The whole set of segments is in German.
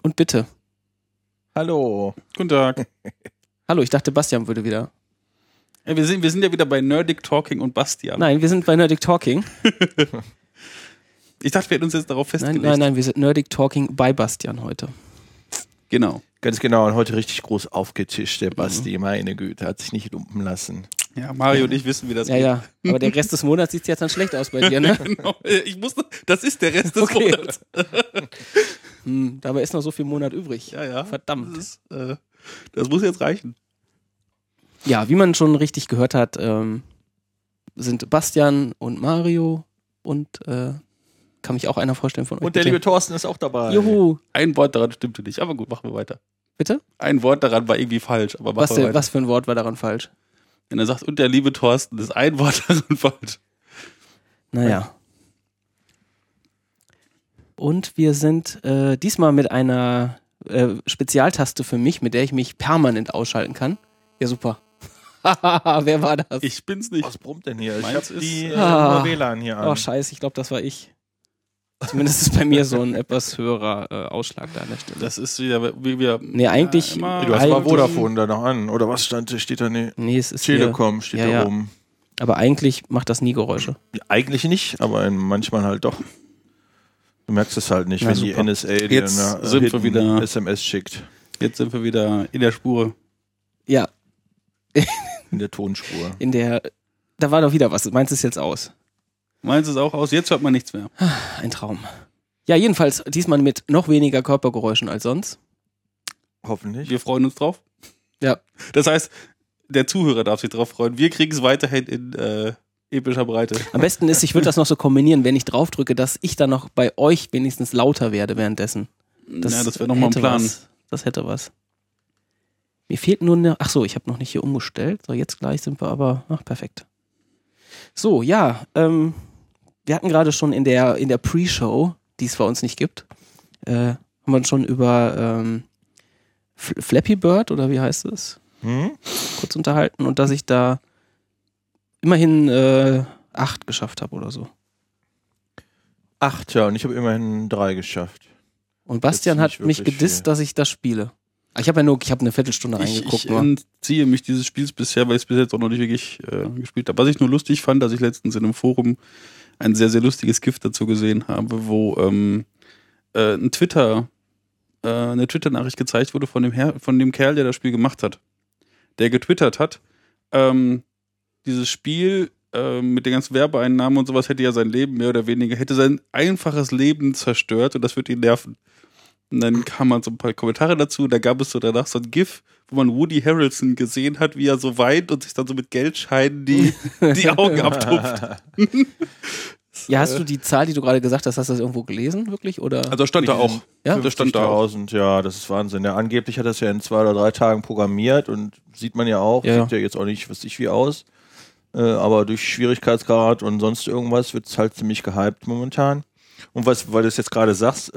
Und bitte. Hallo. Guten Tag. Hallo, ich dachte, Bastian würde wieder. Ja, wir sind ja wieder bei Nerdic Talking und Bastian. Nein, wir sind bei Nerdic Talking. Ich dachte, wir hätten uns jetzt darauf festgelegt. Nein, wir sind Nerdic Talking bei Bastian heute. Genau. Ganz genau, und heute richtig groß aufgetischt, der Basti, meine Güte, hat sich nicht lumpen lassen. Ja, Mario und ich wissen, wie das geht. Ja, aber der Rest des Monats sieht jetzt dann schlecht aus bei dir, ne? Genau. Das ist der Rest des Monats. Dabei ist noch so viel Monat übrig. Ja. Verdammt. Das muss jetzt reichen. Ja, wie man schon richtig gehört hat, sind Bastian und Mario und kann mich auch einer vorstellen von euch. Und der liebe Thorsten ist auch dabei. Juhu. Ein Wort daran stimmte nicht, aber gut, machen wir weiter. Bitte? Ein Wort daran war irgendwie falsch, aber machen wir weiter. Was für ein Wort war daran falsch? Wenn er sagt, und der liebe Thorsten, ist ein Wort daran falsch. Naja. Und wir sind diesmal mit einer Spezialtaste für mich, mit der ich mich permanent ausschalten kann. Ja, super. Wer war das? Ich bin's nicht. Was brummt denn hier? Ich Meins hab die ist, WLAN hier an. Oh scheiße, ich glaube, das war ich. Zumindest ist bei mir so ein etwas höherer Ausschlag da an der Stelle. Das ist wieder, wie wir... Nee, eigentlich... Du hast mal Vodafone da noch an. Oder was steht da? Nee, es ist Telekom steht da ja. oben. Aber eigentlich macht das nie Geräusche. Ja, eigentlich nicht, aber manchmal halt doch. Du merkst es halt nicht, wenn super. die NSA dir Jetzt sind wir wieder- SMS schickt. Jetzt sind wir wieder in der Spur. Ja, In der Tonspur. da war doch wieder was. Meinst du es jetzt aus? Meins ist auch aus, jetzt hört man nichts mehr. Ein Traum. Ja, jedenfalls diesmal mit noch weniger Körpergeräuschen als sonst. Hoffentlich. Wir freuen uns drauf. Ja. Das heißt, der Zuhörer darf sich drauf freuen. Wir kriegen es weiterhin in epischer Breite. Am besten ist, ich würde das noch so kombinieren, wenn ich draufdrücke, dass ich dann noch bei euch wenigstens lauter werde währenddessen. Das wäre nochmal ein hätte Plan. Das hätte was. Mir fehlt nur eine... Ach so, ich habe noch nicht hier umgestellt. So, jetzt gleich sind wir aber... Ach, perfekt. So, ja, wir hatten gerade schon in der Pre-Show, die es bei uns nicht gibt, haben wir uns schon über Flappy Bird, oder wie heißt es? Kurz unterhalten und dass ich da immerhin 8 geschafft habe oder so. 8, ja, und ich habe immerhin 3 geschafft. Und Bastian Jetzt hat nicht mich wirklich gedisst, viel. dass ich das spiele. Ich habe eine Viertelstunde reingeguckt. Ich entziehe mich dieses Spiels bisher, weil ich es bis jetzt auch noch nicht wirklich gespielt habe. Was ich nur lustig fand, dass ich letztens in einem Forum ein sehr, sehr lustiges GIF dazu gesehen habe, wo eine Twitter-Nachricht gezeigt wurde von dem Kerl, der das Spiel gemacht hat. Der getwittert hat, dieses Spiel mit den ganzen Werbeeinnahmen und sowas hätte ja sein Leben mehr oder weniger, hätte sein einfaches Leben zerstört und das wird ihn nerven. Und dann kamen so ein paar Kommentare dazu, da gab es so danach so ein GIF, wo man Woody Harrelson gesehen hat, wie er so weint und sich dann so mit Geldscheinen die Augen abtupft. Ja, hast du die Zahl, die du gerade gesagt hast, du das irgendwo gelesen, wirklich? Oder? Also stand da auch. Ja? Das stand da auch. 50.000, ja, das ist Wahnsinn. Ja, angeblich hat er es ja in 2 oder 3 Tagen programmiert und sieht man ja auch, Ja. sieht ja jetzt auch nicht, was ich wie aus. Aber durch Schwierigkeitsgrad und sonst irgendwas wird es halt ziemlich gehypt momentan. Und weil du es jetzt gerade sagst,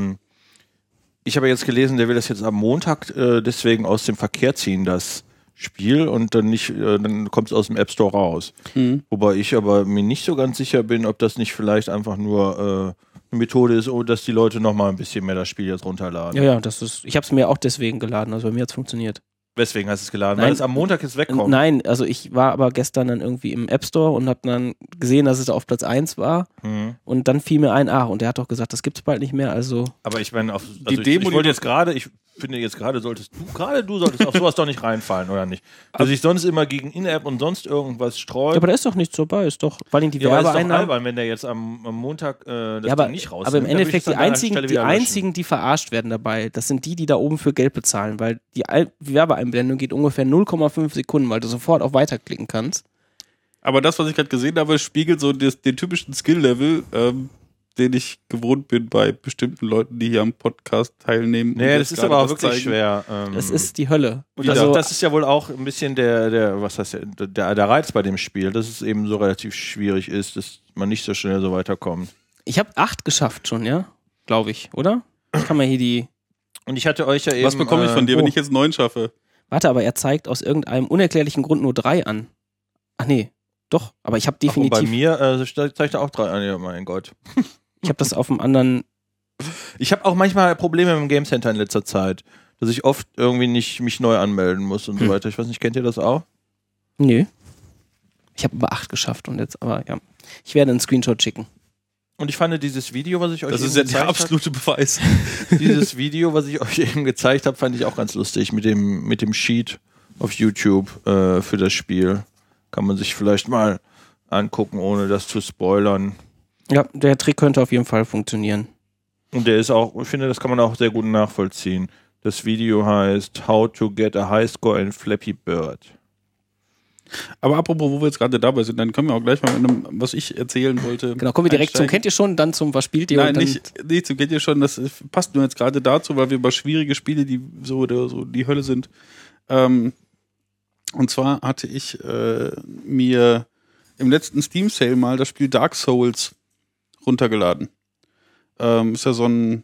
ich habe jetzt gelesen, der will das jetzt am Montag deswegen aus dem Verkehr ziehen, das Spiel, und dann nicht, dann kommt es aus dem App Store raus. Wobei ich aber mir nicht so ganz sicher bin, ob das nicht vielleicht einfach nur eine Methode ist, dass die Leute noch mal ein bisschen mehr das Spiel jetzt runterladen. Ja, ich habe es mir auch deswegen geladen, also bei mir hat es funktioniert. Weswegen hast du es geladen? Nein. Weil es am Montag jetzt wegkommt. Nein, also ich war aber gestern dann irgendwie im App Store und habe dann gesehen, dass es auf Platz 1 war und dann fiel mir ein, und der hat doch gesagt, das gibt's bald nicht mehr, also... Aber ich meine, Demo, ich wollte jetzt gerade, ich finde jetzt gerade, du solltest auf sowas doch nicht reinfallen, oder nicht? Also ich sonst immer gegen In-App und sonst irgendwas streut. Ja, aber da ist doch nichts dabei, ist doch, vor allem die Ja, aber ist doch Werbeeinnahmen... albern, wenn der jetzt am Montag das Ding nicht rausnimmt. Aber im dann würde ich Endeffekt das die an deiner Stelle wieder löschen. einzigen, die verarscht werden dabei, das sind die da oben für Geld bezahlen, weil die Werbeeinblendung geht ungefähr 0,5 Sekunden, weil du sofort auf Weiterklicken kannst. Aber das, was ich gerade gesehen habe, spiegelt so den typischen Skill-Level, den ich gewohnt bin bei bestimmten Leuten, die hier am Podcast teilnehmen. Nee, das ist aber auch wirklich schwer. Das ist die Hölle. Und das ist ja wohl auch ein bisschen der Reiz bei dem Spiel, dass es eben so relativ schwierig ist, dass man nicht so schnell so weiterkommt. Ich habe 8 geschafft schon, ja? Glaube ich, oder? Ich kann mal hier die... Und ich hatte euch ja eben... Was bekomme ich von dir, wenn ich jetzt 9 schaffe? Warte, aber er zeigt aus irgendeinem unerklärlichen Grund nur 3 an. Ach nee, doch. Aber ich habe definitiv... bei mir zeigt er auch 3 an, ja, mein Gott. Ich habe das auf dem anderen... Ich habe auch manchmal Probleme mit dem Game Center in letzter Zeit, dass ich oft irgendwie nicht mich neu anmelden muss und so weiter. Ich weiß nicht, kennt ihr das auch? Nö. Ich habe über 8 geschafft und jetzt, aber ja. Ich werde einen Screenshot schicken. Und ich fand dieses Video, was ich euch Das eben ist ja gezeigt der absolute Beweis. Dieses Video, was ich euch eben gezeigt habe, fand ich auch ganz lustig mit dem Sheet auf YouTube für das Spiel. Kann man sich vielleicht mal angucken, ohne das zu spoilern. Ja, der Trick könnte auf jeden Fall funktionieren. Und der ist auch, ich finde, das kann man auch sehr gut nachvollziehen. Das Video heißt How to get a high score in Flappy Bird. Aber apropos, wo wir jetzt gerade dabei sind, dann können wir auch gleich mal mit einem, was ich erzählen wollte. Genau, kommen wir direkt zum einsteigen. Kennt ihr schon, dann zum Was spielt ihr? Nein, und dann nicht zum Kennt ihr schon, das passt nur jetzt gerade dazu, weil wir über schwierige Spiele, die so die Hölle sind. Und zwar hatte ich mir im letzten Steam Sale mal das Spiel Dark Souls runtergeladen. Ist ja so ein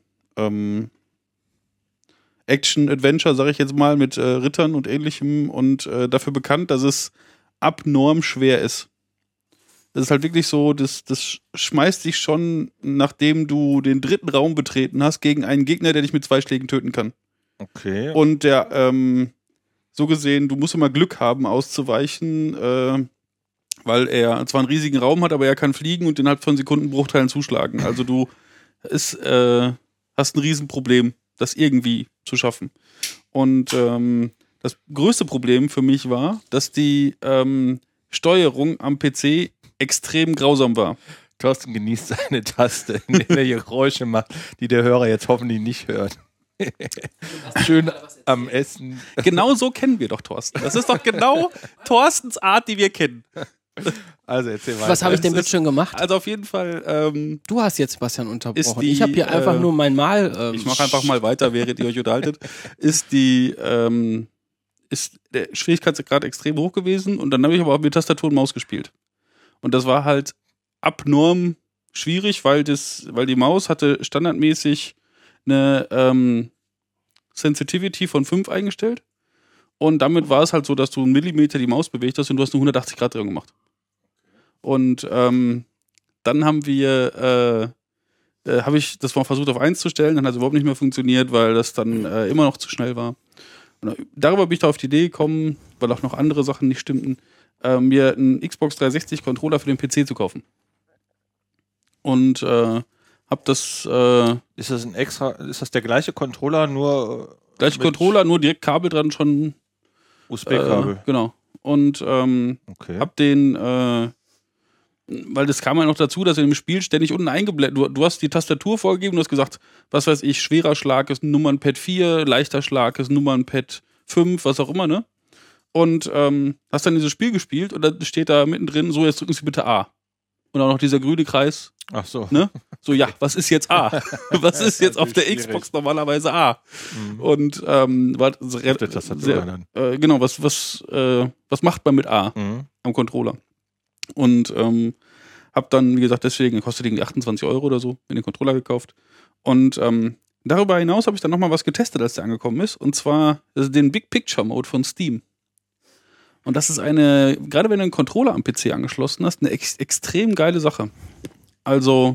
Action-Adventure, sage ich jetzt mal, mit Rittern und ähnlichem und dafür bekannt, dass es abnorm schwer ist. Das ist halt wirklich so, das schmeißt dich schon, nachdem du den 3. Raum betreten hast, gegen einen Gegner, der dich mit 2 Schlägen töten kann. Okay. Und der, so gesehen, du musst immer Glück haben, auszuweichen, weil er zwar einen riesigen Raum hat, aber er kann fliegen und innerhalb von Sekundenbruchteilen zuschlagen. Also du hast ein Riesenproblem, das irgendwie zu schaffen. Und das größte Problem für mich war, dass die Steuerung am PC extrem grausam war. Thorsten genießt seine Taste, in der er Geräusche macht, die der Hörer jetzt hoffentlich nicht hört. Schön am Essen. Genau so kennen wir doch Thorsten. Das ist doch genau Thorstens Art, die wir kennen. Also erzähl weiter. was habe ich denn bitte schon gemacht? Also auf jeden Fall. Du hast jetzt Sebastian unterbrochen. die, ich habe hier einfach nur mein Mal. Ich mache einfach mal weiter, während ihr euch unterhaltet. Ist der Schwierigkeitsgrad extrem hoch gewesen und dann habe ich aber auch mit Tastatur und Maus gespielt. Und das war halt abnorm schwierig, weil die Maus hatte standardmäßig eine Sensitivity von 5 eingestellt. Und damit war es halt so, dass du 1 Millimeter die Maus bewegt hast und du hast eine 180-Grad-Drehung gemacht. Und dann habe ich das mal versucht auf 1 zu stellen, dann hat es überhaupt nicht mehr funktioniert, weil das dann immer noch zu schnell war. Und darüber bin ich da auf die Idee gekommen, weil auch noch andere Sachen nicht stimmten, mir einen Xbox 360 Controller für den PC zu kaufen. Und hab das. Ist das der gleiche Controller, nur. Gleiche Controller, nur direkt Kabel dran, schon. USB-Kabel. Genau. Und Okay. hab den, weil das kam ja noch dazu, dass in dem Spiel ständig unten eingeblendet, du hast die Tastatur vorgegeben, du hast gesagt, was weiß ich, schwerer Schlag ist Nummernpad 4, leichter Schlag ist Nummernpad 5, was auch immer, ne? Und hast dann dieses Spiel gespielt und dann steht da mittendrin, so, jetzt drücken Sie bitte A. Und auch noch dieser grüne Kreis. Ach so. Ne? So, ja, was ist jetzt A? Was ist jetzt auf der Xbox normalerweise A? Und war Der Tastatur dann. genau, was macht man mit A am Controller? Und hab dann, wie gesagt, deswegen kostet irgendwie 28 € oder so, in den Controller gekauft. Und darüber hinaus habe ich dann nochmal was getestet, als der angekommen ist. Und zwar den Big Picture Mode von Steam. Und das ist gerade wenn du einen Controller am PC angeschlossen hast, eine extrem geile Sache. Also,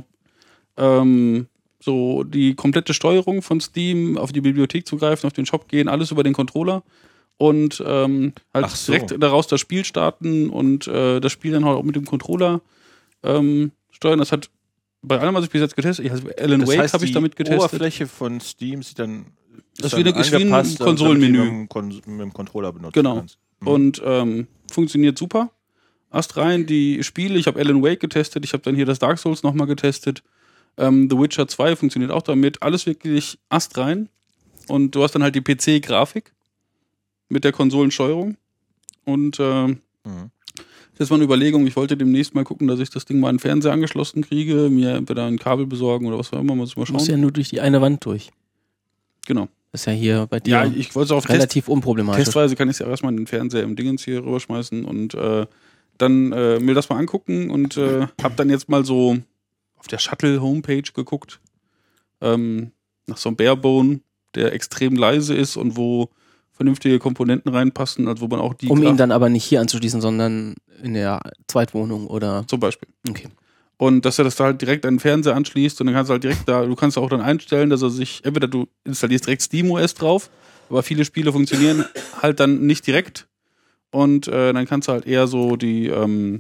so die komplette Steuerung von Steam, auf die Bibliothek zugreifen, auf den Shop gehen, alles über den Controller und direkt daraus das Spiel starten und das Spiel dann halt auch mit dem Controller steuern. Das hat bei allem, was ich bis jetzt getestet habe, Alan Wake habe ich damit getestet. Die Oberfläche von Steam sieht dann das ist wie ein Konsolenmenü. Mit dem Controller benutzt. Genau. Und funktioniert super. Astrein, die Spiele, ich habe Alan Wake getestet, ich habe dann hier das Dark Souls nochmal getestet. The Witcher 2 funktioniert auch damit. Alles wirklich astrein. Und du hast dann halt die PC-Grafik mit der Konsolensteuerung. Und das ist mal eine Überlegung, ich wollte demnächst mal gucken, dass ich das Ding mal an den Fernseher angeschlossen kriege, mir entweder ein Kabel besorgen oder was auch immer, muss ich mal schauen. Du musst ja nur durch die eine Wand durch. Genau. Das ist ja hier bei dir Ja, ich wollte es auf relativ unproblematisch. Testweise kann ich es ja erstmal in den Fernseher im Dingens hier rüberschmeißen und dann mir das mal angucken und hab dann jetzt mal so auf der Shuttle-Homepage geguckt nach so einem Barebone, der extrem leise ist und wo vernünftige Komponenten reinpassen, also wo man auch die ihn dann aber nicht hier anzuschließen, sondern in der Zweitwohnung oder zum Beispiel. Okay. Und dass er das da halt direkt an den Fernseher anschließt und dann kannst du halt direkt du kannst auch dann einstellen, dass er sich, entweder du installierst direkt SteamOS drauf, aber viele Spiele funktionieren halt dann nicht direkt und dann kannst du halt eher so die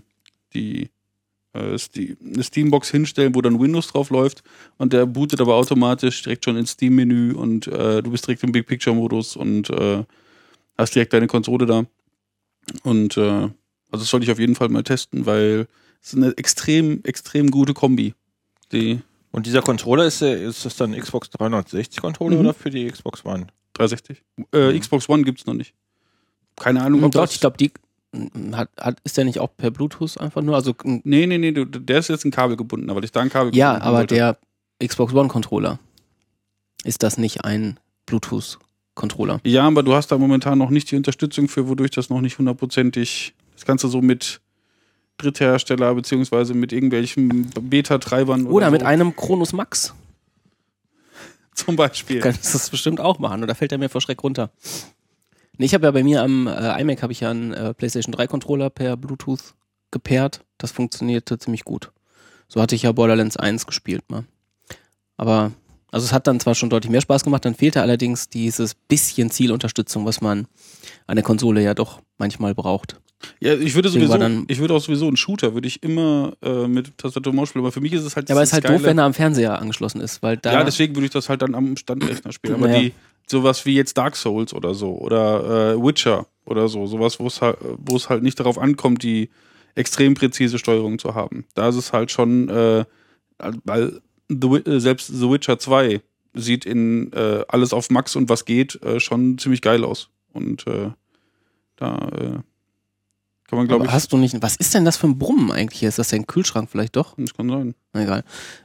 Steambox hinstellen, wo dann Windows drauf läuft und der bootet aber automatisch direkt schon ins Steam-Menü und du bist direkt im Big-Picture-Modus und hast direkt deine Konsole da. Und also das sollte ich auf jeden Fall mal testen, weil es ist eine extrem, extrem gute Kombi. Und dieser Controller, ist das dann Xbox 360-Controller oder für die Xbox One? 360. Xbox One gibt's noch nicht. Keine Ahnung, ob das... Ich glaube, die ist der nicht auch per Bluetooth einfach nur? Also, Nee, der ist jetzt ein Kabel gebunden, weil ich da ein Kabel gebunden ja, aber wollte. der Xbox One Controller, ist das nicht ein Bluetooth-Controller? Ja, aber du hast da momentan noch nicht die Unterstützung für, wodurch das noch nicht hundertprozentig... Das kannst du so mit Dritthersteller beziehungsweise mit irgendwelchen Beta-Treibern Oder so. mit einem Chronos Max. Zum Beispiel. Kannst du das bestimmt auch machen, oder fällt er mir vor Schreck runter? Nee, ich habe ja bei mir am iMac habe ich ja einen PlayStation 3 Controller per Bluetooth gepaart. Das funktionierte ziemlich gut. So hatte ich ja Borderlands 1 gespielt mal. Aber, also es hat dann zwar schon deutlich mehr Spaß gemacht, dann fehlte allerdings dieses bisschen Zielunterstützung, was man an der Konsole ja doch manchmal braucht. Ja, ich würde Deswegen auch sowieso einen Shooter, würde ich immer mit Tastatur und Maus spielen, aber für mich ist es halt Ja, aber es ist halt doof, Geile. wenn er am Fernseher angeschlossen ist, weil da... Ja, deswegen würde ich das halt dann am Standrechner spielen. Aber Naja. sowas wie jetzt Dark Souls oder so oder Witcher oder sowas, wo es halt nicht darauf ankommt, die extrem präzise Steuerung zu haben. Da ist es halt schon, weil selbst The Witcher 2 sieht in alles auf Max und was geht schon ziemlich geil aus. Und da kann man, glaube ich... Hast du nicht... Was ist denn das für ein Brummen eigentlich? Ist das dein Kühlschrank vielleicht doch? Das kann sein. Na, egal.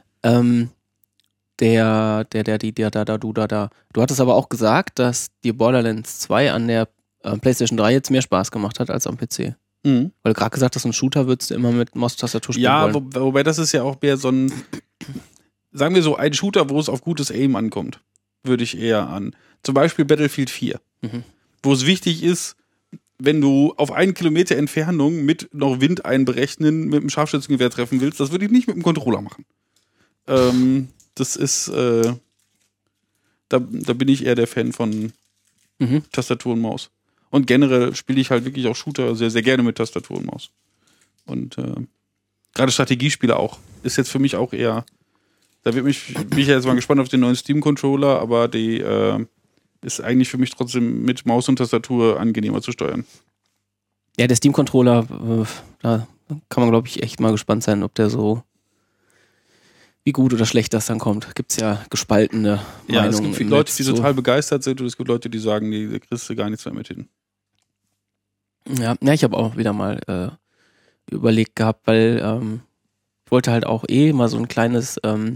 Du hattest aber auch gesagt, dass dir Borderlands 2 an der PlayStation 3 jetzt mehr Spaß gemacht hat als am PC. Mhm. Weil du gerade gesagt hast, einen Shooter würdest du immer mit Maustastatur spielen Ja, wollen. wobei das ist ja auch mehr so ein, sagen wir so, ein Shooter, wo es auf gutes Aim ankommt, würde ich eher an. Zum Beispiel Battlefield 4, wo es wichtig ist, wenn du auf 1 Kilometer Entfernung mit noch Wind einberechnen mit einem Scharfschützengewehr treffen willst, das würde ich nicht mit dem Controller machen. Das ist, da bin ich eher der Fan von Tastatur und Maus. Und generell spiele ich halt wirklich auch Shooter sehr, sehr gerne mit Tastatur und Maus. Und gerade Strategiespiele auch. Ist jetzt für mich auch eher, bin ich ja jetzt mal gespannt auf den neuen Steam-Controller, aber die ist eigentlich für mich trotzdem mit Maus und Tastatur angenehmer zu steuern. Ja, der Steam-Controller, da kann man, glaube ich, echt mal gespannt sein, ob der so, wie gut oder schlecht das dann kommt. Gibt's ja gespaltene Meinungen. Es gibt viele Leute, die total begeistert sind und es gibt Leute, die sagen, nee, da kriegst du gar nichts mehr mit hin. Ja, ich habe auch wieder mal überlegt gehabt, weil ich wollte halt auch mal so ein kleines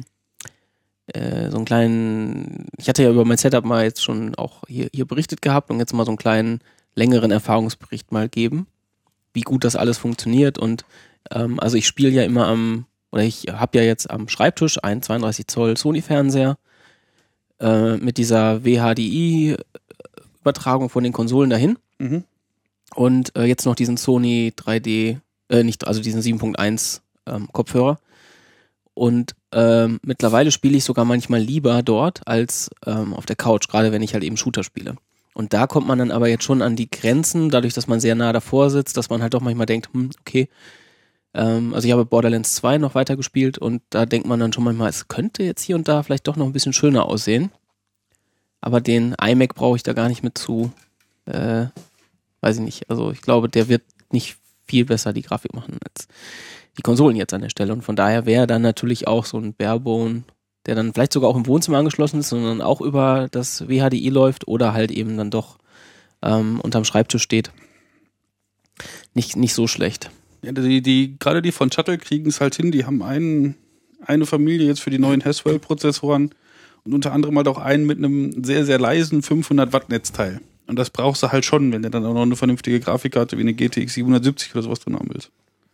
ich hatte ja über mein Setup mal jetzt schon auch hier berichtet gehabt und jetzt mal so einen kleinen, längeren Erfahrungsbericht mal geben, wie gut das alles funktioniert und also ich spiele ja immer ich habe ja jetzt am Schreibtisch einen 32 Zoll Sony-Fernseher mit dieser WHDI-Übertragung von den Konsolen dahin und jetzt noch diesen Sony 3D, diesen 7.1 Kopfhörer. Und mittlerweile spiele ich sogar manchmal lieber dort als auf der Couch, gerade wenn ich halt eben Shooter spiele. Und da kommt man dann aber jetzt schon an die Grenzen, dadurch, dass man sehr nah davor sitzt, dass man halt doch manchmal denkt, okay, also ich habe Borderlands 2 noch weiter gespielt und da denkt man dann schon manchmal, es könnte jetzt hier und da vielleicht doch noch ein bisschen schöner aussehen. Aber den iMac brauche ich da gar nicht mit zu, weiß ich nicht, also ich glaube, der wird nicht viel besser die Grafik machen als die Konsolen jetzt an der Stelle. Und von daher wäre dann natürlich auch so ein Barebone, der dann vielleicht sogar auch im Wohnzimmer angeschlossen ist, sondern auch über das WHDI läuft oder halt eben dann doch unterm Schreibtisch steht. Nicht so schlecht. Ja, gerade die von Shuttle kriegen es halt hin, die haben eine Familie jetzt für die neuen Haswell-Prozessoren und unter anderem halt auch einen mit einem sehr, sehr leisen 500 Watt Netzteil. Und das brauchst du halt schon, wenn du dann auch noch eine vernünftige Grafikkarte wie eine GTX 770 oder sowas drin haben willst.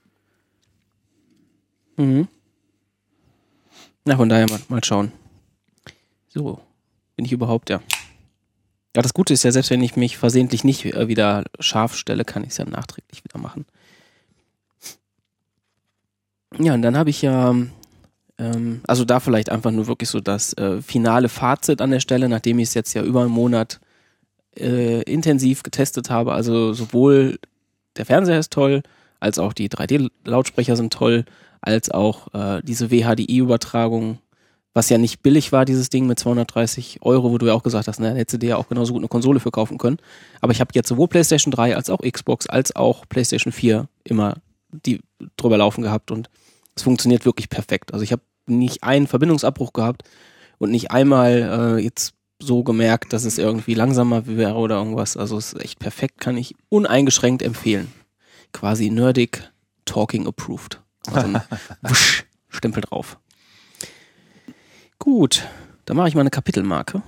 Na, von daher mal schauen. So, bin ich überhaupt, ja. Ja, das Gute ist ja, selbst wenn ich mich versehentlich nicht wieder scharf stelle, kann ich es ja nachträglich wieder machen. Ja, und dann habe ich ja, also da vielleicht einfach nur wirklich so das finale Fazit an der Stelle, nachdem ich es jetzt ja über einen Monat intensiv getestet habe. Also sowohl der Fernseher ist toll, als auch die 3D-Lautsprecher sind toll, als auch diese WHDI-Übertragung, was ja nicht billig war, dieses Ding mit 230 €, wo du ja auch gesagt hast, na, hättest du dir ja auch genauso gut eine Konsole für kaufen können. Aber ich habe jetzt sowohl PlayStation 3 als auch Xbox als auch PlayStation 4 immer die drüber laufen gehabt und es funktioniert wirklich perfekt. Also ich habe nicht einen Verbindungsabbruch gehabt und nicht einmal jetzt so gemerkt, dass es irgendwie langsamer wäre oder irgendwas. Also es ist echt perfekt, kann ich uneingeschränkt empfehlen. Quasi nerdig, talking approved. Also ein Wusch, Stempel drauf. Gut, dann mache ich mal eine Kapitelmarke.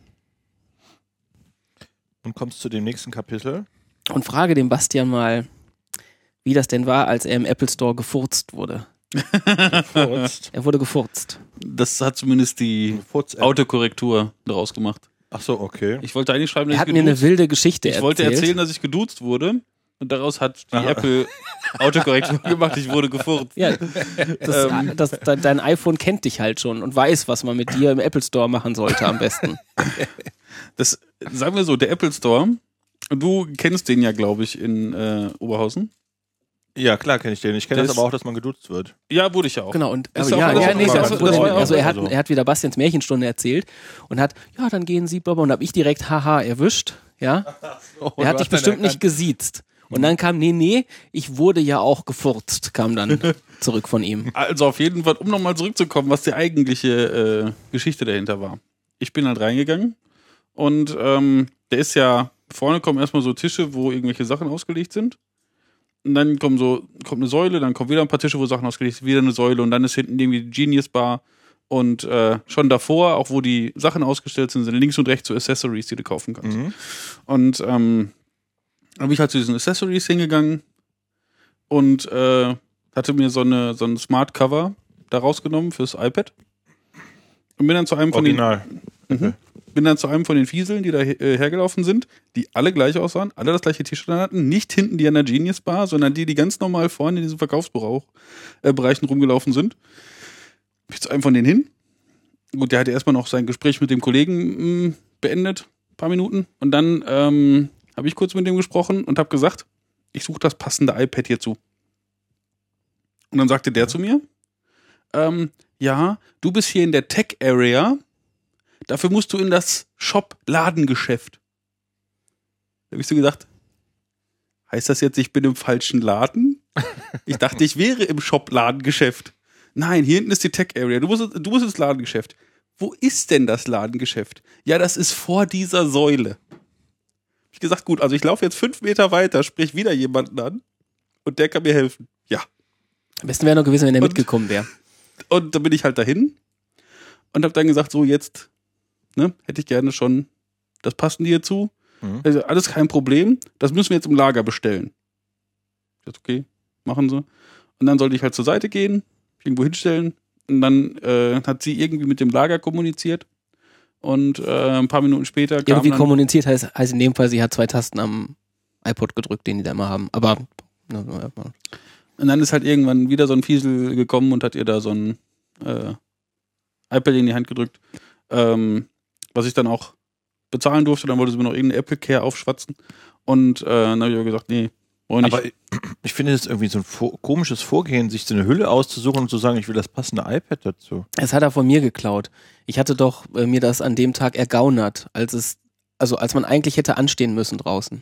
Und kommst zu dem nächsten Kapitel. Und frage den Bastian mal, wie das denn war, als er im Apple Store gefurzt wurde. Gefurzt. Er wurde gefurzt. Das hat zumindest die Autokorrektur daraus gemacht. Ach so, okay. Ich wollte eigentlich schreiben, dass Er hat mir eine wilde Geschichte erzählt. Ich wollte erzählen, dass ich geduzt wurde. Und daraus hat die Apple Autokorrektur gemacht, ich wurde gefurzt. Ja, dein iPhone kennt dich halt schon und weiß, was man mit dir im Apple Store machen sollte am besten. Das, sagen wir so, der Apple Store, du kennst den ja, glaube ich, in Oberhausen. Ja, klar kenne ich den. Ich kenne das aber auch, dass man geduzt wird. Ja, wurde ich ja auch. Genau, und Ist er auch hat wieder Bastians Märchenstunde erzählt und hat, ja, dann gehen Sie, Baba, und habe ich direkt, haha, erwischt, ja. Er hat dich bestimmt nicht gesiezt. Und dann kam, nee, ich wurde ja auch gefurzt, kam dann zurück von ihm. Also auf jeden Fall, um nochmal zurückzukommen, was die eigentliche Geschichte dahinter war. Ich bin halt reingegangen und der ist ja, vorne kommen erstmal so Tische, wo irgendwelche Sachen ausgelegt sind. Und dann kommt eine Säule, dann kommen wieder ein paar Tische, wo Sachen ausgelegt sind, wieder eine Säule und dann ist hinten irgendwie die Genius Bar und schon davor, auch wo die Sachen ausgestellt sind, sind links und rechts so Accessories, die du kaufen kannst. Mhm. Und habe ich halt zu diesen Accessories hingegangen und hatte mir so ein Smart Cover da rausgenommen fürs iPad und bin dann zu einem von den Fieseln, die da hergelaufen sind, die alle gleich aussahen, alle das gleiche T-Shirt hatten, nicht hinten die an der Genius Bar, sondern die ganz normal vorne in diesen Verkaufsbereichen rumgelaufen sind. Bin ich zu einem von denen hin. Gut, der hatte erstmal noch sein Gespräch mit dem Kollegen beendet, ein paar Minuten, und dann habe ich kurz mit dem gesprochen und habe gesagt, ich suche das passende iPad hierzu. Und dann sagte der zu mir, ja, du bist hier in der Tech-Area, dafür musst du in das Shop-Ladengeschäft. Da habe ich so gedacht, heißt das jetzt, ich bin im falschen Laden? Ich dachte, ich wäre im Shop-Ladengeschäft. Nein, hier hinten ist die Tech-Area, du musst ins Ladengeschäft. Wo ist denn das Ladengeschäft? Ja, das ist vor dieser Säule. Ich gesagt, gut, also ich laufe jetzt 5 Meter weiter, sprich wieder jemanden an und der kann mir helfen. Ja. Am besten wäre noch gewesen, wenn er mitgekommen wäre. Und dann bin ich halt dahin und habe dann gesagt, so jetzt hätte ich gerne schon das Passende hierzu. Mhm. Also, alles kein Problem, das müssen wir jetzt im Lager bestellen. Ich dachte, okay, machen sie. Und dann sollte ich halt zur Seite gehen, irgendwo hinstellen und dann hat sie irgendwie mit dem Lager kommuniziert. Und ein paar Minuten später kam irgendwie kommuniziert heißt in dem Fall, sie hat 2 Tasten am iPod gedrückt, den die da immer haben. Aber und dann ist halt irgendwann wieder so ein Fiesel gekommen und hat ihr da so ein iPad in die Hand gedrückt, was ich dann auch bezahlen durfte. Dann wollte sie mir noch irgendeine Apple Care aufschwatzen. Und dann habe ich aber gesagt, nee, wollen nicht. Aber ich finde es irgendwie so ein komisches Vorgehen, sich so eine Hülle auszusuchen und zu sagen, ich will das passende iPad dazu. Es hat er von mir geklaut. Ich hatte doch mir das an dem Tag ergaunert, als man eigentlich hätte anstehen müssen draußen.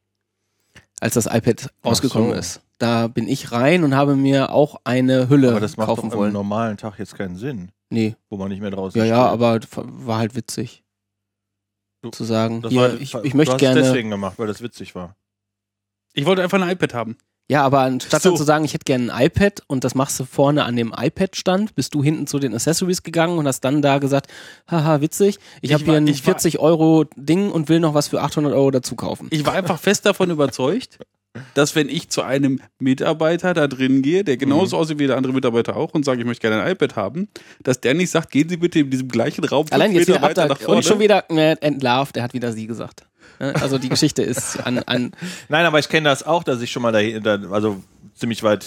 Als das iPad rausgekommen ist. Da bin ich rein und habe mir auch eine Hülle kaufen wollen. Aber das macht doch am normalen Tag jetzt keinen Sinn. Nee. Wo man nicht mehr draußen steht. Ja, aber war halt witzig. Zu sagen, hier, ich möchte gerne... Du hast es deswegen gemacht, weil das witzig war. Ich wollte einfach ein iPad haben. Ja, aber anstatt dann zu sagen, ich hätte gerne ein iPad und das machst du vorne an dem iPad-Stand, bist du hinten zu den Accessories gegangen und hast dann da gesagt, haha, witzig, ich habe hier ein 40 € Ding und will noch was für 800 € dazu kaufen. Ich war einfach fest davon überzeugt, dass wenn ich zu einem Mitarbeiter da drin gehe, der genauso aussieht wie der andere Mitarbeiter auch und sage, ich möchte gerne ein iPad haben, dass der nicht sagt, gehen Sie bitte in diesem gleichen Raum 5 Allein jetzt Meter wieder weiter nach vorne. Und schon wieder entlarvt, der hat wieder sie gesagt. Also die Geschichte ist an Nein, aber ich kenne das auch, dass ich schon mal also ziemlich weit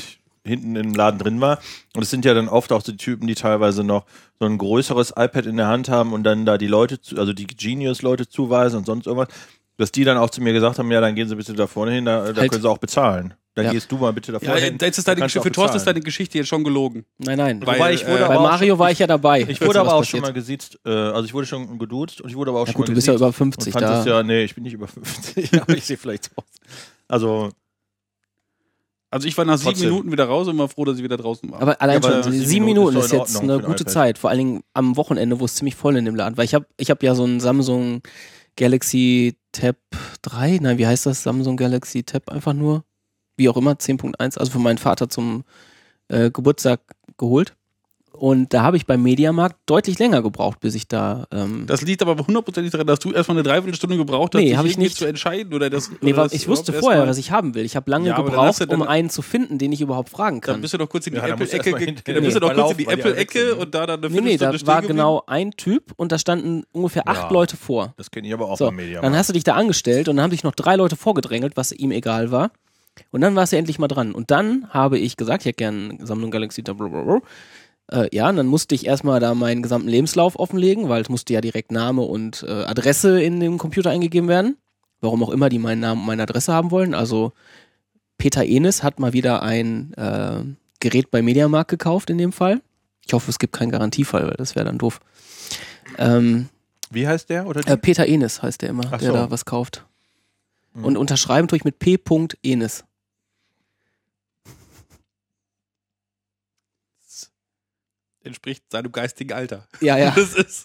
hinten im Laden drin war. Und es sind ja dann oft auch die Typen, die teilweise noch so ein größeres iPad in der Hand haben und dann da die Leute, also die Genius-Leute zuweisen und sonst irgendwas, dass die dann auch zu mir gesagt haben, ja, dann gehen Sie bitte da vorne hin, da können Sie auch bezahlen. Dann gehst du mal bitte da vorne hin. Jetzt ist für Thorsten ist deine Geschichte jetzt schon gelogen. Nein. Wobei ich wurde bei Mario war ich ja dabei. Ich wurde aber auch schon mal gesiezt, also ich wurde schon geduzt und ich wurde aber auch schon mal gesiezt. Du bist ja über 50 da. Nee, ich bin nicht über 50, aber ich sehe vielleicht so aus. Also ich war nach 7 Minuten wieder raus und war froh, dass ich wieder draußen war. Aber allein schon 7 Minuten ist jetzt eine gute iPad. Zeit. Vor allen Dingen am Wochenende, wo es ziemlich voll in dem Laden war. Ich hab ja so ein Samsung Galaxy Tab 3. Nein, wie heißt das? Samsung Galaxy Tab einfach nur. Wie auch immer, 10.1. Also für meinen Vater zum Geburtstag geholt. Und da habe ich beim Mediamarkt deutlich länger gebraucht, bis ich da... das liegt aber hundertprozentig daran, dass du erstmal eine Dreiviertelstunde gebraucht hast, nee, habe ich nicht zu entscheiden. Ich wusste vorher, was ich haben will. Ich habe lange gebraucht, um einen zu finden, den ich überhaupt fragen kann. Dann bist du doch kurz in die Apple-Ecke und da dann eine Viertelstunde da war genau ein Typ und da standen ungefähr 8 Leute vor. Das kenne ich aber auch beim Mediamarkt. Dann hast du dich da angestellt und dann haben sich noch 3 Leute vorgedrängelt, was ihm egal war. Und dann war es ja endlich mal dran. Und dann habe ich gesagt, ich hätte gerne Samsung Galaxy Tab. Und dann musste ich erstmal da meinen gesamten Lebenslauf offenlegen, weil es musste ja direkt Name und Adresse in dem Computer eingegeben werden. Warum auch immer die meinen Namen und meine Adresse haben wollen. Also Peter Enes hat mal wieder ein Gerät bei Mediamarkt gekauft in dem Fall. Ich hoffe, es gibt keinen Garantiefall, weil das wäre dann doof. Wie heißt der? Oder Peter Enes heißt der immer, der da was kauft. Und unterschreiben tue ich mit P. Enes. Entspricht seinem geistigen Alter. Ja. Das ist.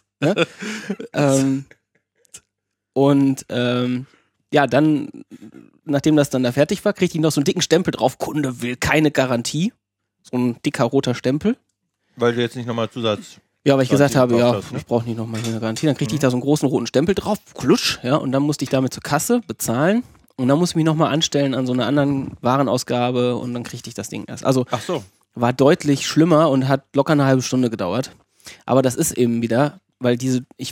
Dann, nachdem das dann da fertig war, kriegte ich noch so einen dicken Stempel drauf. Kunde will keine Garantie. So ein dicker roter Stempel. Weil du jetzt nicht nochmal Zusatz... Ja, weil ich gesagt habe, hast, ne? ich brauche nicht nochmal eine Garantie. Dann kriegte ich da so einen großen roten Stempel drauf. Klutsch, ja. Und dann musste ich damit zur Kasse bezahlen. Und dann musste ich mich nochmal anstellen an so einer anderen Warenausgabe und dann kriegte ich das Ding erst. Also war deutlich schlimmer und hat locker eine halbe Stunde gedauert. Aber das ist eben wieder, weil ich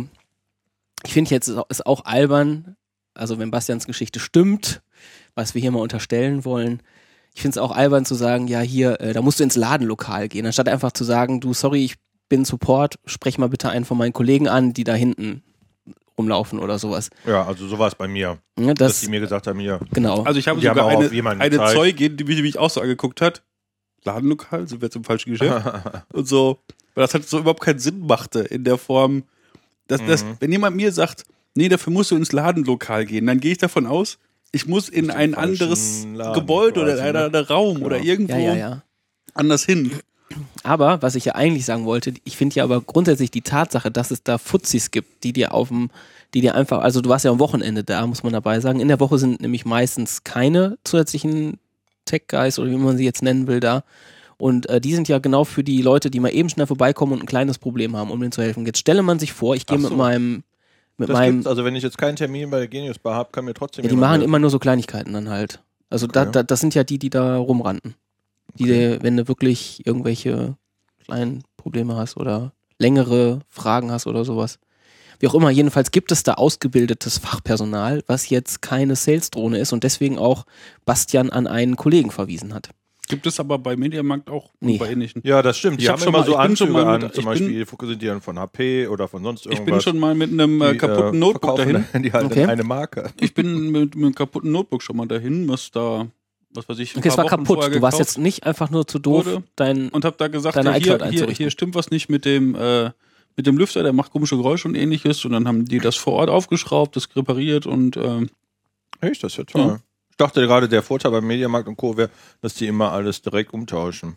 finde jetzt ist auch albern, also wenn Bastians Geschichte stimmt, was wir hier mal unterstellen wollen, ich finde es auch albern zu sagen, ja hier, da musst du ins Ladenlokal gehen, anstatt einfach zu sagen, du, sorry, ich bin Support, sprech mal bitte einen von meinen Kollegen an, die da hinten rumlaufen oder sowas. Ja, also so war es bei mir. Ja, dass die mir gesagt haben, hier. Genau. Also ich habe sogar eine Zeugin, die mich auch so angeguckt hat. Ladenlokal, sind wir jetzt im falschen Geschäft? Und so, weil das halt so überhaupt keinen Sinn machte in der Form, dass wenn jemand mir sagt, nee, dafür musst du ins Ladenlokal gehen, dann gehe ich davon aus, ich muss in ein anderes Gebäude oder in einen anderen Raum oder irgendwo anders hin. Aber, was ich ja eigentlich sagen wollte, ich finde ja aber grundsätzlich die Tatsache, dass es da Fuzis gibt, die dir einfach, also du warst ja am Wochenende da, muss man dabei sagen. In der Woche sind nämlich meistens keine zusätzlichen Tech-Guys oder wie man sie jetzt nennen will da. Und die sind ja genau für die Leute, die mal eben schnell vorbeikommen und ein kleines Problem haben, um denen zu helfen. Jetzt stelle man sich vor, ich gehe mit meinem... Also wenn ich jetzt keinen Termin bei der Genius Bar habe, kann mir trotzdem... Ja, die machen immer nur so Kleinigkeiten dann halt. Also das sind ja die da rumrannten. Wenn du wirklich irgendwelche kleinen Probleme hast oder längere Fragen hast oder sowas. Wie auch immer, jedenfalls gibt es da ausgebildetes Fachpersonal, was jetzt keine Sales-Drohne ist und deswegen auch Bastian an einen Kollegen verwiesen hat. Gibt es aber bei Mediamarkt auch nee. Bei ähnlichen. Ja, das stimmt. Die haben immer so Anzüge an, zum Beispiel sind die dann von HP oder von sonst irgendwas. Ich bin schon mal mit einem kaputten Notebook dahin. Die halt eine Marke. Ich bin mit einem kaputten Notebook schon mal dahin, was weiß ich, okay, es war kaputt. Du warst jetzt nicht einfach nur zu doof, und hab da gesagt, hier stimmt was nicht mit dem Lüfter, der macht komische Geräusche und ähnliches. Und dann haben die das vor Ort aufgeschraubt, das repariert und echt, das ist ja toll. Ja. Ich dachte gerade, der Vorteil beim Mediamarkt und Co. wäre, dass die immer alles direkt umtauschen.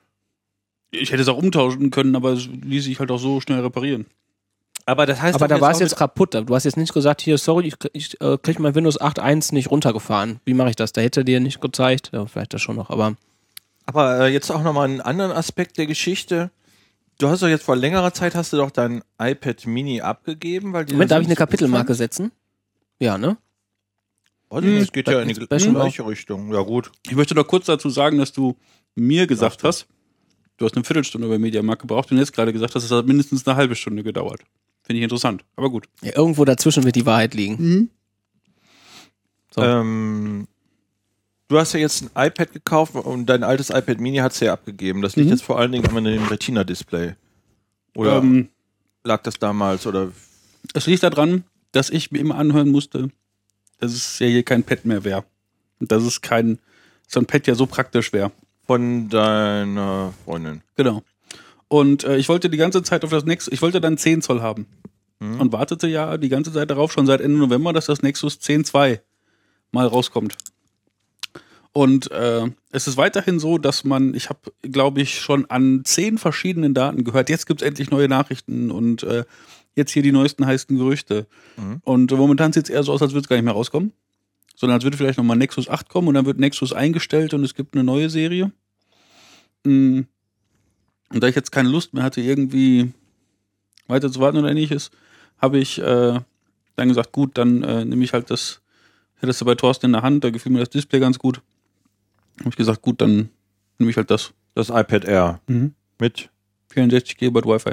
Ich hätte es auch umtauschen können, aber es ließ sich halt auch so schnell reparieren. Aber das heißt, aber da war es jetzt kaputt. Du hast jetzt nicht gesagt, hier, sorry, ich krieg mein Windows 8.1 nicht runtergefahren. Wie mache ich das? Da hätte dir nicht gezeigt. Ja, vielleicht das schon noch, aber jetzt auch nochmal einen anderen Aspekt der Geschichte. Du hast doch jetzt vor längerer Zeit hast du doch dein iPad Mini abgegeben, weil Moment, darf ich eine Kapitelmarke setzen? Ja, ne? Also das geht ja in die gleiche Richtung. Ja, gut. Ich möchte noch kurz dazu sagen, dass du mir gesagt hast, du hast eine Viertelstunde bei Mediamarkt gebraucht und jetzt gerade gesagt hast, es hat mindestens eine halbe Stunde gedauert. Finde ich interessant, aber gut. Ja, irgendwo dazwischen wird die Wahrheit liegen. Mhm. So. Du hast ja jetzt ein iPad gekauft und dein altes iPad Mini hast du ja abgegeben. Das liegt jetzt vor allen Dingen an dem Retina-Display. Oder lag das damals? Oder? Es liegt daran, dass ich mir immer anhören musste, dass es ja hier kein Pad mehr wäre. Und dass es so ein Pad ja so praktisch wäre. Von deiner Freundin. Genau. Und ich wollte die ganze Zeit auf das Nexus, ich wollte dann 10 Zoll haben. Und wartete ja die ganze Zeit darauf, schon seit Ende November, dass das Nexus 10.2 mal rauskommt. Und es ist weiterhin so, dass ich habe, glaube ich, schon an 10 verschiedenen Daten gehört, jetzt gibt es endlich neue Nachrichten und jetzt hier die neuesten heißen Gerüchte. Und momentan sieht es eher so aus, als würde es gar nicht mehr rauskommen. Sondern als würde vielleicht nochmal Nexus 8 kommen und dann wird Nexus eingestellt und es gibt eine neue Serie. Und da ich jetzt keine Lust mehr hatte, irgendwie weiter zu warten oder ähnliches, habe ich dann gesagt, gut, dann nehme ich halt das, hättest du bei Thorsten in der Hand, da gefiel mir das Display ganz gut. Habe ich gesagt, gut, dann nehme ich halt das. Das iPad Air. Mit 64 GB Wi-Fi.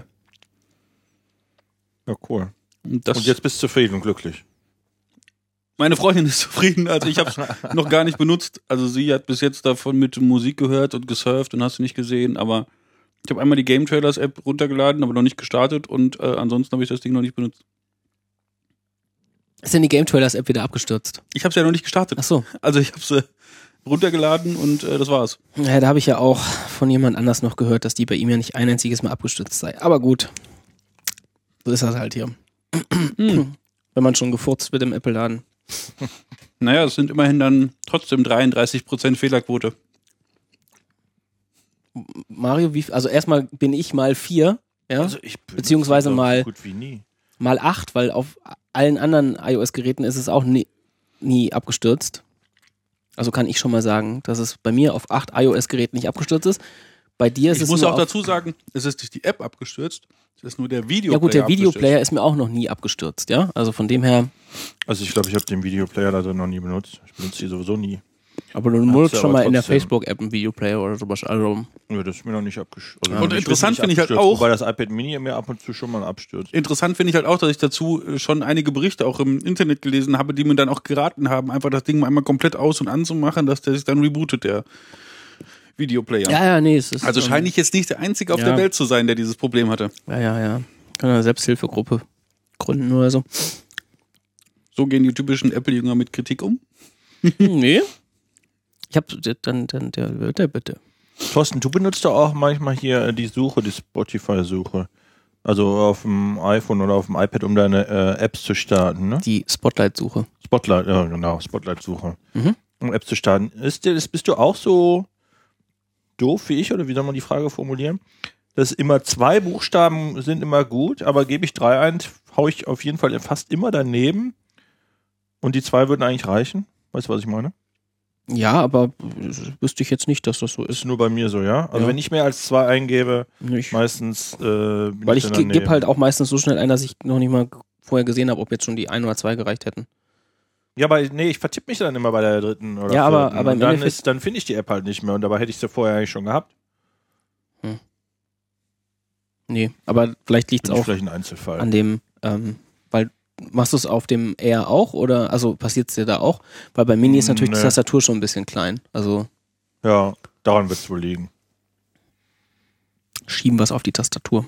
Ja, cool. Und jetzt bist du zufrieden und glücklich. Meine Freundin ist zufrieden, also ich habe es noch gar nicht benutzt. Also sie hat bis jetzt davon mit Musik gehört und gesurft und hast du nicht gesehen, aber ich habe einmal die Game Trailers App runtergeladen, aber noch nicht gestartet und ansonsten habe ich das Ding noch nicht benutzt. Ist denn die Game Trailers App wieder abgestürzt? Ich habe es ja noch nicht gestartet. Ach so. Also ich habe sie runtergeladen und das war's. Ja, da habe ich ja auch von jemand anders noch gehört, dass die bei ihm ja nicht ein einziges Mal abgestürzt sei. Aber gut. So ist das halt hier. Wenn man schon gefurzt wird im Apple-Laden. Naja, es sind immerhin dann trotzdem 33% Fehlerquote. Mario, also erstmal bin ich mal 4, ja? Also ich bin beziehungsweise mal, so gut wie nie. mal 8, weil auf allen anderen iOS-Geräten ist es auch nie abgestürzt. Also kann ich schon mal sagen, dass es bei mir auf 8 iOS-Geräten nicht abgestürzt ist. Bei dir ist es Ich muss nur auch dazu sagen, es ist nicht die App abgestürzt, es ist nur der Videoplayer. Ja gut, der Videoplayer ist mir auch noch nie abgestürzt, ja? Also von dem her. Also ich glaube, ich habe den Videoplayer da noch nie benutzt. Ich benutze die sowieso nie. Aber du nutzt schon mal in der trotzdem. Facebook-App einen Videoplayer oder sowas. Also Ja, das ist mir noch nicht abgestürzt. Und interessant finde ich halt auch, wobei das iPad Mini mir ab und zu schon mal abstürzt. Interessant finde ich halt auch, dass ich dazu schon einige Berichte auch im Internet gelesen habe, die mir dann auch geraten haben, einfach das Ding mal einmal komplett aus- und anzumachen, dass der sich dann rebootet, der Videoplayer. ja, nee, es ist. Also scheine ich jetzt nicht der Einzige auf der Welt zu sein, der dieses Problem hatte. Ja. Kann eine Selbsthilfegruppe gründen oder so. So gehen die typischen Apple-Jünger mit Kritik um? Nee. Ich hab dann der bitte. Thorsten, du benutzt doch auch manchmal hier die Suche, die Spotify-Suche. Also auf dem iPhone oder auf dem iPad, um deine Apps zu starten, ne? Die Spotlight-Suche. Spotlight, ja genau, Spotlight-Suche. Um Apps zu starten. Bist du auch so doof wie ich, oder wie soll man die Frage formulieren? Dass immer 2 Buchstaben sind immer gut, aber gebe ich 3 ein, hau ich auf jeden Fall fast immer daneben und die 2 würden eigentlich reichen. Weißt du, was ich meine? Ja, aber wüsste ich jetzt nicht, dass das so ist. Ist nur bei mir so, ja? Also Ja. wenn ich mehr als 2 eingebe, Nicht. meistens Weil ich gebe halt auch meistens so schnell ein, dass ich noch nicht mal vorher gesehen habe, ob jetzt schon die 1 oder 2 gereicht hätten. Ja, aber nee, ich vertippe mich dann immer bei der 3. oder Ja, aber 4. im Und dann, Endeffekt- dann finde ich die App halt nicht mehr und dabei hätte ich sie vorher eigentlich schon gehabt. Nee, aber vielleicht liegt es Bin ich auch vielleicht ein Einzelfall. an dem, weil machst du es auf dem Air auch oder also passiert es dir da auch? Weil bei Mini ist natürlich die Nee. Tastatur schon ein bisschen klein. Also Ja, daran wird es wohl liegen. schieben wir es auf die Tastatur.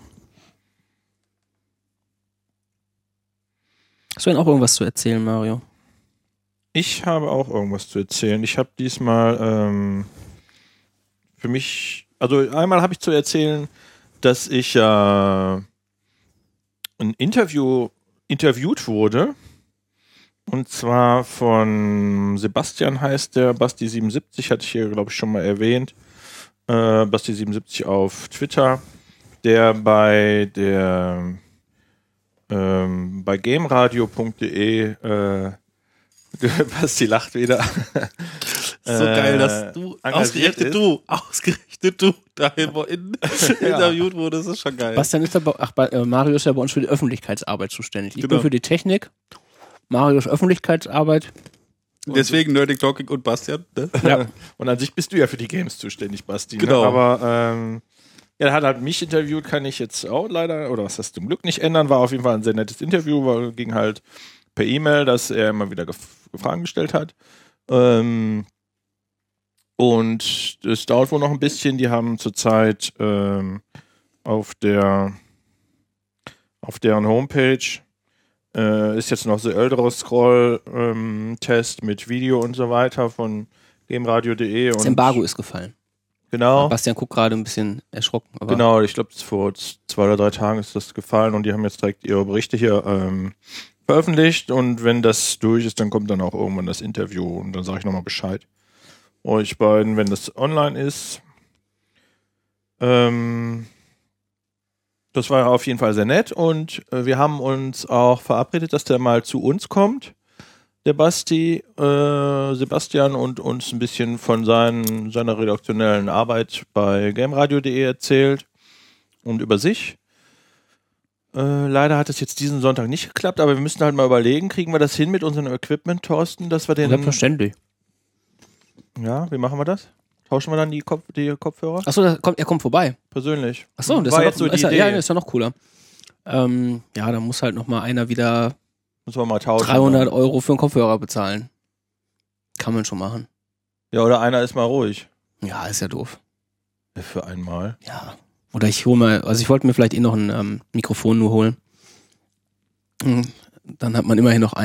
Hast du denn auch irgendwas zu erzählen, Mario? Ich habe auch irgendwas zu erzählen. Ich habe diesmal für mich, also einmal habe ich zu erzählen, dass ich ein interviewt wurde. Und zwar von Sebastian heißt der, Basti77, hatte ich hier, glaube ich, schon mal erwähnt. Basti77 auf Twitter, der bei gameradio.de Basti lacht wieder. So geil, dass du, ausgerechnet du da interviewt wurdest, das ist schon geil. Bastian ist Mario ist ja bei uns für die Öffentlichkeitsarbeit zuständig. Ich Genau. bin für die Technik. Mario ist Öffentlichkeitsarbeit. Deswegen Nerdy Talking und Bastian. Ne? Ja. Und an sich bist du ja für die Games zuständig, Basti. Genau. Ne? Aber er hat halt mich interviewt, kann ich jetzt auch leider, oder was heißt zum Glück nicht ändern. War auf jeden Fall ein sehr nettes Interview, weil ging halt per E-Mail, dass er immer wieder Fragen gestellt hat. Und es dauert wohl noch ein bisschen. Die haben zurzeit auf deren Homepage ist jetzt noch The Elder Scroll Test mit Video und so weiter von gameradio.de. Das Embargo ist gefallen. Genau. Bastian guckt gerade ein bisschen erschrocken. Aber Genau, ich glaube, vor 2 oder 3 Tagen ist das gefallen und die haben jetzt direkt ihre Berichte hier veröffentlicht und wenn das durch ist, dann kommt dann auch irgendwann das Interview und dann sage ich nochmal Bescheid. Euch beiden, wenn das online ist. Das war auf jeden Fall sehr nett und wir haben uns auch verabredet, dass der mal zu uns kommt, der Sebastian, und uns ein bisschen von seiner redaktionellen Arbeit bei gameradio.de erzählt und über sich. Leider hat es jetzt diesen Sonntag nicht geklappt, aber wir müssen halt mal überlegen, kriegen wir das hin mit unserem Equipment, Thorsten, dass wir den... Selbstverständlich. Ja, wie machen wir das? Tauschen wir dann die Kopfhörer? Achso, er kommt vorbei. Persönlich. Achso, das war ist jetzt so die Idee. Ja, ist ja noch cooler. Ja, da muss halt nochmal einer wieder Müssen wir mal tauschen. 300 € für einen Kopfhörer bezahlen. Kann man schon machen. Ja, oder einer ist mal ruhig. Ja, ist ja doof. Für einmal. Ja. Oder ich hole mal, also ich wollte mir vielleicht noch ein Mikrofon nur holen. Dann hat man immerhin noch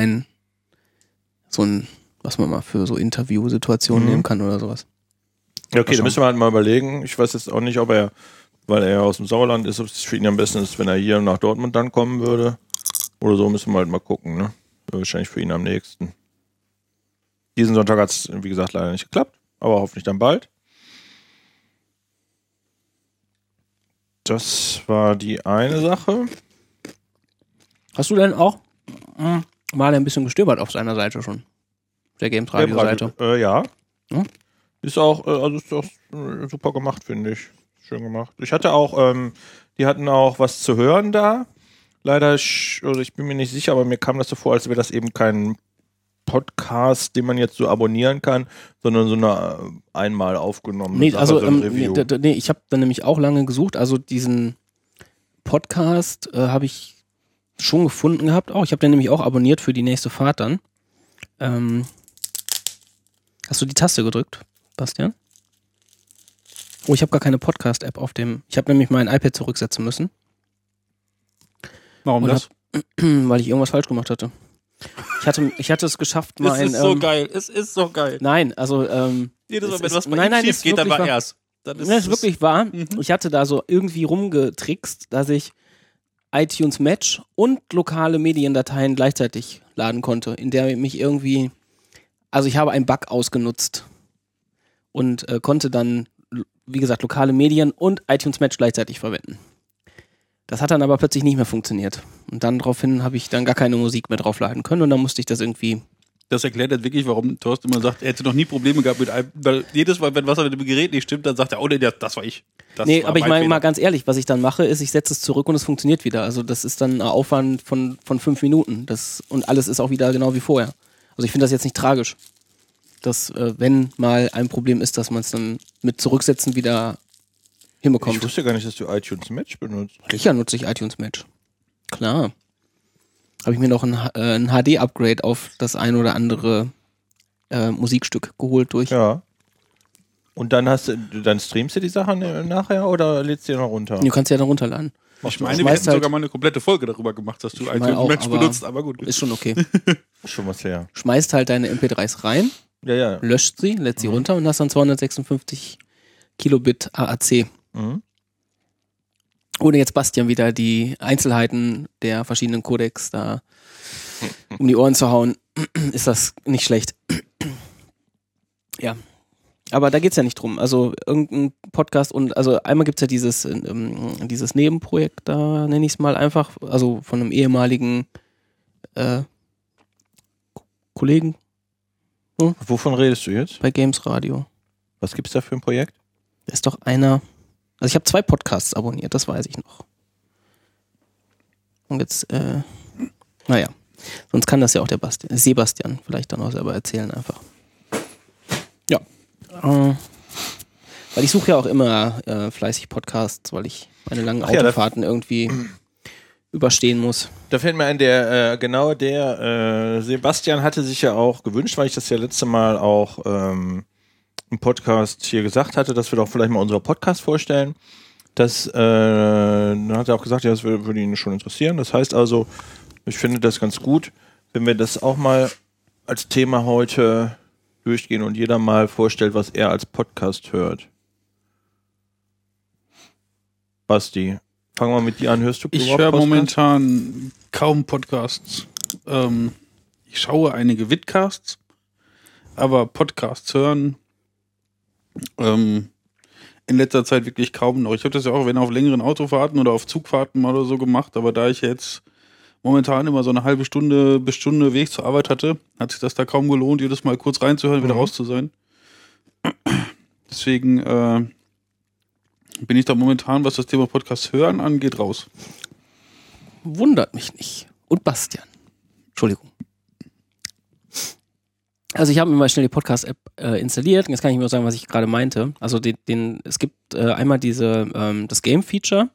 was man mal für so Interviewsituationen nehmen kann oder sowas. Ja, okay, da müssen wir halt mal überlegen. Ich weiß jetzt auch nicht, ob er, weil er aus dem Sauerland ist, ob es für ihn am besten ist, wenn er hier nach Dortmund dann kommen würde. Oder so, müssen wir halt mal gucken, ne? Wäre wahrscheinlich für ihn am nächsten. Diesen Sonntag hat es, wie gesagt, leider nicht geklappt, aber hoffentlich dann bald. Das war die eine Sache. Hast du denn auch mal ein bisschen gestöbert auf seiner Seite schon? Der Games Radio Seite? Ja. Hm? Ist auch super gemacht, finde ich. Schön gemacht. Ich hatte auch, die hatten auch was zu hören da. Leider, ich bin mir nicht sicher, aber mir kam das so vor, als wäre das eben kein Podcast, den man jetzt so abonnieren kann, sondern so eine einmal aufgenommene Nee, Sache, also so ein Review. ich habe dann nämlich auch lange gesucht. Also diesen Podcast habe ich schon gefunden gehabt. Ich habe den nämlich auch abonniert für die nächste Fahrt dann. Hast du die Taste gedrückt, Bastian? Oh, ich habe gar keine Podcast-App auf dem. Ich habe nämlich mein iPad zurücksetzen müssen. Warum das? Weil ich irgendwas falsch gemacht hatte. Ich hatte es geschafft, mal Es ist so geil. Es ist so geil. Nein, also Jedes Mal, es wenn was ist- bei nein, ihm nein, schief es geht, dann wirklich war wahr. er's. Dann ist das ist es wirklich wahr. Ich hatte da so irgendwie rumgetrickst, dass ich iTunes Match und lokale Mediendateien gleichzeitig laden konnte, in der mich irgendwie, also ich habe einen Bug ausgenutzt und konnte dann, wie gesagt, lokale Medien und iTunes Match gleichzeitig verwenden. Das hat dann aber plötzlich nicht mehr funktioniert. Und dann daraufhin habe ich dann gar keine Musik mehr draufladen können und dann musste ich das irgendwie. Das erklärt jetzt wirklich, warum Thorsten immer sagt, er hätte noch nie Probleme gehabt mit einem, weil jedes Mal, wenn was mit dem Gerät nicht stimmt, dann sagt er, oh nee, das war ich. Nee, aber ich meine mal ganz ehrlich, was ich dann mache, ist, ich setze es zurück und es funktioniert wieder. Also das ist dann ein Aufwand von 5 Minuten. Und alles ist auch wieder genau wie vorher. Also ich finde das jetzt nicht tragisch. Dass, wenn mal ein Problem ist, dass man es dann mit Zurücksetzen wieder hinbekommt. Ich wusste gar nicht, dass du iTunes Match benutzt. Sicher nutze ich iTunes Match. Klar. Habe ich mir noch ein HD-Upgrade auf das ein oder andere Musikstück geholt durch. Ja. Und dann streamst du die Sachen nachher oder lädst du die noch runter? Du kannst ja dann runterladen. Ich meine, wir Schmeißt hätten halt- sogar mal eine komplette Folge darüber gemacht, dass du Ich meine iTunes auch, Match aber- benutzt, aber gut. Ist schon okay. Schon was her. Schmeißt halt deine MP3s rein, Ja. löscht sie, lädt sie runter und hast dann 256 Kilobit AAC. Mhm. Ohne jetzt Bastian wieder die Einzelheiten der verschiedenen Codecs da um die Ohren zu hauen, ist das nicht schlecht. Ja. Aber da geht's ja nicht drum. Also irgendein Podcast und also einmal gibt's ja dieses Nebenprojekt, da nenne ich es mal einfach, also von einem ehemaligen Kollegen Wovon redest du jetzt? bei Games Radio. Was gibt's da für ein Projekt? Da ist doch einer. Also ich habe 2 Podcasts abonniert, das weiß ich noch. Und jetzt, naja. Sonst kann das ja auch der Sebastian vielleicht dann auch selber erzählen einfach. Ja. Weil ich suche ja auch immer fleißig Podcasts, weil ich meine langen Ach ja, Autofahrten irgendwie überstehen muss. Da fällt mir ein, der Sebastian hatte sich ja auch gewünscht, weil ich das ja letzte Mal auch im Podcast hier gesagt hatte, dass wir doch vielleicht mal unseren Podcast vorstellen. Dann hat er auch gesagt, ja, das würde ihn schon interessieren. Das heißt also, ich finde das ganz gut, wenn wir das auch mal als Thema heute durchgehen und jeder mal vorstellt, was er als Podcast hört. Basti, fangen wir mit dir an. Hörst du Ich überhaupt höre Podcasts? momentan kaum Podcasts. Ich schaue einige Vidcasts, aber Podcasts hören in letzter Zeit wirklich kaum noch. Ich habe das ja auch, wenn auf längeren Autofahrten oder auf Zugfahrten mal oder so gemacht, aber da ich jetzt momentan immer so eine halbe Stunde bis Stunde Weg zur Arbeit hatte, hat sich das da kaum gelohnt, jedes Mal kurz reinzuhören, wieder raus zu sein. Deswegen bin ich da momentan, was das Thema Podcast hören angeht, raus. Wundert mich nicht. Und Bastian. Entschuldigung. Also ich habe mir mal schnell die Podcast-App installiert. Jetzt kann ich mir auch sagen, was ich gerade meinte. Also es gibt einmal das Game-Feature,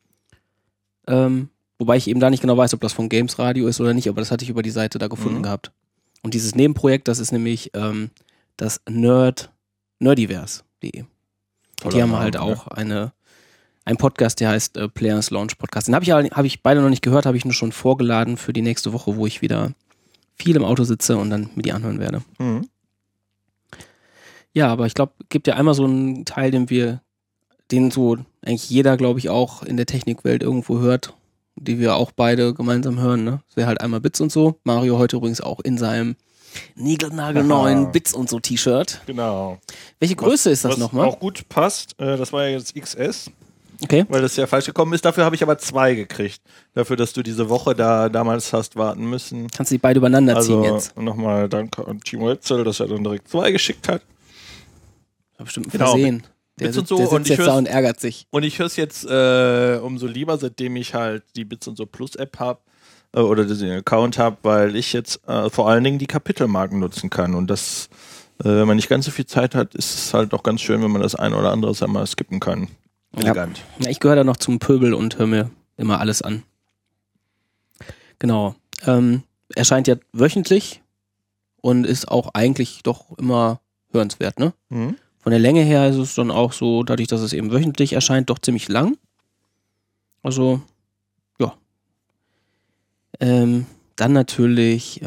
wobei ich eben da nicht genau weiß, ob das von Games Radio ist oder nicht, aber das hatte ich über die Seite da gefunden gehabt. Und dieses Nebenprojekt, das ist nämlich das nerdiverse.de. Und die haben halt auch einen Podcast, der heißt Players Launch Podcast. Den habe ich beide noch nicht gehört, habe ich nur schon vorgeladen für die nächste Woche, wo ich wieder viel im Auto sitze und dann mir die anhören werde. Mhm. Ja, aber ich glaube, es gibt ja einmal so einen Teil, den so eigentlich jeder, glaube ich, auch in der Technikwelt irgendwo hört, die wir auch beide gemeinsam hören. Ne? Das wäre halt einmal Bits und so. Mario heute übrigens auch in seinem niegelnagelneuen Bits und so T-Shirt. Genau. Welche Größe ist das nochmal? Was auch gut passt, das war ja jetzt XS. Okay. Weil das ja falsch gekommen ist. Dafür habe ich aber 2 gekriegt. Dafür, dass du diese Woche damals hast warten müssen. Kannst du die beide übereinander ziehen jetzt? Also nochmal danke an Timo Etzel, dass er dann direkt 2 geschickt hat. Hab bestimmt versehen. Der sitzt jetzt da und ärgert sich. Und ich höre es jetzt umso lieber, seitdem ich halt die Bits und so Plus App habe oder den Account habe, weil ich jetzt vor allen Dingen die Kapitelmarken nutzen kann. Und das, wenn man nicht ganz so viel Zeit hat, ist es halt auch ganz schön, wenn man das ein oder andere einmal skippen kann. Elegant. Ja, ich gehöre da noch zum Pöbel und höre mir immer alles an. Genau. Erscheint ja wöchentlich und ist auch eigentlich doch immer hörenswert, ne? Mhm. Von der Länge her ist es dann auch so, dadurch, dass es eben wöchentlich erscheint, doch ziemlich lang. Also, ja. Dann natürlich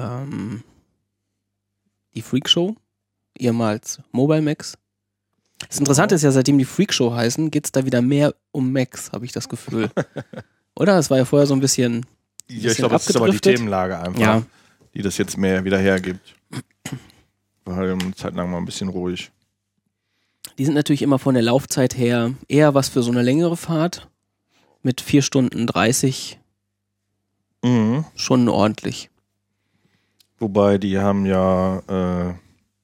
die Freakshow, ehemals Mobile Max. Das Interessante ist ja, seitdem die Freakshow heißen, geht es da wieder mehr um Macs, habe ich das Gefühl. Oder? Es war ja vorher so ein bisschen ja, ich glaube, das ist aber die Themenlage einfach, die das jetzt mehr wieder hergibt. War halt eine Zeit lang mal ein bisschen ruhig. Die sind natürlich immer von der Laufzeit her eher was für so eine längere Fahrt. Mit 4 Stunden 30 schon ordentlich. Wobei, die haben ja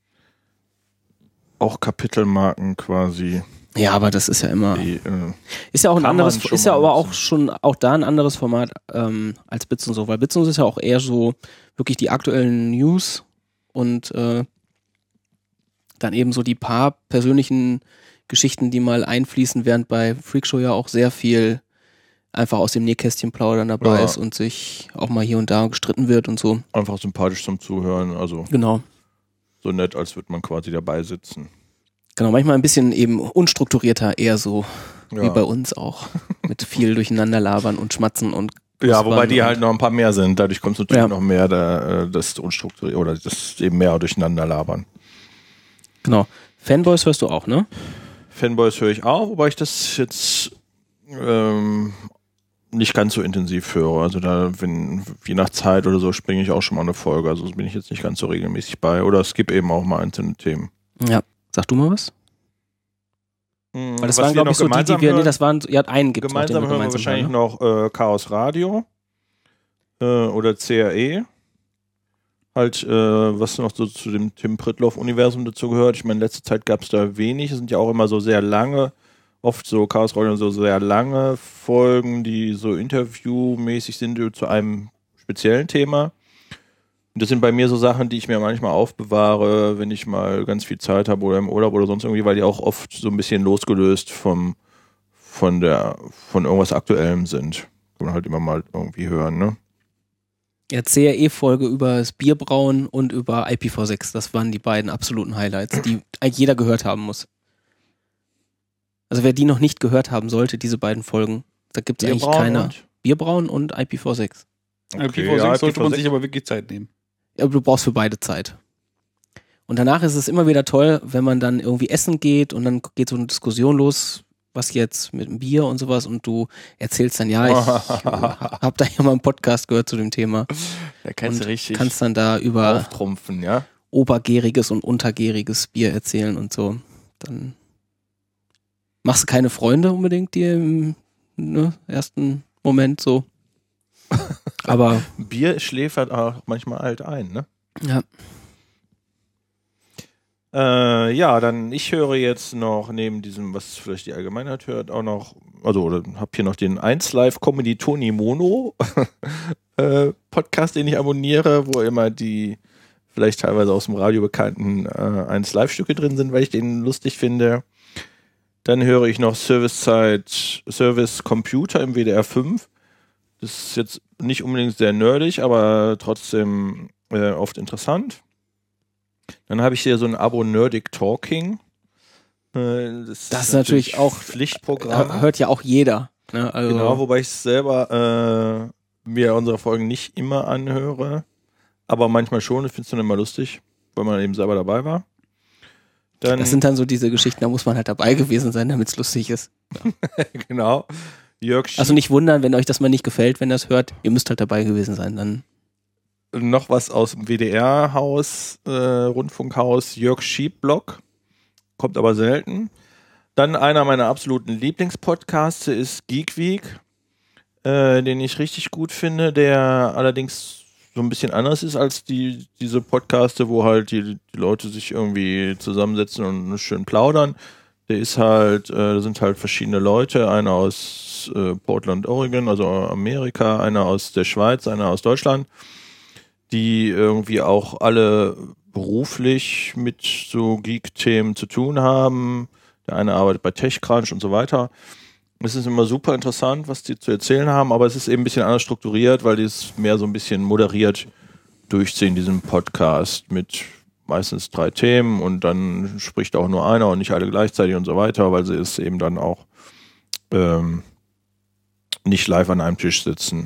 auch Kapitelmarken quasi. Ja, aber das ist ja immer. Ist ja auch ein anderes, ist ja aber auch schon auch da ein anderes Format als Bits und so, weil Bits und so ist ja auch eher so wirklich die aktuellen News und dann eben so die paar persönlichen Geschichten, die mal einfließen, während bei Freakshow ja auch sehr viel einfach aus dem Nähkästchen plaudern dabei ist und sich auch mal hier und da gestritten wird und so. Einfach sympathisch zum Zuhören, also. Genau. So nett, als würde man quasi dabei sitzen. Genau, manchmal ein bisschen eben unstrukturierter, eher so wie bei uns auch. Mit viel durcheinander labern und schmatzen und ja, wobei die halt noch ein paar mehr sind. Dadurch kommt es natürlich noch mehr das unstrukturiert oder das eben mehr durcheinander labern. Genau. Fanboys hörst du auch, ne? Fanboys höre ich auch, wobei ich das jetzt nicht ganz so intensiv höre. Also da, je nach Zeit oder so, springe ich auch schon mal eine Folge. Also bin ich jetzt nicht ganz so regelmäßig bei. Oder es gibt eben auch mal einzelne Themen. Ja. Sag du mal was? Weil das waren, glaube ich, so die wir, nee, das waren, einen gibt es noch, gemeinsam hören wir wahrscheinlich noch Chaos Radio oder CRE. Halt, was noch so zu dem Tim Prittloff-Universum dazu gehört. Ich meine, in letzter Zeit gab es da wenig. Es sind ja auch immer so sehr lange, oft so Chaos Radio und so sehr lange Folgen, die so interviewmäßig sind zu einem speziellen Thema. Und das sind bei mir so Sachen, die ich mir manchmal aufbewahre, wenn ich mal ganz viel Zeit habe oder im Urlaub oder sonst irgendwie, weil die auch oft so ein bisschen losgelöst von irgendwas Aktuellem sind. Kann man halt immer mal irgendwie hören, ne? Ja, CRE-Folge über das Bierbrauen und über IPv6. Das waren die beiden absoluten Highlights, die eigentlich jeder gehört haben muss. Also wer die noch nicht gehört haben sollte, diese beiden Folgen, da gibt es eigentlich keiner. Bierbrauen und IPv6. Okay, IPv6 sollte man sich aber wirklich Zeit nehmen. Ja, aber du brauchst für beide Zeit. Und danach ist es immer wieder toll, wenn man dann irgendwie essen geht und dann geht so eine Diskussion los, was jetzt mit dem Bier und sowas und du erzählst dann, ja, ich hab da ja mal einen Podcast gehört zu dem Thema. Da kannst du richtig kannst dann da über auftrumpfen, ja? obergäriges und untergäriges Bier erzählen und so. Dann machst du keine Freunde unbedingt, die im ersten Moment so. Aber Bier schläfert auch manchmal halt ein, ne? ja. Ja, dann ich höre jetzt noch neben diesem, was vielleicht die Allgemeinheit hört, auch noch, also oder hab hier noch den 1Live Comedy Toni Mono Podcast, den ich abonniere, wo immer die vielleicht teilweise aus dem Radio bekannten 1Live-Stücke drin sind, weil ich den lustig finde. Dann höre ich noch Service Computer im WDR 5. Das ist jetzt nicht unbedingt sehr nerdig, aber trotzdem oft interessant. Dann habe ich hier so ein Abo Nerdic Talking. Das ist natürlich auch Pflichtprogramm. Hört ja auch jeder. Ne? Also Genau, wobei ich selber mir unsere Folgen nicht immer anhöre, aber manchmal schon. Ich finde es dann immer lustig, weil man eben selber dabei war. Dann, das sind dann so diese Geschichten, da muss man halt dabei gewesen sein, damit es lustig ist. Ja. Genau. Jörg also nicht wundern, wenn euch das mal nicht gefällt, wenn ihr das hört. Ihr müsst halt dabei gewesen sein. Dann noch was aus dem WDR-Haus, Rundfunkhaus, Jörg Schieb-Blog. Kommt aber selten. Dann einer meiner absoluten Lieblingspodcasts ist Geek Week, den ich richtig gut finde, der allerdings so ein bisschen anders ist als diese Podcaste, wo halt die Leute sich irgendwie zusammensetzen und schön plaudern. Der ist halt, da sind halt verschiedene Leute, einer aus Portland, Oregon, also Amerika, einer aus der Schweiz, einer aus Deutschland, die irgendwie auch alle beruflich mit so Geek-Themen zu tun haben. Der eine arbeitet bei TechCrunch und so weiter. Es ist immer super interessant, was die zu erzählen haben, aber es ist eben ein bisschen anders strukturiert, weil die es mehr so ein bisschen moderiert durchziehen, diesen Podcast mit meistens 3 Themen und dann spricht auch nur einer und nicht alle gleichzeitig und so weiter, weil sie es eben dann auch nicht live an einem Tisch sitzen.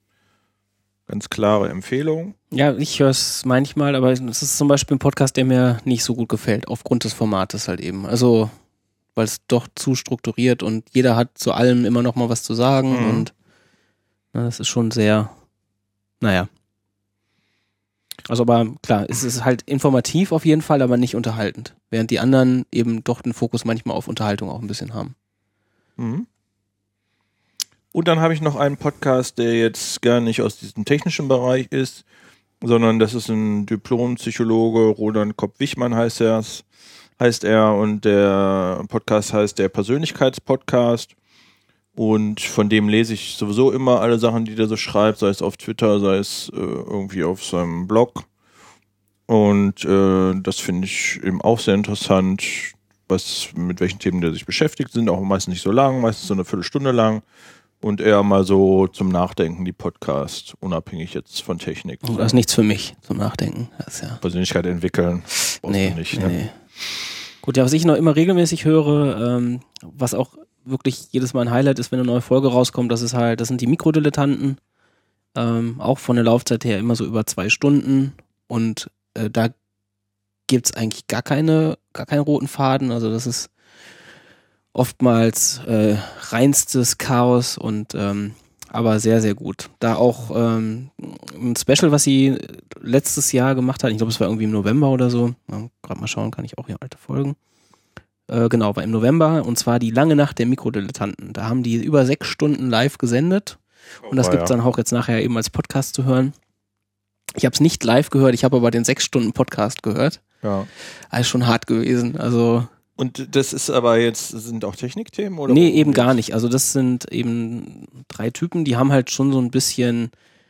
Ganz klare Empfehlung. Ja, ich höre es manchmal, aber es ist zum Beispiel ein Podcast, der mir nicht so gut gefällt, aufgrund des Formates halt eben. Also, weil es doch zu strukturiert und jeder hat zu allem immer noch mal was zu sagen und das ist schon sehr, naja. Also aber klar, es ist halt informativ auf jeden Fall, aber nicht unterhaltend. Während die anderen eben doch den Fokus manchmal auf Unterhaltung auch ein bisschen haben. Mhm. Und dann habe ich noch einen Podcast, der jetzt gar nicht aus diesem technischen Bereich ist, sondern das ist ein Diplompsychologe, Roland Kopp-Wichmann heißt er und der Podcast heißt der Persönlichkeitspodcast und von dem lese ich sowieso immer alle Sachen, die der so schreibt, sei es auf Twitter, sei es irgendwie auf seinem Blog und das finde ich eben auch sehr interessant, mit welchen Themen der sich beschäftigt, sind auch meistens nicht so lang, meistens so eine Viertelstunde lang. Und eher mal so zum Nachdenken, die Podcast, unabhängig jetzt von Technik. Und das ist nichts für mich zum Nachdenken. Das ist ja Persönlichkeit entwickeln. Nee. Gut, ja, was ich noch immer regelmäßig höre, was auch wirklich jedes Mal ein Highlight ist, wenn eine neue Folge rauskommt, das sind die Mikrodilettanten. Auch von der Laufzeit her immer so über 2 Stunden. Und da gibt's eigentlich gar keinen roten Faden. Also das ist oftmals reinstes Chaos und aber sehr, sehr gut. Da auch ein Special, was sie letztes Jahr gemacht hat, ich glaube, es war irgendwie im November oder so. Gerade mal schauen, kann ich auch hier alte Folgen. Genau, war im November und zwar die lange Nacht der Mikrodilettanten. Da haben die über 6 Stunden live gesendet und das gibt's dann auch jetzt nachher eben als Podcast zu hören. Ich habe es nicht live gehört, ich habe aber den 6 Stunden Podcast gehört. Ja. Also schon hart gewesen, also und das ist aber jetzt, sind auch Technikthemen? Oder nee, eben gar nicht. Also das sind eben 3 Typen, die haben halt schon so ein bisschen,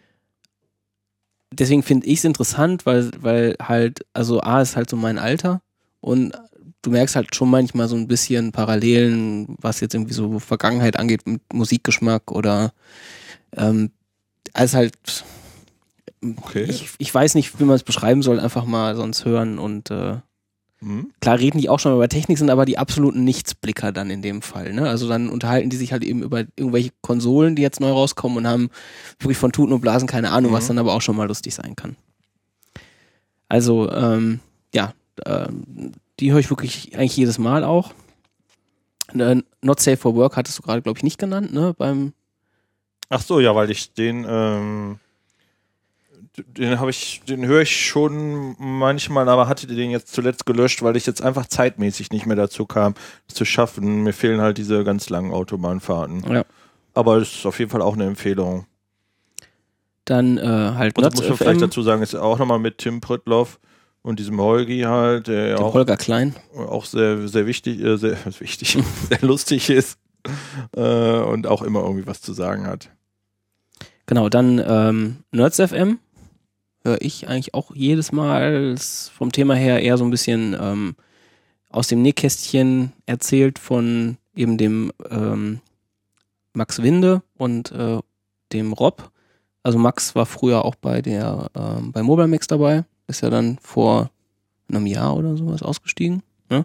deswegen finde ich es interessant, weil halt, also A ist halt so mein Alter und du merkst halt schon manchmal so ein bisschen Parallelen, was jetzt irgendwie so Vergangenheit angeht mit Musikgeschmack oder also halt Okay. Ich weiß nicht, wie man es beschreiben soll, einfach mal sonst hören und klar reden die auch schon mal über Technik, sind aber die absoluten Nichtsblicker dann in dem Fall. Ne? Also dann unterhalten die sich halt eben über irgendwelche Konsolen, die jetzt neu rauskommen und haben wirklich von Tuten und Blasen keine Ahnung, was dann aber auch schon mal lustig sein kann. Also, die höre ich wirklich eigentlich jedes Mal auch. Not Safe for Work hattest du gerade, glaube ich, nicht genannt, ne? Ach so, ja, weil ich den höre ich schon manchmal, aber hatte den jetzt zuletzt gelöscht, weil ich jetzt einfach zeitmäßig nicht mehr dazu kam, es zu schaffen. Mir fehlen halt diese ganz langen Autobahnfahrten. Ja. Aber es ist auf jeden Fall auch eine Empfehlung. Dann halt Und Not das muss man FM, vielleicht dazu sagen, ist auch nochmal mit Tim Prittloff und diesem Holgi halt, der dem auch, Holger Klein. auch sehr, sehr wichtig, sehr lustig ist und auch immer irgendwie was zu sagen hat. Genau, dann Nerds FM höre ich eigentlich auch jedes Mal. Ist vom Thema her eher so ein bisschen aus dem Nähkästchen erzählt von eben dem Max Winde und dem Rob. Also Max war früher auch bei Mobile Max dabei, ist ja dann vor einem Jahr oder sowas ausgestiegen. Ne?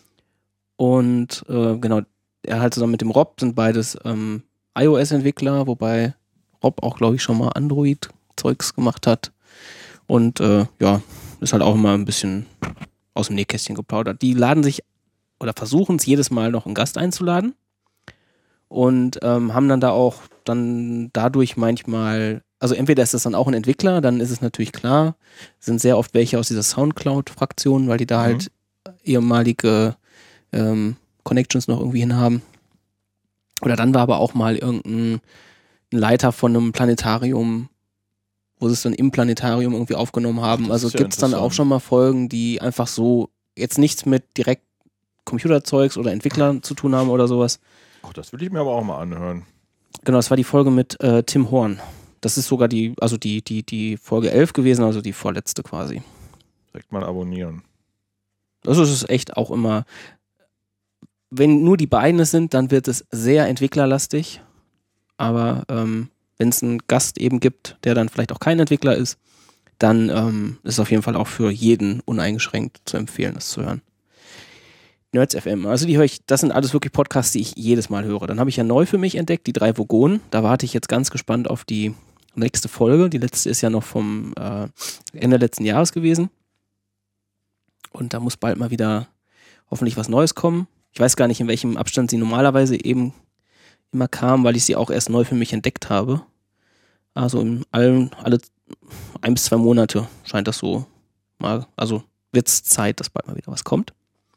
Und genau, er halt zusammen mit dem Rob sind beides iOS-Entwickler, wobei Rob auch, glaube ich, schon mal Android-Zeugs gemacht hat. Und ist halt auch immer ein bisschen aus dem Nähkästchen geplaudert. Die laden sich oder versuchen es jedes Mal noch einen Gast einzuladen und haben dann da auch dann dadurch manchmal, also entweder ist das dann auch ein Entwickler, dann ist es natürlich klar, sind sehr oft welche aus dieser Soundcloud-Fraktion, weil die da halt ehemalige Connections noch irgendwie hin haben. Oder dann war aber auch mal irgendein Leiter von einem Planetarium, wo sie es dann im Planetarium irgendwie aufgenommen haben. Ach, also ja gibt es dann auch schon mal Folgen, die einfach so jetzt nichts mit direkt Computerzeugs oder Entwicklern zu tun haben oder sowas. Ach, das will ich mir aber auch mal anhören. Genau, das war die Folge mit Tim Horn. Das ist sogar die Folge 11 gewesen, also die vorletzte quasi. Direkt mal abonnieren. Also es ist echt auch immer, wenn nur die beiden es sind, dann wird es sehr entwicklerlastig. Aber wenn es einen Gast eben gibt, der dann vielleicht auch kein Entwickler ist, dann ist es auf jeden Fall auch für jeden uneingeschränkt zu empfehlen, das zu hören. Nerds FM, also die höre ich, das sind alles wirklich Podcasts, die ich jedes Mal höre. Dann habe ich ja neu für mich entdeckt, die 3 Vogonen. Da warte ich jetzt ganz gespannt auf die nächste Folge. Die letzte ist ja noch vom Ende letzten Jahres gewesen. Und da muss bald mal wieder hoffentlich was Neues kommen. Ich weiß gar nicht, in welchem Abstand sie normalerweise eben immer kam, weil ich sie auch erst neu für mich entdeckt habe. Also alle 1 bis 2 Monate scheint das so mal, also wird es Zeit, dass bald mal wieder was kommt.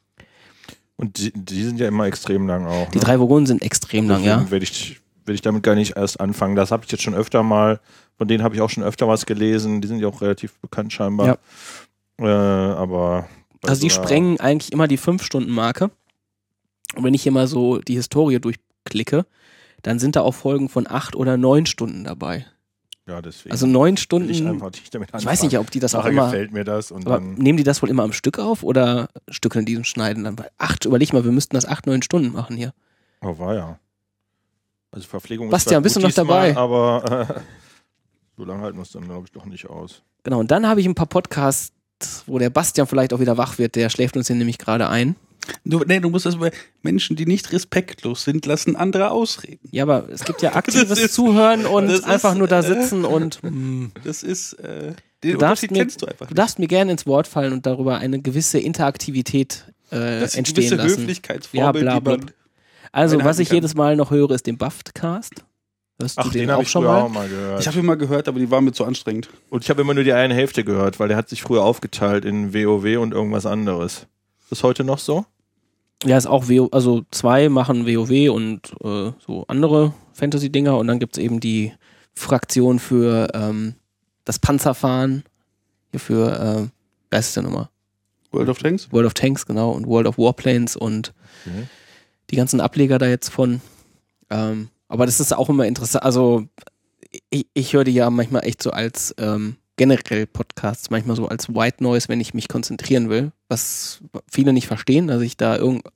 Und die sind ja immer extrem lang auch. Die 3 Vogonen sind extrem lang, ja. Werde ich damit gar nicht erst anfangen. Das habe ich jetzt schon öfter mal, von denen habe ich auch schon öfter was gelesen. Die sind ja auch relativ bekannt scheinbar. Ja. Aber also die sprengen eigentlich immer die 5-Stunden-Marke. Und wenn ich hier mal so die Historie durchklicke, dann sind da auch Folgen von 8 oder 9 Stunden dabei. Ja, deswegen. Also 9 Stunden. Ich einfach nicht damit anfangen. Ich weiß nicht, ob die das auch immer. Gefällt mir das. Und aber dann nehmen die das wohl immer am Stück auf oder stückeln die und schneiden dann? 8, überleg mal, wir müssten das 8, 9 Stunden machen hier. Oh, war ja. Also Verpflegung Bastian, ist bist du noch dabei? Aber so lange halten wir es dann, glaube ich, doch nicht aus. Genau, und dann habe ich ein paar Podcasts, wo der Bastian vielleicht auch wieder wach wird. Der schläft uns hier nämlich gerade ein. Du musst das bei Menschen, die nicht respektlos sind, lassen andere ausreden. Ja, aber es gibt ja aktives Zuhören und einfach nur da sitzen und das ist den Unterschied kennst du einfach. Du darfst mir gerne ins Wort fallen und darüber eine gewisse Interaktivität entstehen gewisse lassen. Höflichkeitsvorbild, ja, bla, bla. Also, was ich jedes Mal noch höre, ist den Buffed-Cast. Hörst du den auch schon auch mal gehört. Ich habe ihn mal gehört, aber die waren mir zu anstrengend. Und ich habe immer nur die eine Hälfte gehört, weil der hat sich früher aufgeteilt in WoW und irgendwas anderes. Ist das heute noch so? Ja, ist auch WoW, also 2 machen WoW und so andere Fantasy-Dinger und dann gibt es eben die Fraktion für das Panzerfahren, hier für, wie heißt es denn nochmal? World of Tanks? World of Tanks, genau, und World of Warplanes und die ganzen Ableger da jetzt von. Aber das ist auch immer interessant, also ich höre die ja manchmal echt so als generell Podcasts, manchmal so als White Noise, wenn ich mich konzentrieren will, was viele nicht verstehen, dass ich da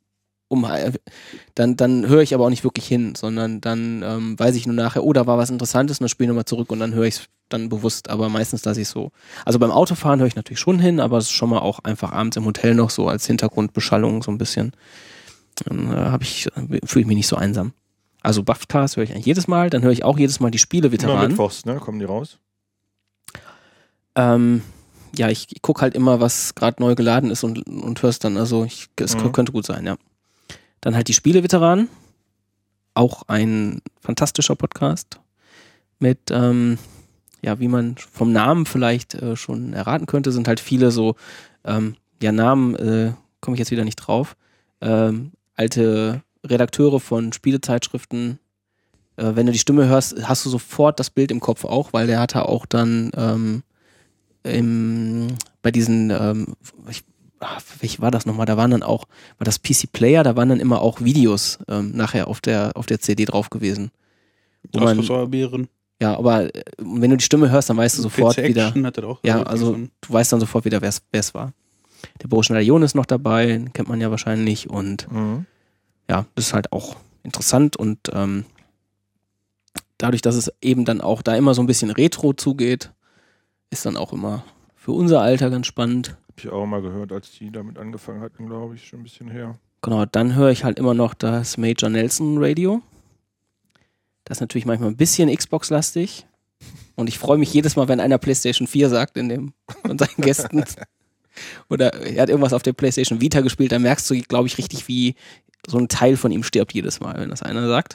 dann höre ich aber auch nicht wirklich hin, sondern dann weiß ich nur nachher, oh, da war was Interessantes und dann spiele ich nochmal zurück und dann höre ich es dann bewusst, aber meistens lasse ich so. Also beim Autofahren höre ich natürlich schon hin, aber es ist schon mal auch einfach abends im Hotel noch so als Hintergrundbeschallung so ein bisschen. Dann fühle ich mich nicht so einsam. Also Buffcast höre ich eigentlich jedes Mal, dann höre ich auch jedes Mal die Spiele-Veteranen. Immer mittwochs, ne? Kommen die raus? Ja, ich gucke halt immer, was gerade neu geladen ist und höre es dann. Also es könnte gut sein, ja. Dann halt die Spiele-Veteranen. Auch ein fantastischer Podcast mit, wie man vom Namen vielleicht schon erraten könnte, sind halt viele so, Namen komme ich jetzt wieder nicht drauf. Alte Redakteure von Spielezeitschriften. Wenn du die Stimme hörst, hast du sofort das Bild im Kopf auch, weil der hatte auch dann bei diesen, welch war das nochmal? Da waren dann auch, war das PC Player, da waren dann immer auch Videos nachher auf der CD drauf gewesen. Ja, aber wenn du die Stimme hörst, dann weißt du sofort wieder. Hat er auch also du weißt dann sofort wieder, wer es war. Der Boris Schneider-John ist noch dabei, den kennt man ja wahrscheinlich und das ist halt auch interessant und dadurch, dass es eben dann auch da immer so ein bisschen Retro zugeht, ist dann auch immer für unser Alter ganz spannend. Hab ich auch mal gehört, als die damit angefangen hatten, glaube ich, schon ein bisschen her. Genau, dann höre ich halt immer noch das Major Nelson Radio. Das ist natürlich manchmal ein bisschen Xbox-lastig. Und ich freue mich jedes Mal, wenn einer PlayStation 4 sagt von seinen Gästen. Oder er hat irgendwas auf der PlayStation Vita gespielt, da merkst du, glaube ich, richtig, wie so ein Teil von ihm stirbt jedes Mal, wenn das einer sagt.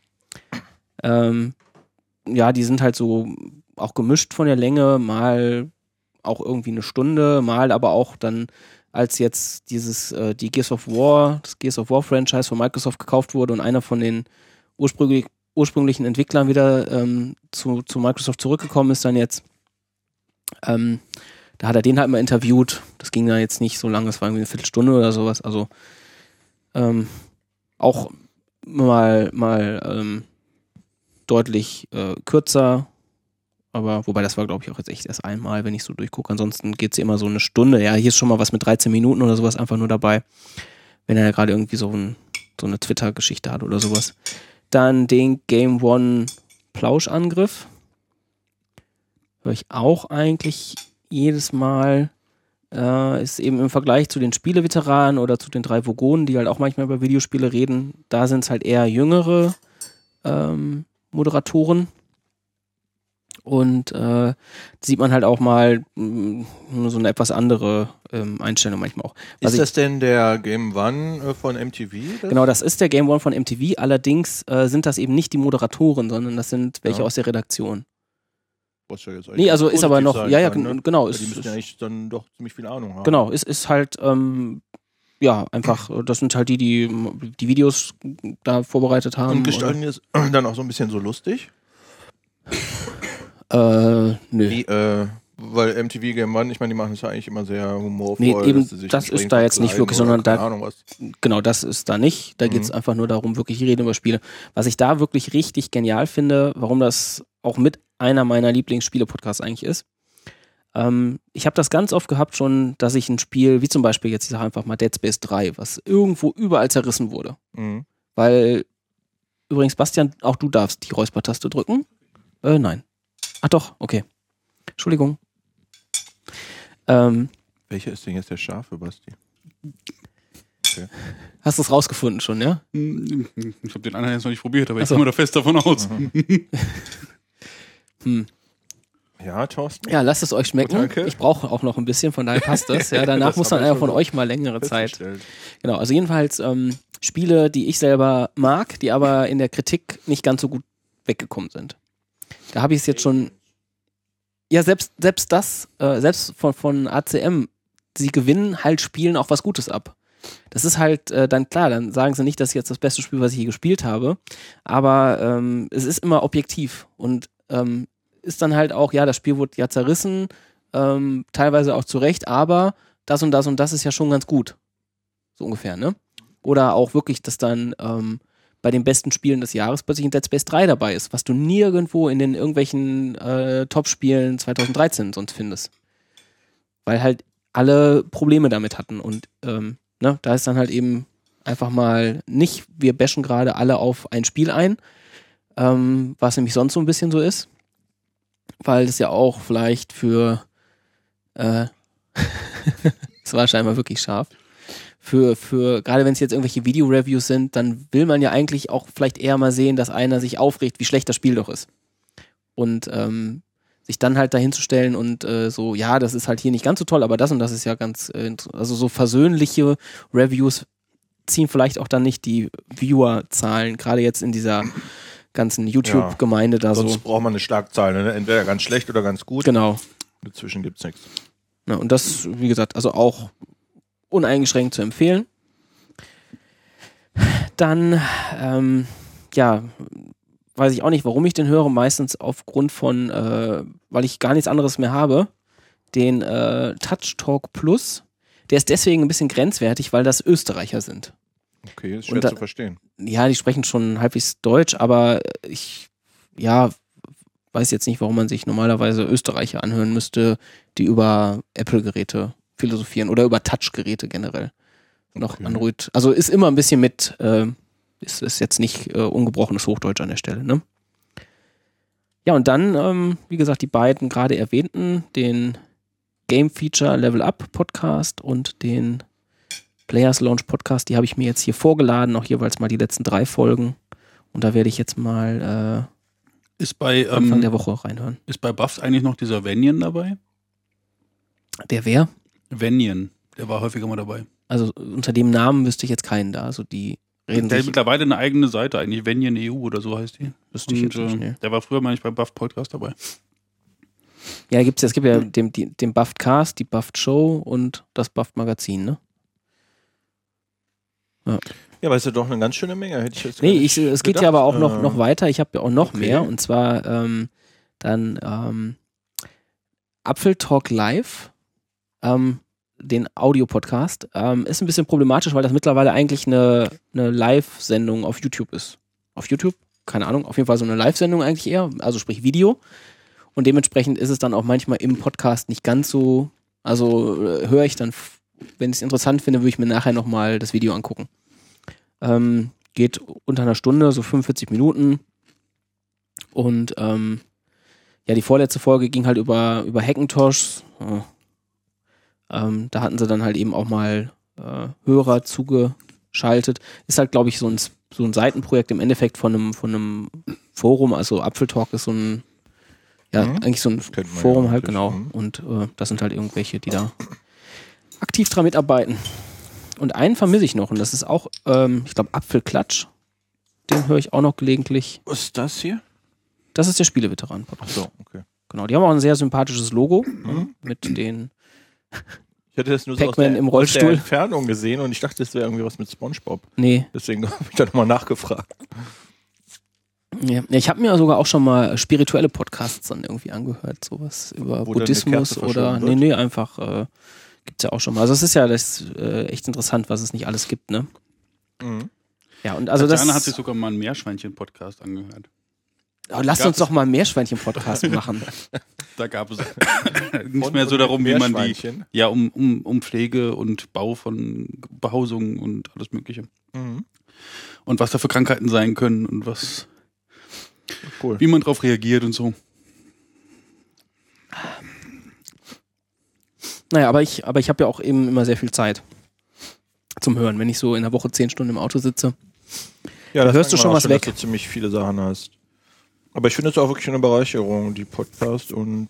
Die sind halt so auch gemischt von der Länge, mal auch irgendwie eine Stunde, mal aber auch dann, als jetzt die Gears of War Franchise von Microsoft gekauft wurde und einer von den ursprünglichen Entwicklern wieder zu Microsoft zurückgekommen ist dann jetzt, da hat er den halt mal interviewt. Das ging da jetzt nicht so lange, es war irgendwie eine Viertelstunde oder sowas, also auch mal deutlich kürzer, aber wobei das war, glaube ich, auch jetzt echt erst einmal, wenn ich so durchgucke. Ansonsten geht es immer so eine Stunde. Ja, hier ist schon mal was mit 13 Minuten oder sowas einfach nur dabei, wenn er ja gerade irgendwie so eine Twitter-Geschichte hat oder sowas. Dann den Game One Plauschangriff. Höre ich auch eigentlich jedes Mal. Ist eben im Vergleich zu den Spieleveteranen oder zu den 3 Vogonen, die halt auch manchmal über Videospiele reden, da sind es halt eher jüngere Moderatoren. Und sieht man halt auch mal so eine etwas andere Einstellung manchmal auch. Ist das denn der Game One von MTV? Genau, das ist der Game One von MTV. Allerdings sind das eben nicht die Moderatoren, sondern das sind welche aus der Redaktion. Was ja jetzt nee, also ist aber noch, genau. Die müssen ja eigentlich dann doch ziemlich viel Ahnung haben. Genau, ist halt, einfach, das sind halt die Videos da vorbereitet haben. Und gestalten die es dann auch so ein bisschen so lustig? Nö. Weil MTV Game One, ich meine, die machen es ja eigentlich immer sehr humorvoll. Nee, eben, das ist da jetzt nicht wirklich, sondern da, Ahnung, was. Genau, das ist da nicht. Da geht es einfach nur darum, wirklich reden über Spiele. Was ich da wirklich richtig genial finde, warum das auch mit einer meiner Lieblingsspiele-Podcasts eigentlich ist. Ich habe das ganz oft gehabt schon, dass ich ein Spiel, wie zum Beispiel jetzt, ich sage einfach mal Dead Space 3, was irgendwo überall zerrissen wurde. Weil, übrigens, Bastian, auch du darfst die Räuspertaste drücken. Nein. Ach doch, okay. Entschuldigung. Welcher ist denn jetzt der scharfe, Basti? Okay. Hast du es rausgefunden schon, ja? Ich habe den anderen jetzt noch nicht probiert, aber ich gehe mal da fest davon aus. Ja, Thorsten? Ja, lasst es euch schmecken. Oh, danke. Ich brauche auch noch ein bisschen, von daher passt das. Ja, danach Das muss dann haben wir einer von schon euch mal längere Zeit. festgestellt. Genau, also jedenfalls Spiele, die ich selber mag, die aber in der Kritik nicht ganz so gut weggekommen sind. Da habe ich es jetzt schon. Ja, selbst das, selbst von ACM, sie gewinnen halt Spielen auch was Gutes ab. Das ist halt dann klar, dann sagen sie nicht, das ist jetzt das beste Spiel, was ich je gespielt habe, aber es ist immer objektiv und ist dann halt auch, ja, das Spiel wurde ja zerrissen, teilweise auch zu Recht, aber das und das und das ist ja schon ganz gut. So ungefähr, ne? Oder auch wirklich, dass dann bei den besten Spielen des Jahres plötzlich ein Dead Space 3 dabei ist, was du nirgendwo in den irgendwelchen Top-Spielen 2013 sonst findest. Weil halt alle Probleme damit hatten und da ist dann halt eben Einfach mal nicht, wir bashen gerade alle auf ein Spiel ein, was nämlich sonst so ein bisschen so ist, weil es ja auch vielleicht für es war scheinbar wirklich scharf. Gerade wenn es jetzt irgendwelche Video-Reviews sind, dann will man ja eigentlich auch vielleicht eher mal sehen, dass einer sich aufregt, wie schlecht das Spiel doch ist. Und sich dann halt dahin zu stellen und so, ja, das ist halt hier nicht ganz so toll, aber das und das ist ja ganz, also so versöhnliche Reviews ziehen vielleicht auch dann nicht die Viewer-Zahlen, gerade jetzt in dieser ganzen YouTube-Gemeinde da Sonst so. braucht man eine Schlagzeile, ne? Entweder ganz schlecht oder ganz gut. Genau. Dazwischen gibt's nichts. Ja, und das, wie gesagt, also auch uneingeschränkt zu empfehlen. Dann, weiß ich auch nicht, warum ich den höre, meistens aufgrund von, weil ich gar nichts anderes mehr habe, den Touch Talk Plus. Der ist deswegen ein bisschen grenzwertig, weil das Österreicher sind. Okay, ist schwer zu verstehen. Ja, die sprechen schon halbwegs Deutsch, aber ich, weiß jetzt nicht, warum man sich normalerweise Österreicher anhören müsste, die über Apple-Geräte philosophieren oder über Touch-Geräte generell. Noch Android. Also ist immer ein bisschen mit, ist jetzt nicht ungebrochenes Hochdeutsch an der Stelle, ne? Ja, und dann, wie gesagt, die beiden gerade erwähnten, den Game Feature Level Up Podcast und den Players Launch Podcast, die habe ich mir jetzt hier vorgeladen, auch jeweils mal die letzten 3 Folgen. Und da werde ich jetzt mal Anfang der Woche reinhören. Ist bei Buffs eigentlich noch dieser Vanian dabei? Der wer? Vanian, der war häufiger mal dabei. Also unter dem Namen wüsste ich jetzt keinen da. Also die reden Der hat sich... mittlerweile eine eigene Seite, eigentlich Vanian EU oder so heißt die. Wüsste ich jetzt nicht, ne? Der war früher mal nicht beim Buff Podcast dabei. Ja, es gibt ja den Buffed Cast, die Buffed Show und das Buffed Magazin, ne? Ja, aber ist ja doch eine ganz schöne Menge. Hätte ich jetzt Nee, es geht ja aber auch noch weiter. Ich habe ja auch noch Okay. mehr. Und zwar dann Apfel Talk Live, den Audio-Podcast. Ist ein bisschen problematisch, weil das mittlerweile eigentlich eine Live-Sendung auf YouTube ist. Auf YouTube? Keine Ahnung. Auf jeden Fall so eine Live-Sendung eigentlich eher. Also sprich Video. Und dementsprechend ist es dann auch manchmal im Podcast nicht ganz so. Also höre ich dann, wenn ich es interessant finde, würde ich mir nachher nochmal das Video angucken. Geht unter einer Stunde, so 45 Minuten. Und die vorletzte Folge ging halt über Hackintosh. Da hatten sie dann halt eben auch mal Hörer zugeschaltet. Ist halt, glaube ich, so ein Seitenprojekt im Endeffekt von einem Forum. Also Apfeltalk ist so ein eigentlich so ein Forum halt, genau. Und das sind halt irgendwelche, die da aktiv dran mitarbeiten. Und einen vermisse ich noch und das ist auch, ich glaube, Apfelklatsch. Den höre ich auch noch gelegentlich. Was ist das hier? Das ist der Spieleveteran-Podcast. Ach so, okay. Genau, die haben auch ein sehr sympathisches Logo mit den Ich hatte das nur so Pac-Man im Rollstuhl. aus der Entfernung gesehen und ich dachte, das wäre irgendwie was mit SpongeBob. Nee. Deswegen habe ich da nochmal nachgefragt. Ja, ich habe mir sogar auch schon mal spirituelle Podcasts dann irgendwie angehört, sowas über Wo dann eine Buddhismus Kerze oder verschoben wird? nee, einfach gibt's ja auch schon mal. Also es ist ja echt interessant, was es nicht alles gibt, ne? Mhm. Ja, und also Tatjana das hat sich sogar mal einen Meerschweinchen-Podcast angehört. lasst uns doch mal einen Meerschweinchen-Podcast machen. Da gab es nicht mehr so darum, wie man die, um Pflege und Bau von Behausungen und alles Mögliche. Mhm. Und was da für Krankheiten sein können und was, Cool. wie man drauf reagiert und so. Naja, aber ich habe ja auch eben immer sehr viel Zeit zum Hören. Wenn ich so in der Woche 10 Stunden im Auto sitze, Ja, das hörst du merkt man schon auch was weg. Dass du ziemlich viele Sachen hast. Aber ich finde es auch wirklich eine Bereicherung, die Podcast und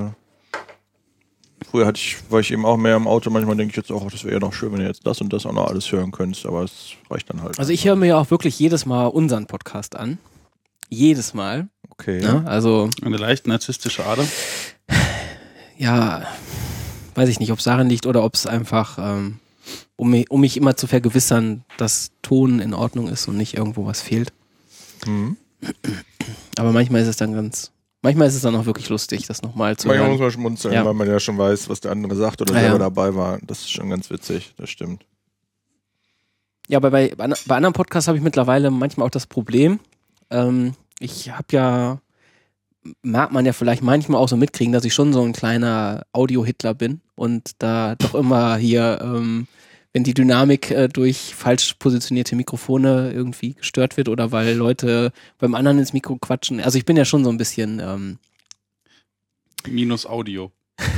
früher war ich eben auch mehr im Auto. Manchmal denke ich jetzt auch, das wäre ja noch schön, wenn ihr jetzt das und das auch noch alles hören könntest, aber es reicht dann halt. also ich höre mir ja auch wirklich jedes Mal unseren Podcast an. Jedes Mal. Okay. Ne? Also Eine leicht narzisstische Ader. ja, weiß ich nicht, ob es daran liegt oder ob es einfach, um mich immer zu vergewissern, dass Ton in Ordnung ist und nicht irgendwo was fehlt. Mhm. Aber manchmal ist es dann auch wirklich lustig, das nochmal zu Manchmal muss hören. man schmunzeln, Ja. weil man ja schon weiß, was der andere sagt oder Ja, selber ja. dabei war. Das ist schon ganz witzig, das stimmt. Ja, aber bei anderen Podcasts habe ich mittlerweile manchmal auch das Problem, ich habe ja, mag man ja vielleicht manchmal auch so mitkriegen, dass ich schon so ein kleiner Audio-Hitler bin und da doch immer hier, wenn die Dynamik durch falsch positionierte Mikrofone irgendwie gestört wird oder weil Leute beim anderen ins Mikro quatschen. Also ich bin ja schon so ein bisschen Minus Audio.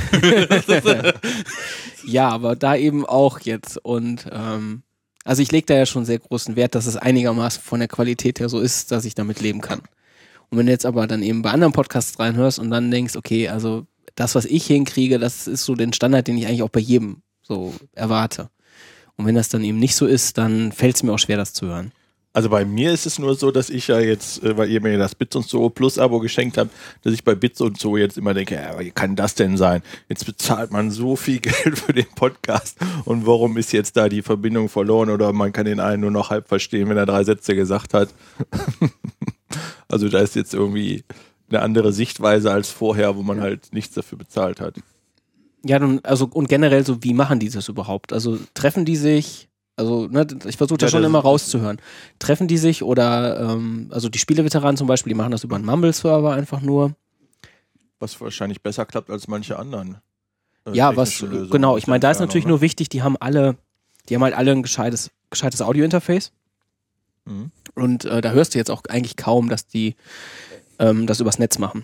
ja, aber da eben auch jetzt. Und also ich lege da ja schon sehr großen Wert, dass es einigermaßen von der Qualität her so ist, dass ich damit leben kann. Und wenn du jetzt aber dann eben bei anderen Podcasts reinhörst und dann denkst, okay, also das, was ich hinkriege, das ist so den Standard, den ich eigentlich auch bei jedem so erwarte. Und wenn das dann eben nicht so ist, dann fällt es mir auch schwer, das zu hören. Also bei mir ist es nur so, dass ich ja jetzt, weil ihr mir das Bits und So Plus Abo geschenkt habt, dass ich bei Bits und So jetzt immer denke, ja, wie kann das denn sein? Jetzt bezahlt man so viel Geld für den Podcast und warum ist jetzt da die Verbindung verloren oder man kann den einen nur noch halb verstehen, wenn er 3 Sätze gesagt hat. Also da ist jetzt irgendwie eine andere Sichtweise als vorher, wo man halt nichts dafür bezahlt hat. Ja, also und generell so, wie machen die das überhaupt? Also treffen die sich, also ne, ich versuche das schon immer rauszuhören. Treffen die sich oder, also die Spieleveteranen zum Beispiel, die machen das über einen Mumble-Server einfach nur. Was wahrscheinlich besser klappt als manche anderen. Ja, genau, ich meine, da ist natürlich nur wichtig, die haben halt alle ein gescheites Audio-Interface. Mhm. Und da hörst du jetzt auch eigentlich kaum, dass die das übers Netz machen.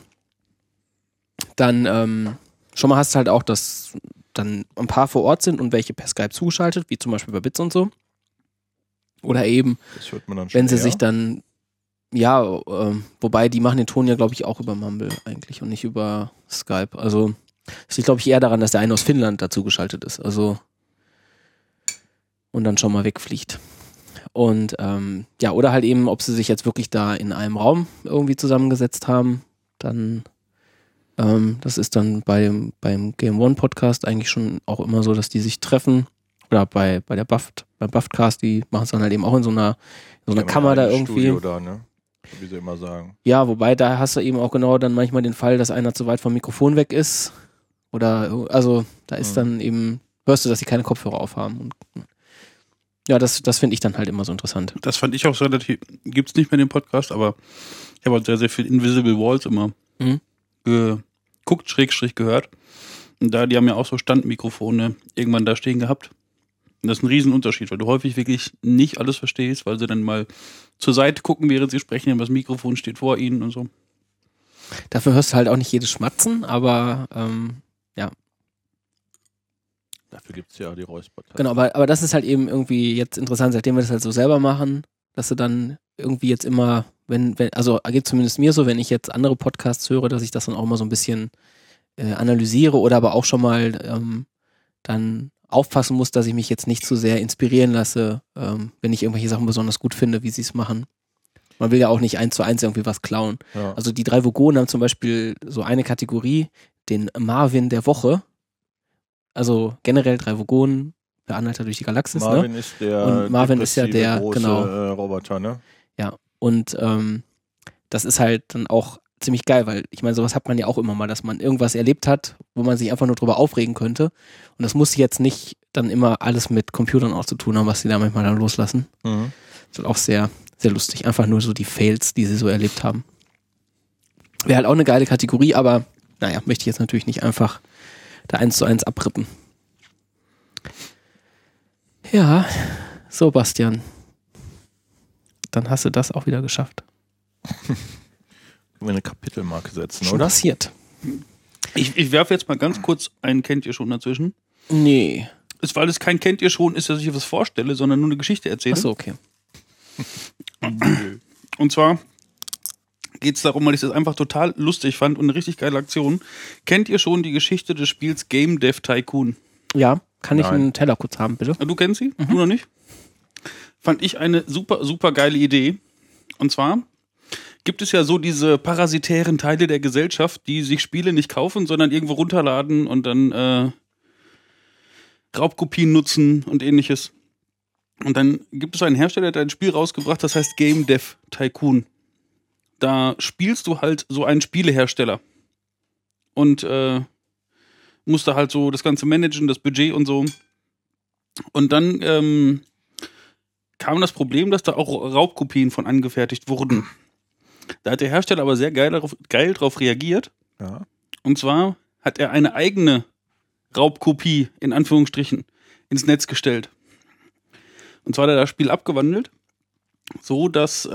Dann schon mal hast du halt auch, dass dann ein paar vor Ort sind und welche per Skype zugeschaltet, wie zum Beispiel bei Bits und so. Oder eben, das hört man dann schon wenn sie sich dann, ja, wobei die machen den Ton ja, glaube ich, auch über Mumble eigentlich und nicht über Skype. Also es liegt, glaube ich, eher daran, dass der eine aus Finnland dazu geschaltet ist. Also und dann schon mal wegfliegt. Und ja, oder halt eben, ob sie sich jetzt wirklich da in einem Raum irgendwie zusammengesetzt haben, dann das ist dann beim Game One Podcast eigentlich schon auch immer so, dass die sich treffen. Oder beim Buffcast, die machen es dann halt eben auch in so einer Kammer da irgendwie. Studio da, ne? Wie sie immer sagen. Ja, wobei da hast du eben auch genau dann manchmal den Fall, dass einer zu weit vom Mikrofon weg ist. Oder, also da ist dann eben, hörst du, dass sie keine Kopfhörer aufhaben. Und ja, das finde ich dann halt immer so interessant. Das fand ich auch so relativ, gibt's nicht mehr in dem Podcast, aber ich habe halt sehr, sehr viel Invisible Walls immer geguckt, Schrägstrich gehört. Und da, die haben ja auch so Standmikrofone irgendwann da stehen gehabt. Und das ist ein Riesenunterschied, weil du häufig wirklich nicht alles verstehst, weil sie dann mal zur Seite gucken, während sie sprechen, aber das Mikrofon steht vor ihnen und so. Dafür hörst du halt auch nicht jedes Schmatzen, aber ja. Dafür gibt es ja die Räuspertaste. Genau, aber das ist halt eben irgendwie jetzt interessant, seitdem wir das halt so selber machen, dass du dann irgendwie jetzt immer, also geht zumindest mir so, wenn ich jetzt andere Podcasts höre, dass ich das dann auch immer so ein bisschen analysiere oder aber auch schon mal dann aufpassen muss, dass ich mich jetzt nicht zu sehr inspirieren lasse, wenn ich irgendwelche Sachen besonders gut finde, wie sie es machen. Man will ja auch nicht 1:1 irgendwie was klauen. Ja. Also die 3 Vogonen haben zum Beispiel so eine Kategorie, den Marvin der Woche. Also generell 3 Vogonen, der Anhalter durch die Galaxis. Marvin ne? ist der und Marvin ist ja der große, genau Roboter, ne? Ja, und das ist halt dann auch ziemlich geil, weil ich meine, sowas hat man ja auch immer mal, dass man irgendwas erlebt hat, wo man sich einfach nur drüber aufregen könnte. Und das muss jetzt nicht dann immer alles mit Computern auch zu tun haben, was sie da manchmal dann loslassen. Mhm. Das ist auch sehr, sehr lustig. Einfach nur so die Fails, die sie so erlebt haben. Wäre halt auch eine geile Kategorie, aber naja, möchte ich jetzt natürlich nicht einfach da 1:1 abrippen. Ja, so Bastian. Dann hast du das auch wieder geschafft. Können wir eine Kapitelmarke setzen, schon oder? Passiert. Ich werfe jetzt mal ganz kurz einen Kennt ihr schon dazwischen. Nee. Weil es kein Kennt ihr schon ist, dass ich was vorstelle, sondern nur eine Geschichte erzähle. Achso, okay. Und zwar geht es darum, weil ich das einfach total lustig fand und eine richtig geile Aktion. Kennt ihr schon die Geschichte des Spiels Game Dev Tycoon? Ja, kann ich einen Teller kurz haben, bitte? Du kennst sie? Du noch nicht? Fand ich eine super, super geile Idee. Und zwar gibt es ja so diese parasitären Teile der Gesellschaft, die sich Spiele nicht kaufen, sondern irgendwo runterladen und dann Raubkopien nutzen und ähnliches. Und dann gibt es einen Hersteller, der ein Spiel rausgebracht, das heißt Game Dev Tycoon. Da spielst du halt so einen Spielehersteller und musst da halt so das Ganze managen, das Budget und so. Und dann kam das Problem, dass da auch Raubkopien von angefertigt wurden. Da hat der Hersteller aber sehr geil drauf reagiert. Ja. Und zwar hat er eine eigene Raubkopie, in Anführungsstrichen, ins Netz gestellt. Und zwar hat er das Spiel abgewandelt, so dass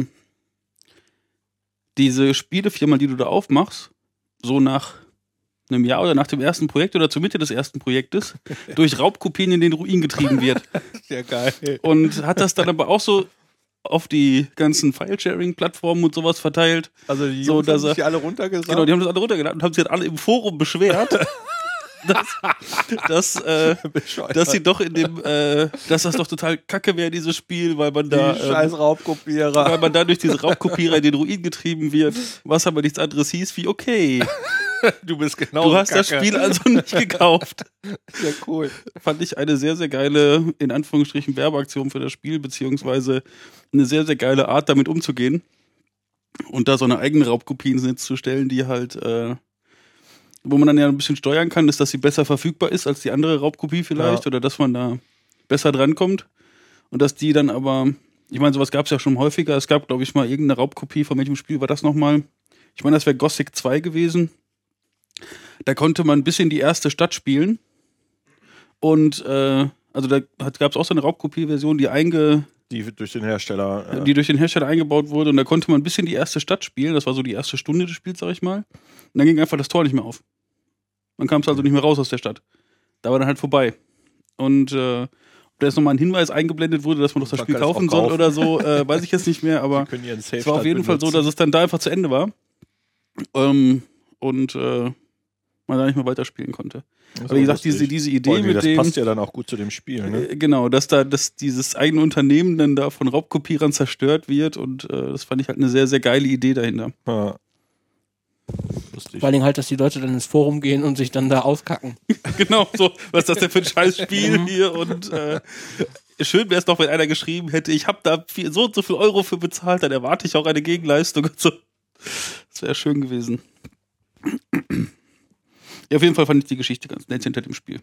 diese Spielefirma, die du da aufmachst, so nach einem Jahr oder nach dem ersten Projekt oder zur Mitte des ersten Projektes durch Raubkopien in den Ruin getrieben wird. Ja, geil. Und hat das dann aber auch so auf die ganzen File-Sharing-Plattformen und sowas verteilt. Also die so, Jungs dass haben sich alle runtergesagt. Genau, die haben das alle runtergeladen und haben sich dann alle im Forum beschwert, dass sie doch dass das doch total kacke wäre, dieses Spiel, weil man da scheiß Raubkopierer. weil man da durch diese Raubkopierer in den Ruin getrieben wird, was aber nichts anderes hieß wie okay. Du bist genau Du hast das Spiel also nicht gekauft. Ja, cool. Fand ich eine sehr, sehr geile, in Anführungsstrichen, Werbeaktion für das Spiel, beziehungsweise eine sehr, sehr geile Art, damit umzugehen. Und da so eine eigene Raubkopie ins Netz zu stellen, die halt, wo man dann ja ein bisschen steuern kann, ist, dass sie besser verfügbar ist als die andere Raubkopie vielleicht, oder dass man da besser drankommt. Und dass die dann aber, ich meine, sowas gab es ja schon häufiger. Es gab, glaube ich, mal irgendeine Raubkopie, von welchem Spiel war das nochmal? Ich meine, das wäre Gothic 2 gewesen. Da konnte man bis in die erste Stadt spielen. Und also da gab es auch so eine Raubkopie-Version, die durch den Hersteller. Die durch den Hersteller eingebaut wurde. Und da konnte man bis in die erste Stadt spielen. Das war so die erste Stunde des Spiels, sag ich mal. Und dann ging einfach das Tor nicht mehr auf. Man kam also nicht mehr raus aus der Stadt. Da war dann halt vorbei. Und ob da jetzt nochmal ein Hinweis eingeblendet wurde, dass man doch das Spiel kaufen soll oder so, weiß ich jetzt nicht mehr. Aber es war auf jeden Fall so, dass es dann da einfach zu Ende war. Und man da nicht mehr weiterspielen konnte. Aber wie gesagt, diese Idee mit dem... Das passt ja dann auch gut zu dem Spiel, ne? Genau, dass dieses eigene Unternehmen dann da von Raubkopierern zerstört wird und das fand ich halt eine sehr, sehr geile Idee dahinter. Ja. Lustig. Vor allem halt, dass die Leute dann ins Forum gehen und sich dann da auskacken. Genau, so, was ist das denn für ein scheiß Spiel hier und schön wäre es doch, wenn einer geschrieben hätte, ich habe da so und so viel Euro für bezahlt, dann erwarte ich auch eine Gegenleistung und so. Das wäre schön gewesen. Ja, auf jeden Fall fand ich die Geschichte ganz nett hinter dem Spiel.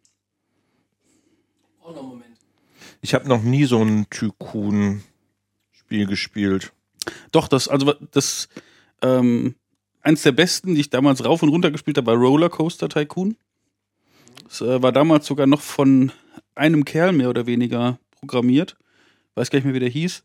Auch noch einen Moment. Ich habe noch nie so ein Tycoon-Spiel gespielt. Doch, eins der besten, die ich damals rauf und runter gespielt habe, war Rollercoaster Tycoon. Das war damals sogar noch von einem Kerl mehr oder weniger programmiert. Weiß gar nicht mehr, wie der hieß.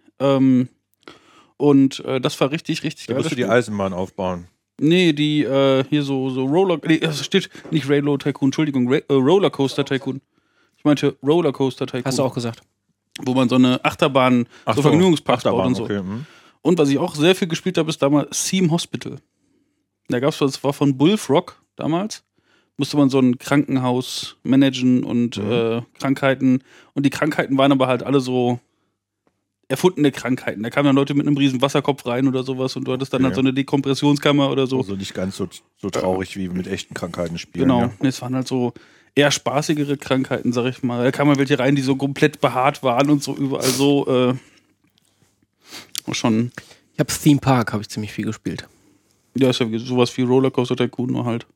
Und das war richtig, richtig geil. Da musst du die Eisenbahn aufbauen. Nee, die hier so Roller... Nee, es steht nicht Railroad Tycoon, Entschuldigung, Rollercoaster Tycoon. Ich meinte Rollercoaster Tycoon. Hast du auch gesagt. Wo man so eine Achterbahn, so Vergnügungsparks baut und so. Okay. Und was ich auch sehr viel gespielt habe, ist damals Theme Hospital. Da gab's das war von Bullfrog damals. Musste man so ein Krankenhaus managen und Krankheiten. Und die Krankheiten waren aber halt alle so erfundene Krankheiten. Da kamen dann Leute mit einem riesen Wasserkopf rein oder sowas und du hattest dann halt so eine Dekompressionskammer oder so. Also nicht ganz so traurig wie mit echten Krankheiten spielen. Genau, ja. Es waren halt so eher spaßigere Krankheiten, sag ich mal. Da kamen welche rein, die so komplett behaart waren und so überall so schon. Ich habe Theme Park, habe ich ziemlich viel gespielt. Ja, ist ja sowas wie Rollercoaster Tycoon nur halt.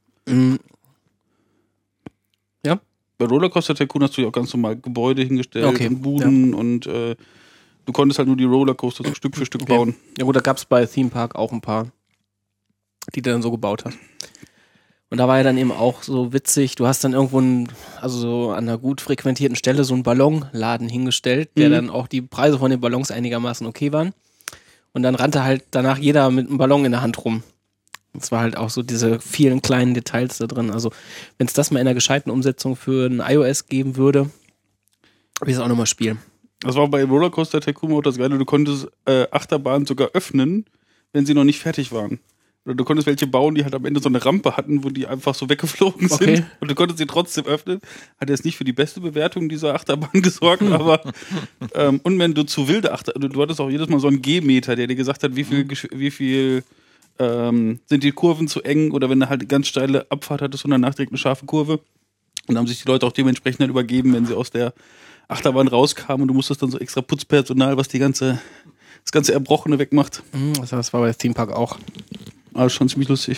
Ja. Bei Rollercoaster Tycoon hast du ja auch ganz normal Gebäude hingestellt und Buden und du konntest halt nur die Rollercoaster so Stück für Stück bauen. Ja gut, da gab es bei Theme Park auch ein paar, die du dann so gebaut hast. Und da war ja dann eben auch so witzig, du hast dann irgendwo also so an einer gut frequentierten Stelle so einen Ballonladen hingestellt, der dann auch die Preise von den Ballons einigermaßen okay waren. Und dann rannte halt danach jeder mit einem Ballon in der Hand rum. Das war halt auch so diese vielen kleinen Details da drin. Also wenn es das mal in einer gescheiten Umsetzung für ein iOS geben würde, würde ich es auch nochmal spielen. Das war bei Rollercoaster Tycoon auch das Geile, du konntest Achterbahnen sogar öffnen, wenn sie noch nicht fertig waren. Oder du konntest welche bauen, die halt am Ende so eine Rampe hatten, wo die einfach so weggeflogen sind. Und du konntest sie trotzdem öffnen. Hat jetzt nicht für die beste Bewertung dieser Achterbahn gesorgt, aber und wenn du zu wilde Achterbahn, du hattest auch jedes Mal so einen G-Meter, der dir gesagt hat, wie viel sind die Kurven zu eng oder wenn du halt eine ganz steile Abfahrt hattest und danach direkt eine scharfe Kurve. Und dann haben sich die Leute auch dementsprechend dann übergeben, wenn sie aus der Achterbahn rauskamen und du musstest dann so extra Putzpersonal, was das ganze Erbrochene wegmacht. Das war bei Theme Park auch. Aber schon ziemlich lustig.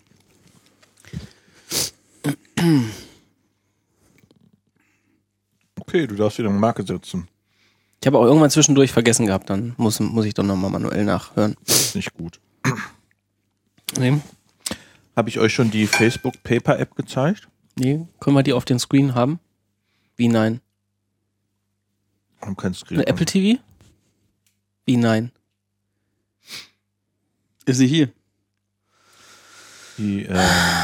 Okay, du darfst wieder eine Marke setzen. Ich habe auch irgendwann zwischendurch vergessen gehabt, dann muss ich doch nochmal manuell nachhören. Das ist nicht gut. Nee. Habe ich euch schon die Facebook Paper App gezeigt? Nee, können wir die auf den Screen haben? Wie nein? Haben kein Screen. Eine Apple TV? Wie nein? Ist sie hier? Die,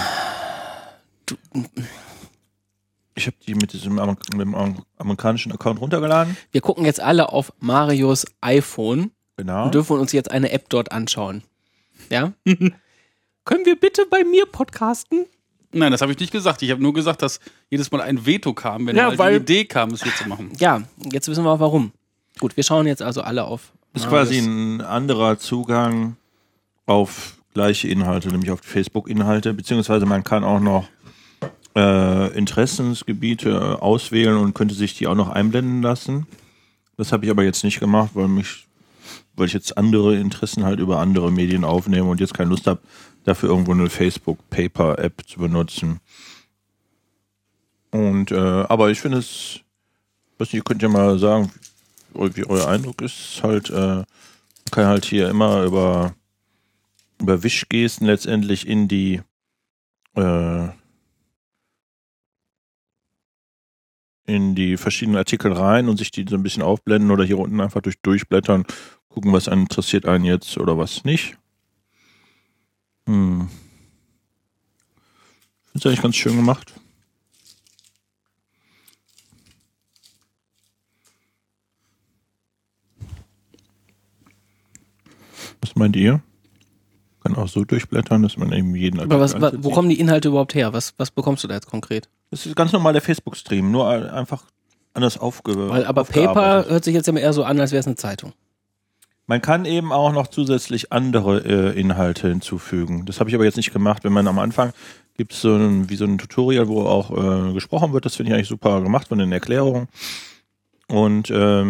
ich habe die mit diesem amerikanischen Account runtergeladen. Wir gucken jetzt alle auf Marios iPhone Genau. und dürfen uns jetzt eine App dort anschauen. Ja? Können wir bitte bei mir podcasten? Nein, das habe ich nicht gesagt. Ich habe nur gesagt, dass jedes Mal ein Veto kam, wenn Ja, mal die Idee kam, es hier zu machen. Ja, jetzt wissen wir auch warum. Gut, wir schauen jetzt also alle auf Ist Marios. quasi ein anderer Zugang auf gleiche Inhalte, nämlich auf Facebook-Inhalte, beziehungsweise man kann auch noch Interessensgebiete auswählen und könnte sich die auch noch einblenden lassen. Das habe ich aber jetzt nicht gemacht, weil ich jetzt andere Interessen halt über andere Medien aufnehme und jetzt keine Lust habe, dafür irgendwo eine Facebook-Paper-App zu benutzen. Und aber ich finde es, ihr könnt ja mal sagen, wie euer Eindruck ist. Halt, man kann halt hier immer über Wischgesten letztendlich in die verschiedenen Artikel rein und sich die so ein bisschen aufblenden oder hier unten einfach durchblättern, gucken, was einen interessiert einen jetzt oder was nicht. Finde es eigentlich ganz schön gemacht. Was meint ihr? Kann auch so durchblättern, dass man eben jeden Aber wo kommen die Inhalte überhaupt her? Was bekommst du da jetzt konkret? Das ist ganz normal der Facebook-Stream, nur einfach anders Weil aber Paper hört sich jetzt immer eher so an, als wäre es eine Zeitung. Man kann eben auch noch zusätzlich andere Inhalte hinzufügen. Das habe ich aber jetzt nicht gemacht. Wenn man am Anfang gibt es so ein Tutorial, wo auch gesprochen wird. Das finde ich eigentlich super gemacht von den Erklärungen. Und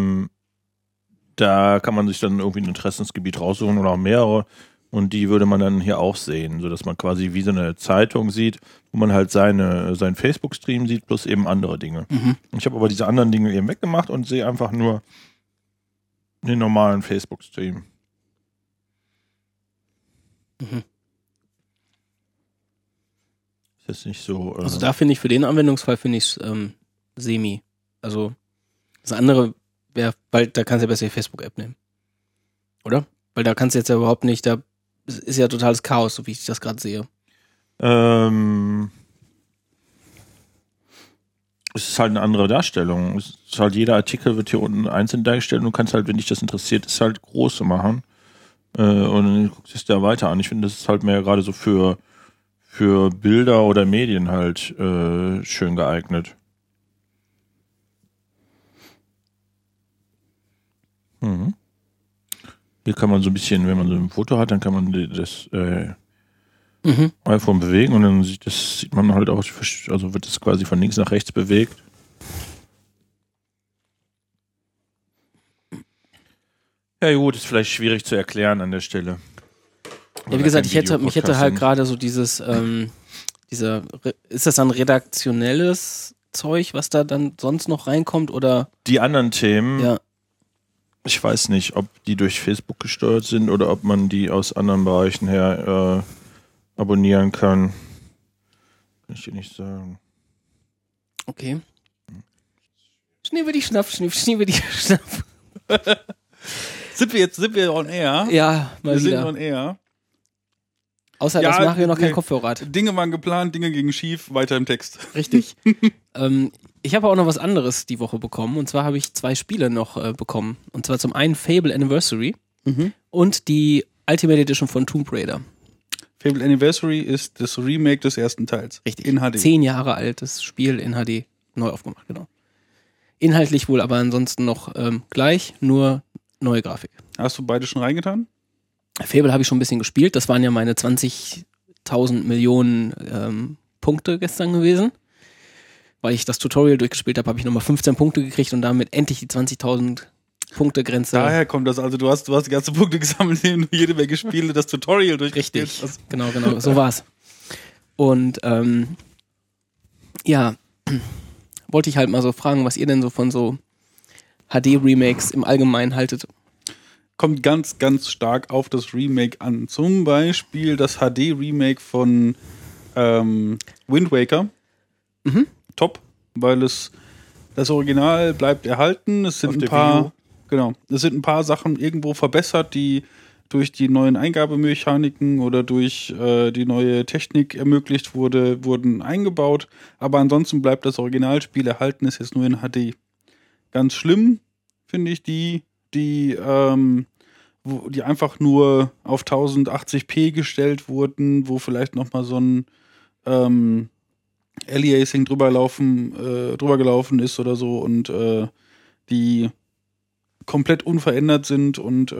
da kann man sich dann irgendwie ein Interessensgebiet raussuchen oder auch mehrere. Und die würde man dann hier auch sehen, sodass man quasi wie so eine Zeitung sieht, wo man halt seinen Facebook-Stream sieht, plus eben andere Dinge. Mhm. Ich habe aber diese anderen Dinge eben weggemacht und sehe einfach nur den normalen Facebook-Stream. Mhm. Ist jetzt nicht so. Also da finde ich, für den Anwendungsfall finde ich es semi. Also das andere wäre, weil da kannst du ja besser die Facebook-App nehmen. Oder? Weil da kannst du jetzt ja überhaupt nicht, da ist ja totales Chaos, so wie ich das gerade sehe. Es ist halt eine andere Darstellung. Es ist halt, jeder Artikel wird hier unten einzeln dargestellt und du kannst halt, wenn dich das interessiert, es halt groß machen. Und dann guckst du es da weiter an. Ich finde, das ist halt mehr gerade so für Bilder oder Medien halt schön geeignet. Mhm. Hier kann man so ein bisschen, wenn man so ein Foto hat, dann kann man das iPhone bewegen und dann sieht man halt auch, also wird es quasi von links nach rechts bewegt. Ja gut, ist vielleicht schwierig zu erklären an der Stelle. Ja, wie gesagt, mich hätte halt gerade so dieses, ist das dann redaktionelles Zeug, was da dann sonst noch reinkommt, oder? Die anderen Themen, Ja. Ich weiß nicht, ob die durch Facebook gesteuert sind oder ob man die aus anderen Bereichen her abonnieren kann. Kann ich dir nicht sagen. Okay. Schniebedi schnapp, schniebedi schnapp. Sind wir on air? Ja, mal wir wieder. sind on air. Außer, dass Mario noch keinen Kopfhörer hat. Dinge waren geplant, Dinge gingen schief, weiter im Text. Richtig. Ich habe auch noch was anderes die Woche bekommen. Und zwar habe ich 2 Spiele noch bekommen. Und zwar zum einen Fable Anniversary und die Ultimate Edition von Tomb Raider. Fable Anniversary ist das Remake des ersten Teils. Richtig. In HD. 10 Jahre altes Spiel in HD. Neu aufgemacht, genau. Inhaltlich wohl aber ansonsten noch gleich, nur neue Grafik. Hast du beide schon reingetan? Fable habe ich schon ein bisschen gespielt. Das waren ja meine 20.000 Millionen Punkte gestern gewesen. Weil ich das Tutorial durchgespielt habe, habe ich nochmal 15 Punkte gekriegt und damit endlich die 20.000 Punkte Grenze. Daher kommt das, also du hast die ganzen Punkte gesammelt, indem du jede Menge Spiele das Tutorial durchgespielt Richtig, hast. genau, so war's. Und ja, wollte ich halt mal so fragen, was ihr denn so von so HD-Remakes im Allgemeinen haltet. Kommt ganz, ganz stark auf das Remake an. Zum Beispiel das HD-Remake von Wind Waker. Top, weil es Das Original bleibt erhalten. Es sind es sind ein paar Sachen irgendwo verbessert, die durch die neuen Eingabemechaniken oder durch die neue Technik ermöglicht wurden eingebaut. Aber ansonsten bleibt das Originalspiel erhalten, ist jetzt nur in HD. Ganz schlimm finde ich die einfach nur auf 1080p gestellt wurden, wo vielleicht nochmal so ein Aliasing drüber gelaufen ist oder so und die komplett unverändert sind und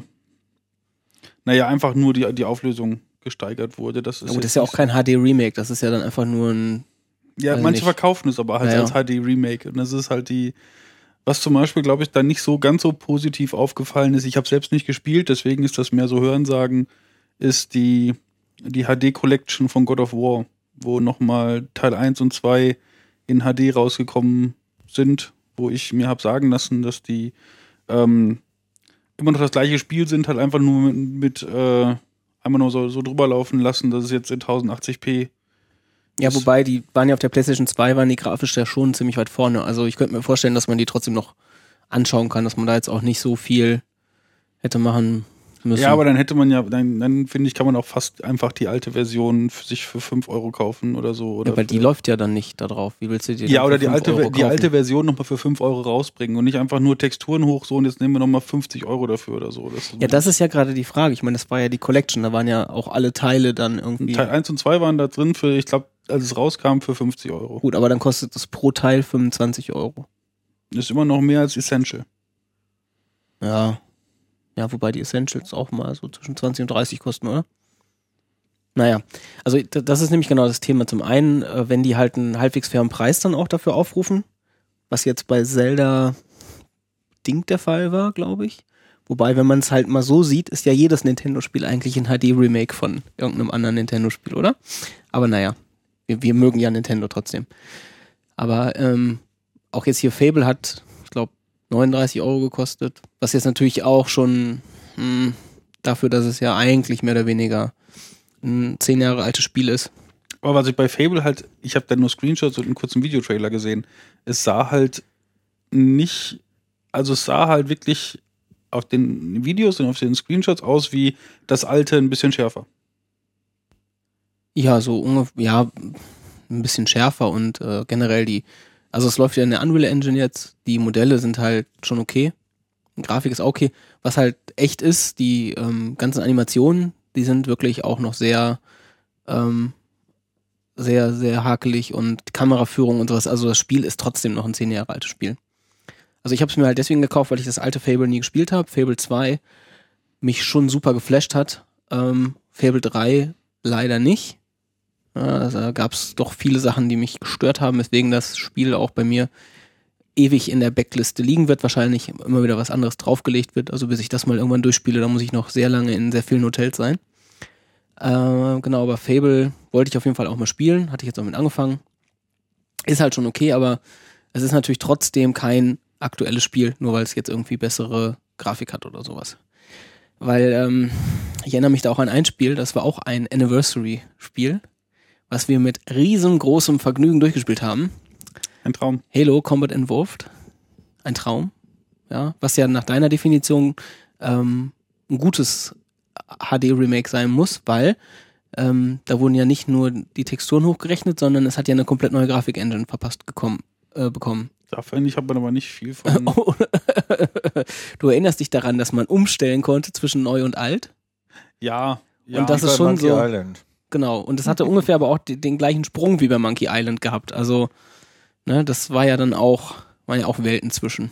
einfach nur die Auflösung gesteigert wurde. Das ist, das ist ja auch kein HD-Remake, das ist ja dann einfach nur ein... Ja, manche verkaufen es aber halt als HD-Remake und das ist halt was zum Beispiel, glaube ich, da nicht so ganz so positiv aufgefallen ist, ich habe selbst nicht gespielt, deswegen ist das mehr so Hörensagen, ist die HD-Collection von God of War, wo nochmal Teil 1 und 2 in HD rausgekommen sind, wo ich mir habe sagen lassen, dass die immer noch das gleiche Spiel sind, halt einfach nur mit einmal nur so drüber laufen lassen, dass es jetzt in 1080p. Ja, wobei, die waren ja auf der PlayStation 2, waren die grafisch ja schon ziemlich weit vorne. Also ich könnte mir vorstellen, dass man die trotzdem noch anschauen kann, dass man da jetzt auch nicht so viel hätte machen müssen. Ja, aber dann hätte man dann finde ich, kann man auch fast einfach die alte Version sich für 5 Euro kaufen oder so. Oder ja, aber die läuft ja dann nicht da drauf. Wie willst du die oder die alte Version nochmal für 5 Euro rausbringen und nicht einfach nur Texturen hoch so und jetzt nehmen wir nochmal 50 Euro dafür oder so. Das ist ja gerade die Frage. Ich meine, das war ja die Collection, da waren ja auch alle Teile dann irgendwie... Teil 1 und 2 waren da drin für, ich glaube, als es rauskam, für 50 Euro. Gut, aber dann kostet das pro Teil 25 Euro. Das ist immer noch mehr als Essential. Ja. Ja, wobei die Essentials auch mal so zwischen 20 und 30 kosten, oder? Naja, also das ist nämlich genau das Thema. Zum einen, wenn die halt einen halbwegs fairen Preis dann auch dafür aufrufen, was jetzt bei Zelda bedingt der Fall war, glaube ich. Wobei, wenn man es halt mal so sieht, ist ja jedes Nintendo-Spiel eigentlich ein HD-Remake von irgendeinem anderen Nintendo-Spiel, oder? Aber naja, wir mögen ja Nintendo trotzdem. Aber auch jetzt hier Fable hat, ich glaube, 39 Euro gekostet, was jetzt natürlich auch schon dafür, dass es ja eigentlich mehr oder weniger ein 10 Jahre altes Spiel ist. Aber was ich bei Fable halt, ich habe da nur Screenshots und einen kurzen Videotrailer gesehen, es sah halt wirklich auf den Videos und auf den Screenshots aus wie das alte ein bisschen schärfer. Ja, ein bisschen schärfer und generell also es läuft ja in der Unreal Engine jetzt, die Modelle sind halt schon okay, die Grafik ist auch okay, was halt echt ist, die ganzen Animationen, die sind wirklich auch noch sehr, sehr, sehr hakelig und Kameraführung und sowas, also das Spiel ist trotzdem noch ein 10 Jahre altes Spiel. Also ich habe es mir halt deswegen gekauft, weil ich das alte Fable nie gespielt habe, Fable 2 mich schon super geflasht hat, Fable 3 leider nicht. Ja, also da gab es doch viele Sachen, die mich gestört haben, weswegen das Spiel auch bei mir ewig in der Backliste liegen wird, wahrscheinlich immer wieder was anderes draufgelegt wird, also bis ich das mal irgendwann durchspiele, da muss ich noch sehr lange in sehr vielen Hotels sein. Genau, aber Fable wollte ich auf jeden Fall auch mal spielen, hatte ich jetzt auch mit angefangen. Ist halt schon okay, aber es ist natürlich trotzdem kein aktuelles Spiel, nur weil es jetzt irgendwie bessere Grafik hat oder sowas. Weil ich erinnere mich da auch an ein Spiel, das war auch ein Anniversary-Spiel, was wir mit riesengroßem Vergnügen durchgespielt haben. Ein Traum. Halo Combat Involved. Ein Traum. Ja, was ja nach deiner Definition ein gutes HD-Remake sein muss, weil da wurden ja nicht nur die Texturen hochgerechnet, sondern es hat ja eine komplett neue Grafik-Engine bekommen. Davon ich habe aber nicht viel von. Du erinnerst dich daran, dass man umstellen konnte zwischen neu und alt? Ja. Und das ist schon Monkey so. Island. Genau, und das hatte ungefähr aber auch den gleichen Sprung wie bei Monkey Island gehabt. Also, ne, das war ja dann auch, waren ja auch Welten zwischen.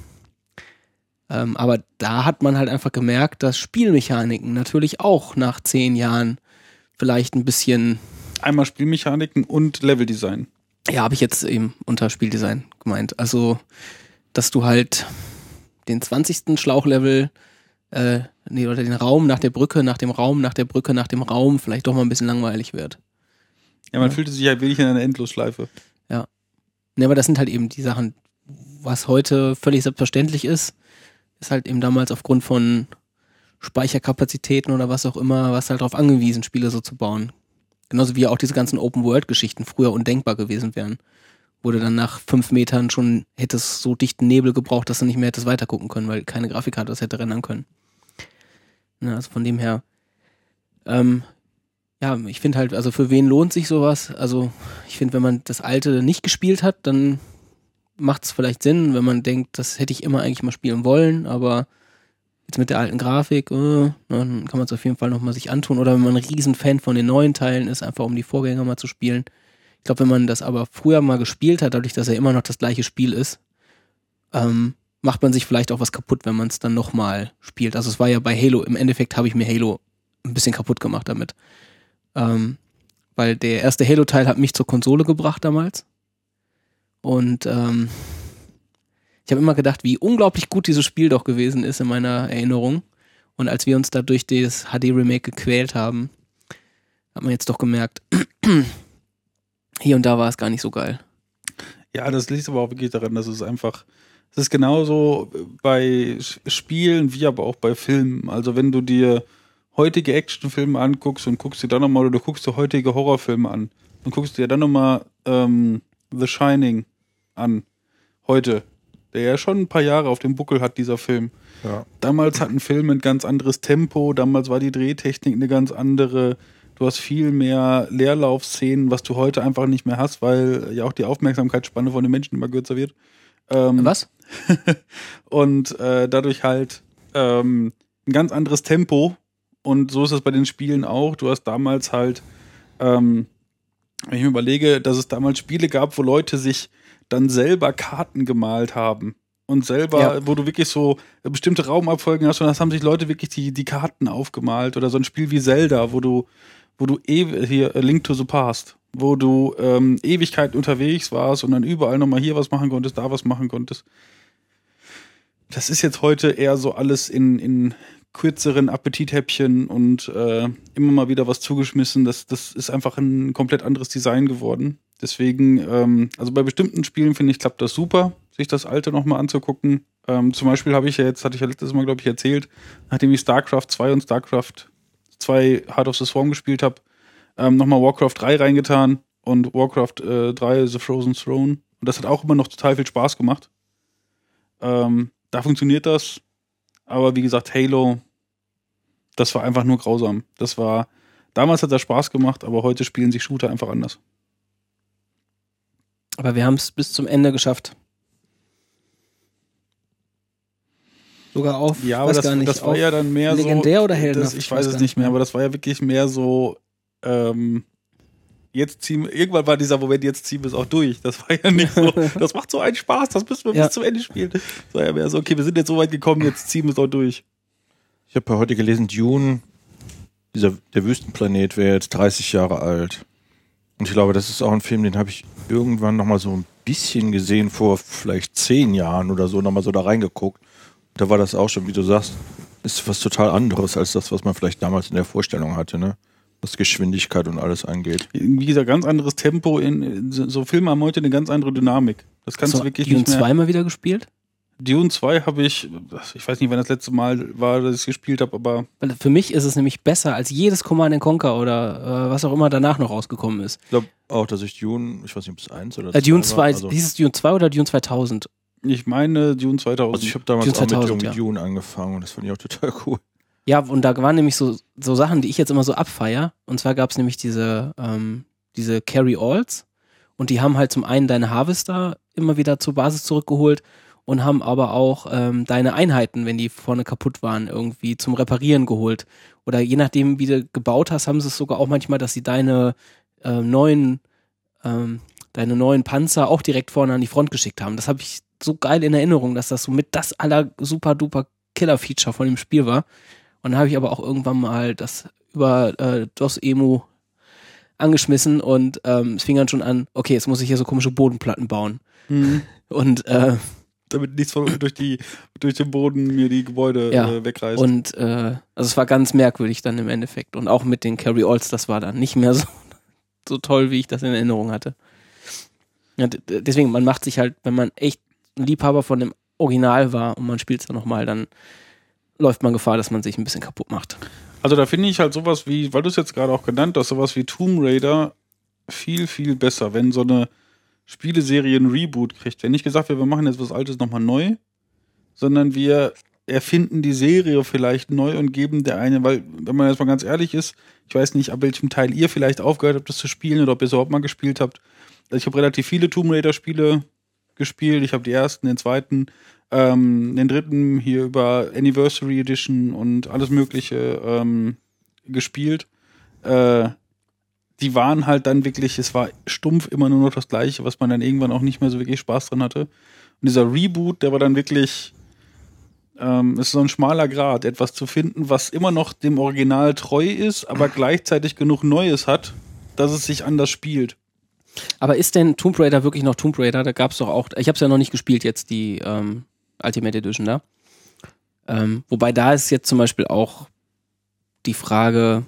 Aber da hat man halt einfach gemerkt, dass Spielmechaniken natürlich auch nach 10 Jahren vielleicht ein bisschen... Einmal Spielmechaniken und Leveldesign. Ja, habe ich jetzt eben unter Spieldesign gemeint. Also, dass du halt den 20. Schlauchlevel oder den Raum nach der Brücke, nach dem Raum, nach der Brücke, nach dem Raum vielleicht doch mal ein bisschen langweilig wird. Ja, man fühlte sich halt wirklich in einer Endlosschleife. Ja. Ne, aber das sind halt eben die Sachen, was heute völlig selbstverständlich ist halt eben damals aufgrund von Speicherkapazitäten oder was auch immer, was halt darauf angewiesen, Spiele so zu bauen. Genauso wie auch diese ganzen Open-World-Geschichten früher undenkbar gewesen wären. Wo du dann nach 5 Metern schon hättest so dichten Nebel gebraucht, dass du nicht mehr hättest weitergucken können, weil keine Grafikkarte das hätte rendern können. Ja, also von dem her, ja, ich finde halt, also für wen lohnt sich sowas? Also ich finde, wenn man das Alte nicht gespielt hat, dann macht es vielleicht Sinn, wenn man denkt, das hätte ich immer eigentlich mal spielen wollen, aber jetzt mit der alten Grafik, dann kann man es auf jeden Fall nochmal sich antun. Oder wenn man ein Riesenfan von den neuen Teilen ist, einfach um die Vorgänger mal zu spielen. Ich glaube, wenn man das aber früher mal gespielt hat, dadurch, dass er immer noch das gleiche Spiel ist, macht man sich vielleicht auch was kaputt, wenn man es dann nochmal spielt. Also es war ja bei Halo, im Endeffekt habe ich mir Halo ein bisschen kaputt gemacht damit. Weil der erste Halo-Teil hat mich zur Konsole gebracht damals. Und ich habe immer gedacht, wie unglaublich gut dieses Spiel doch gewesen ist in meiner Erinnerung. Und als wir uns da durch das HD-Remake gequält haben, hat man jetzt doch gemerkt, hier und da war es gar nicht so geil. Ja, das liegt aber auch wirklich daran, dass es einfach, es ist genauso bei Spielen wie aber auch bei Filmen. Also wenn du dir heutige Actionfilme anguckst und guckst dir dann nochmal, oder du guckst dir heutige Horrorfilme an und guckst dir dann nochmal The Shining an, heute, der ja schon ein paar Jahre auf dem Buckel hat, dieser Film. Ja. Damals hat ein Film ein ganz anderes Tempo, damals war die Drehtechnik eine ganz andere. Du hast viel mehr Leerlaufszenen, was du heute einfach nicht mehr hast, weil ja auch die Aufmerksamkeitsspanne von den Menschen immer kürzer wird. Was? Und dadurch halt ein ganz anderes Tempo. Und so ist es bei den Spielen auch. Du hast damals halt, wenn ich mir überlege, dass es damals Spiele gab, wo Leute sich dann selber Karten gemalt haben. Und selber, wo du wirklich so bestimmte Raumabfolgen hast, und das haben sich Leute wirklich die Karten aufgemalt. Oder so ein Spiel wie Zelda, wo du hier Link to the Past, wo du Ewigkeiten unterwegs warst und dann überall nochmal hier was machen konntest, da was machen konntest. Das ist jetzt heute eher so alles in kürzeren Appetithäppchen und immer mal wieder was zugeschmissen. Das ist einfach ein komplett anderes Design geworden. Deswegen, also bei bestimmten Spielen finde ich, klappt das super, sich das Alte nochmal anzugucken. Zum Beispiel hatte ich ja letztes Mal, glaube ich, erzählt, nachdem ich StarCraft 2 und StarCraft 2 Heart of the Swarm gespielt habe, nochmal Warcraft 3 reingetan und Warcraft 3 The Frozen Throne. Und das hat auch immer noch total viel Spaß gemacht. Da funktioniert das. Aber wie gesagt, Halo, das war einfach nur grausam. Damals hat das Spaß gemacht, aber heute spielen sich Shooter einfach anders. Aber wir haben es bis zum Ende geschafft. Sogar auf, ja, aber das war ja dann mehr legendär so, oder heldenhaft? Ich weiß es nicht mehr, aber das war ja wirklich mehr so, irgendwann war dieser Moment, jetzt ziehen wir es auch durch. Das war ja nicht so, das macht so einen Spaß, das müssen wir bis zum Ende spielen. Das war ja mehr so, okay, wir sind jetzt so weit gekommen, jetzt ziehen wir es auch durch. Ich habe ja heute gelesen, Dune, der Wüstenplanet wäre jetzt 30 Jahre alt. Und ich glaube, das ist auch ein Film, den habe ich irgendwann nochmal so ein bisschen gesehen, vor vielleicht 10 Jahren oder so, nochmal so da reingeguckt. Da war das auch schon, wie du sagst, ist was total anderes als das, was man vielleicht damals in der Vorstellung hatte, ne? Was Geschwindigkeit und alles angeht. Wie gesagt, ganz anderes Tempo. So Filme haben heute eine ganz andere Dynamik. Das kannst du wirklich Dune nicht mehr. Dune 2 mal wieder gespielt? Dune 2 habe ich weiß nicht, wann das letzte Mal war, dass ich es gespielt habe, aber. Weil für mich ist es nämlich besser als jedes Command & Conquer oder was auch immer danach noch rausgekommen ist. Ich glaube auch, dass ich Dune, ich weiß nicht, ob es 1 oder 2 Dune 2, also, hieß es Dune 2 oder Dune 2000? Ich meine Dune 2000. Also ich habe damals Dune 2000, auch mit ja. Dune angefangen und das fand ich auch total cool. Ja, und da waren nämlich so Sachen, die ich jetzt immer so abfeier. Und zwar gab es nämlich diese Carry-Alls und die haben halt zum einen deine Harvester immer wieder zur Basis zurückgeholt und haben aber auch deine Einheiten, wenn die vorne kaputt waren, irgendwie zum Reparieren geholt. Oder je nachdem, wie du gebaut hast, haben sie es sogar auch manchmal, dass sie deine neuen Panzer auch direkt vorne an die Front geschickt haben. Das habe ich so geil in Erinnerung, dass das so mit das aller super duper Killer-Feature von dem Spiel war. Und dann habe ich aber auch irgendwann mal das über DOS-Emo angeschmissen und es fing dann schon an, okay, jetzt muss ich hier so komische Bodenplatten bauen. Mhm. Und damit nichts durch den Boden mir die Gebäude wegreißt. Und also es war ganz merkwürdig dann im Endeffekt. Und auch mit den Carry-Alls, das war dann nicht mehr so toll, wie ich das in Erinnerung hatte. Ja, deswegen, man macht sich halt, wenn man echt ein Liebhaber von dem Original war und man spielt es dann nochmal, dann läuft man Gefahr, dass man sich ein bisschen kaputt macht. Also da finde ich halt sowas wie, weil du es jetzt gerade auch genannt hast, sowas wie Tomb Raider viel, viel besser, wenn so eine Spieleserie ein Reboot kriegt. Wenn nicht gesagt wird, wir machen jetzt was Altes nochmal neu, sondern wir erfinden die Serie vielleicht neu und geben der eine, weil, wenn man jetzt mal ganz ehrlich ist, ich weiß nicht, ab welchem Teil ihr vielleicht aufgehört habt, das zu spielen oder ob ihr es überhaupt mal gespielt habt. Also ich habe relativ viele Tomb Raider-Spiele gespielt. Ich habe die ersten, den zweiten, den dritten hier über Anniversary Edition und alles Mögliche gespielt. Die waren halt dann wirklich, es war stumpf immer nur noch das Gleiche, was man dann irgendwann auch nicht mehr so wirklich Spaß dran hatte. Und dieser Reboot, der war dann wirklich, es ist so ein schmaler Grat, etwas zu finden, was immer noch dem Original treu ist, aber gleichzeitig genug Neues hat, dass es sich anders spielt. Aber ist denn Tomb Raider wirklich noch Tomb Raider? Da gab es doch auch, ich habe es ja noch nicht gespielt jetzt, die Ultimate Edition da. Wobei da ist jetzt zum Beispiel auch die Frage,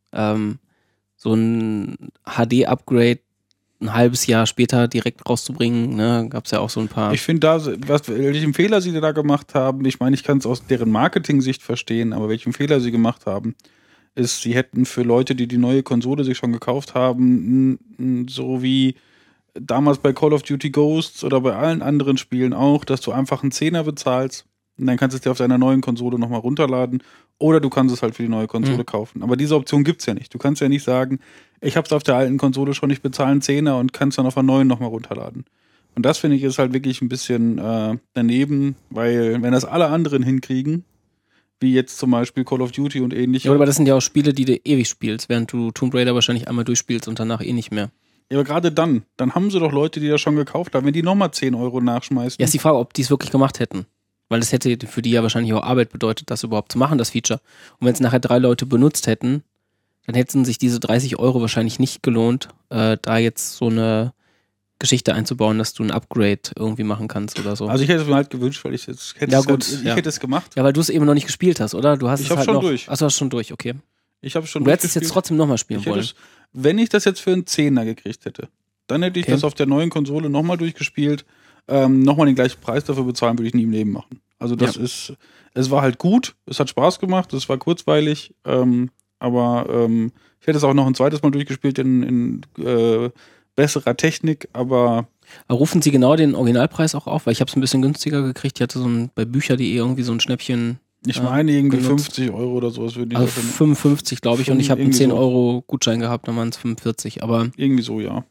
so ein HD-Upgrade ein halbes Jahr später direkt rauszubringen, ne, gab es ja auch so ein paar. Ich finde da, welchen Fehler sie da gemacht haben, ich meine, ich kann es aus deren Marketing-Sicht verstehen, aber welchen Fehler sie gemacht haben, ist, sie hätten für Leute, die die neue Konsole sich schon gekauft haben, so wie damals bei Call of Duty Ghosts oder bei allen anderen Spielen auch, dass du einfach einen Zehner bezahlst und dann kannst du es dir auf deiner neuen Konsole nochmal runterladen oder du kannst es halt für die neue Konsole kaufen. Aber diese Option gibt's ja nicht. Du kannst ja nicht sagen, ich hab's auf der alten Konsole schon, ich bezahle einen Zehner und kannst dann auf der neuen nochmal runterladen. Und das finde ich ist halt wirklich ein bisschen daneben, weil wenn das alle anderen hinkriegen, wie jetzt zum Beispiel Call of Duty und ähnliche. Ja, aber das sind ja auch Spiele, die du ewig spielst, während du Tomb Raider wahrscheinlich einmal durchspielst und danach eh nicht mehr. Ja, aber gerade dann haben sie doch Leute, die das schon gekauft haben, wenn die nochmal 10 Euro nachschmeißen. Ja, ist die Frage, ob die es wirklich gemacht hätten. Weil das hätte für die ja wahrscheinlich auch Arbeit bedeutet, das überhaupt zu machen, das Feature. Und wenn es nachher 3 Leute benutzt hätten, dann hätten sich diese 30 Euro wahrscheinlich nicht gelohnt, da jetzt so eine Geschichte einzubauen, dass du ein Upgrade irgendwie machen kannst oder so. Also ich hätte es mir halt gewünscht, weil ich jetzt hätte hätte es gemacht. Ja, weil du es eben noch nicht gespielt hast, oder? Du hast ich es halt schon noch durch. Achso, hast schon durch, okay. Ich habe schon. Du hättest es jetzt trotzdem nochmal spielen wollen. Wenn ich das jetzt für einen Zehner gekriegt hätte, dann hätte ich das auf der neuen Konsole nochmal durchgespielt, nochmal den gleichen Preis dafür bezahlen, würde ich nie im Leben machen. Also das ist, es war halt gut, es hat Spaß gemacht, es war kurzweilig, aber ich hätte es auch noch ein zweites Mal durchgespielt in besserer Technik, aber rufen Sie genau den Originalpreis auch auf? Weil ich habe es ein bisschen günstiger gekriegt. Ich hatte so ein, bei Bücher.de irgendwie so ein Schnäppchen. Ich meine irgendwie genutzt. 50 Euro oder sowas. Würde ich also 55, glaube ich. Und ich habe einen 10 so. Euro Gutschein gehabt, dann waren es 45. Aber irgendwie so, ja.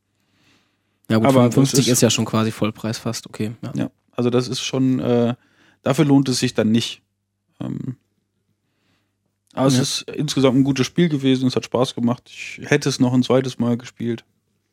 Ja gut, aber 55 ist ja schon quasi Vollpreis fast, okay. Ja, also das ist schon, dafür lohnt es sich dann nicht. Aber es ist insgesamt ein gutes Spiel gewesen, es hat Spaß gemacht. Ich hätte es noch ein zweites Mal gespielt.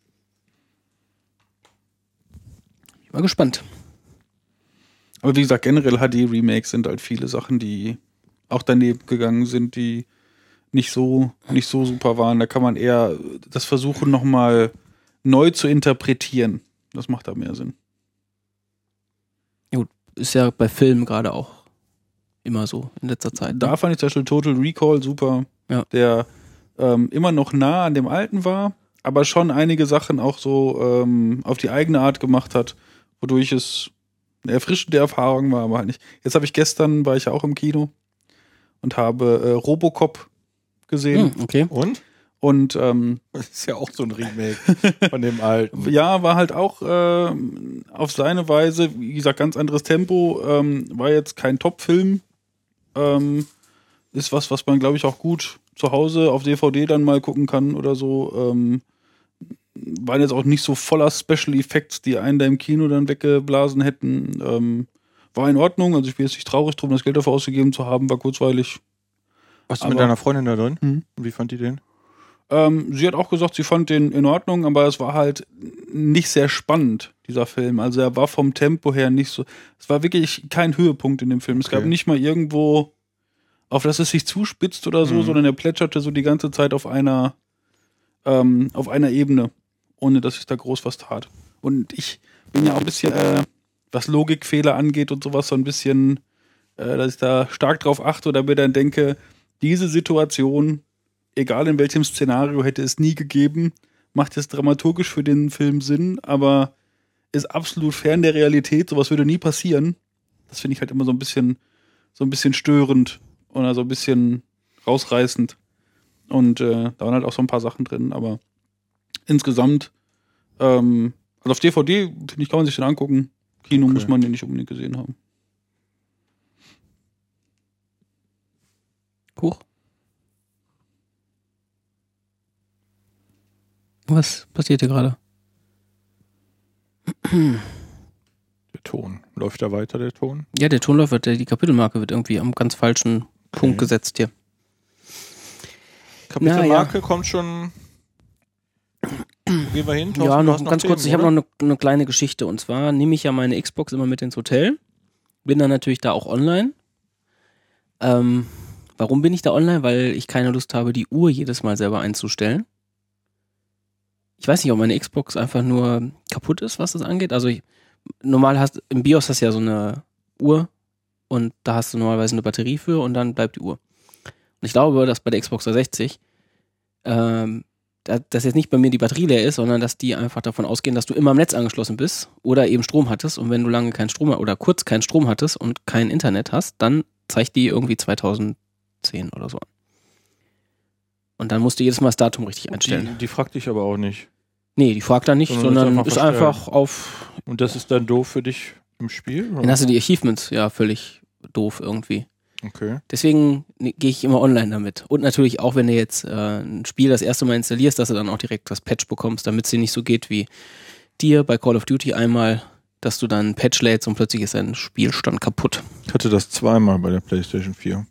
Ich war gespannt. Aber wie gesagt, generell HD-Remakes sind halt viele Sachen, die auch daneben gegangen sind, die nicht so super waren. Da kann man eher das versuchen, nochmal neu zu interpretieren. Das macht da mehr Sinn. Gut, ist ja bei Filmen gerade auch immer so in letzter Zeit. Da fand ich zum Beispiel Total Recall super, der immer noch nah an dem Alten war, aber schon einige Sachen auch so auf die eigene Art gemacht hat, wodurch es eine erfrischende Erfahrung war, aber halt nicht. Jetzt war ich ja auch im Kino und habe Robocop gesehen. Okay. Und das ist ja auch so ein Remake von dem alten. Ja, war halt auch auf seine Weise, wie gesagt, ganz anderes Tempo, war jetzt kein Top-Film. Ist was man, glaube ich, auch gut zu Hause auf DVD dann mal gucken kann oder so. Waren jetzt auch nicht so voller Special Effects, die einen da im Kino dann weggeblasen hätten. War in Ordnung, also ich bin jetzt nicht traurig drum, das Geld dafür ausgegeben zu haben, war kurzweilig. Warst du mit deiner Freundin da drin? Wie fand die den? Sie hat auch gesagt, sie fand den in Ordnung, aber es war halt nicht sehr spannend, dieser Film. Also er war vom Tempo her nicht so. Es war wirklich kein Höhepunkt in dem Film. Es gab nicht mal irgendwo, auf das es sich zuspitzt oder so, sondern er plätscherte so die ganze Zeit auf einer Ebene, ohne dass sich da groß was tat. Und ich bin ja auch ein bisschen, was Logikfehler angeht und sowas, so ein bisschen, dass ich da stark drauf achte oder mir dann denke, diese Situation, egal in welchem Szenario, hätte es nie gegeben, macht jetzt dramaturgisch für den Film Sinn, aber ist absolut fern der Realität, sowas würde nie passieren. Das finde ich halt immer so ein bisschen störend oder so ein bisschen rausreißend. Und da waren halt auch so ein paar Sachen drin, aber insgesamt Also auf DVD, finde ich, kann man sich den angucken. Kino muss man den nicht unbedingt gesehen haben. Huch. Was passiert hier gerade? Der Ton. Läuft da weiter, der Ton? Ja, der Ton läuft, die Kapitelmarke wird irgendwie am ganz falschen Punkt gesetzt hier. Kapitelmarke kommt schon. Wo gehen wir hin? Thorsten, Ja, noch ganz Themen, kurz, ich habe noch eine kleine Geschichte. Und zwar nehme ich ja meine Xbox immer mit ins Hotel. Bin dann natürlich da auch online. Warum bin ich da online? Weil ich keine Lust habe, die Uhr jedes Mal selber einzustellen. Ich weiß nicht, ob meine Xbox einfach nur kaputt ist, was das angeht. Also normal im BIOS hast du ja so eine Uhr und da hast du normalerweise eine Batterie für und dann bleibt die Uhr. Und ich glaube, dass bei der Xbox 360 dass jetzt nicht bei mir die Batterie leer ist, sondern dass die einfach davon ausgehen, dass du immer am Netz angeschlossen bist oder eben Strom hattest und wenn du lange keinen Strom oder kurz keinen Strom hattest und kein Internet hast, dann zeigt die irgendwie 2010 oder so an. Und dann musst du jedes Mal das Datum richtig einstellen. Die fragt dich aber auch nicht. Nee, die fragt dann nicht, sondern ist einfach auf... Und das ist dann doof für dich im Spiel? Oder? Dann hast du die Achievements, ja, völlig doof irgendwie. Okay. Deswegen gehe ich immer online damit. Und natürlich auch, wenn du jetzt ein Spiel das erste Mal installierst, dass du dann auch direkt das Patch bekommst, damit es dir nicht so geht wie dir bei Call of Duty einmal, dass du dann ein Patch lädst und plötzlich ist dein Spielstand kaputt. Ich hatte das zweimal bei der PlayStation 4.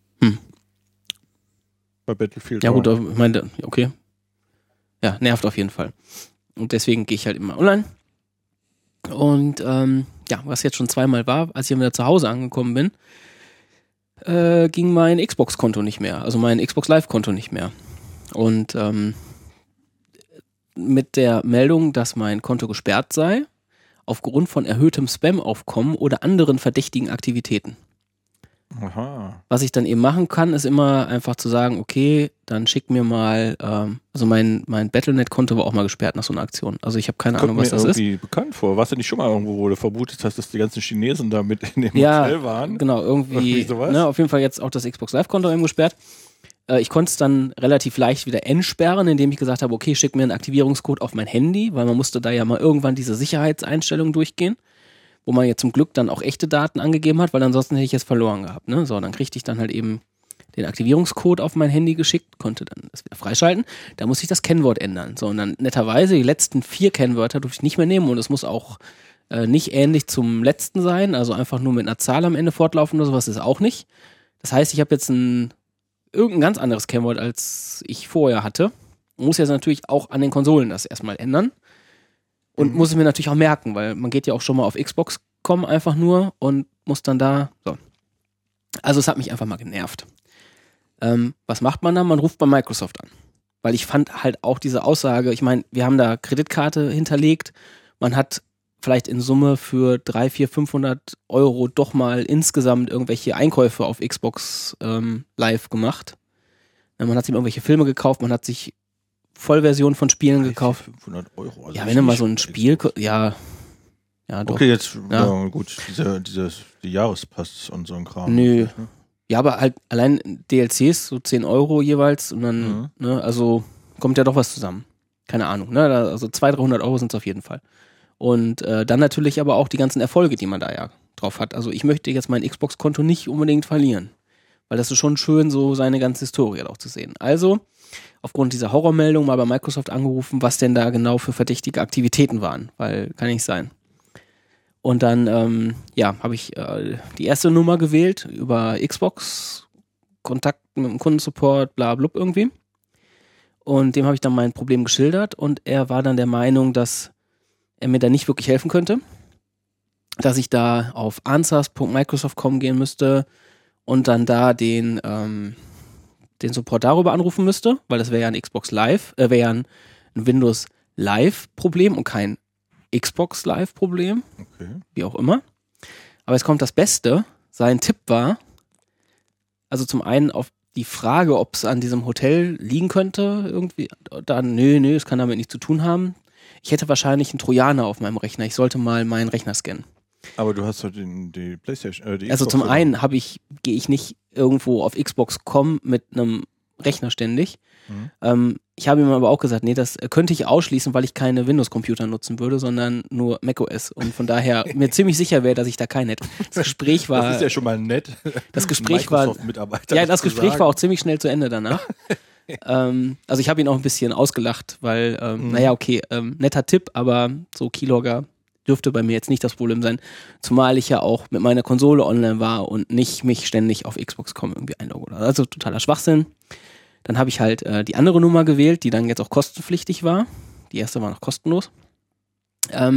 Bei Battlefield. Ja gut, ich meine, okay. Ja, nervt auf jeden Fall. Und deswegen gehe ich halt immer online. Und ja, was jetzt schon zweimal war, als ich wieder zu Hause angekommen bin, ging mein Xbox-Konto nicht mehr, also mein Xbox Live-Konto nicht mehr. Und mit der Meldung, dass mein Konto gesperrt sei, aufgrund von erhöhtem Spam-Aufkommen oder anderen verdächtigen Aktivitäten. Aha. Was ich dann eben machen kann, ist immer einfach zu sagen, okay, dann schick mir mal, also mein Battle.net-Konto war auch mal gesperrt nach so einer Aktion. Also ich habe keine Ahnung, was das ist. Kommt mir irgendwie bekannt vor. Warst du nicht schon mal irgendwo, wo du vermutet hast, dass die ganzen Chinesen da mit in dem Hotel waren? Genau, irgendwie sowas? Ne, auf jeden Fall jetzt auch das Xbox Live-Konto eben gesperrt. Ich konnte es dann relativ leicht wieder entsperren, indem ich gesagt habe, okay, schick mir einen Aktivierungscode auf mein Handy, weil man musste da ja mal irgendwann diese Sicherheitseinstellungen durchgehen, wo man jetzt zum Glück dann auch echte Daten angegeben hat, weil ansonsten hätte ich es verloren gehabt. Ne? So, dann kriegte ich dann halt eben den Aktivierungscode auf mein Handy geschickt, konnte dann das wieder freischalten. Da musste ich das Kennwort ändern. So, und dann netterweise die letzten 4 Kennwörter durfte ich nicht mehr nehmen und es muss auch nicht ähnlich zum letzten sein, also einfach nur mit einer Zahl am Ende fortlaufen oder sowas ist auch nicht. Das heißt, ich habe jetzt irgendein ganz anderes Kennwort, als ich vorher hatte. Muss jetzt natürlich auch an den Konsolen das erstmal ändern. Und muss es mir natürlich auch merken, weil man geht ja auch schon mal auf Xbox.com einfach nur und muss dann da, so. Also es hat mich einfach mal genervt. Was macht man dann? Man ruft bei Microsoft an. Weil ich fand halt auch diese Aussage, ich meine, wir haben da Kreditkarte hinterlegt, man hat vielleicht in Summe für 300, 400, 500 Euro doch mal insgesamt irgendwelche Einkäufe auf Xbox Live gemacht. Man hat sich irgendwelche Filme gekauft, man hat sich Vollversion von Spielen gekauft. 500 Euro. Also ja, wenn du mal so ein Spiel, ja doch. Okay, jetzt, ja, gut, die Jahrespass und so ein Kram. Nö. Ne? Ja, aber halt allein DLCs, so 10 Euro jeweils und dann, ne, also kommt ja doch was zusammen. Keine Ahnung, ne, also 200, 300 Euro sind es auf jeden Fall. Und dann natürlich aber auch die ganzen Erfolge, die man da ja drauf hat. Also ich möchte jetzt mein Xbox-Konto nicht unbedingt verlieren. Weil das ist schon schön, so seine ganze Historie auch zu sehen. Also, aufgrund dieser Horrormeldung mal bei Microsoft angerufen, was denn da genau für verdächtige Aktivitäten waren. Weil, kann nicht sein. Und dann, habe ich die erste Nummer gewählt über Xbox, Kontakt mit dem Kundensupport, bla blub irgendwie. Und dem habe ich dann mein Problem geschildert und er war dann der Meinung, dass er mir da nicht wirklich helfen könnte. Dass ich da auf answers.microsoft.com gehen müsste und dann da den Support darüber anrufen müsste, weil das wäre ja ein Xbox Live, wäre ja ein Windows Live Problem und kein Xbox Live Problem. Okay. Wie auch immer. Aber jetzt kommt das Beste. Sein Tipp war, also zum einen auf die Frage, ob es an diesem Hotel liegen könnte, irgendwie, dann, nö, das kann damit nichts zu tun haben. Ich hätte wahrscheinlich einen Trojaner auf meinem Rechner. Ich sollte mal meinen Rechner scannen. Aber du hast doch die PlayStation, die Also Xbox zum einen gehe ich nicht irgendwo auf Xbox.com mit einem Rechner ständig. Ich habe ihm aber auch gesagt, nee, das könnte ich ausschließen, weil ich keine Windows-Computer nutzen würde, sondern nur macOS. Und von daher mir ziemlich sicher wäre, dass ich da keinen hätte. Das Gespräch war. Das ist ja schon mal nett. Das Gespräch war. Ja, das Gespräch war auch ziemlich schnell zu Ende danach. Also ich habe ihn auch ein bisschen ausgelacht, weil, naja, okay, netter Tipp, aber so Keylogger dürfte bei mir jetzt nicht das Problem sein. Zumal ich ja auch mit meiner Konsole online war und nicht mich ständig auf Xbox.com irgendwie einlogge. Also totaler Schwachsinn. Dann habe ich halt die andere Nummer gewählt, die dann jetzt auch kostenpflichtig war. Die erste war noch kostenlos. Ja,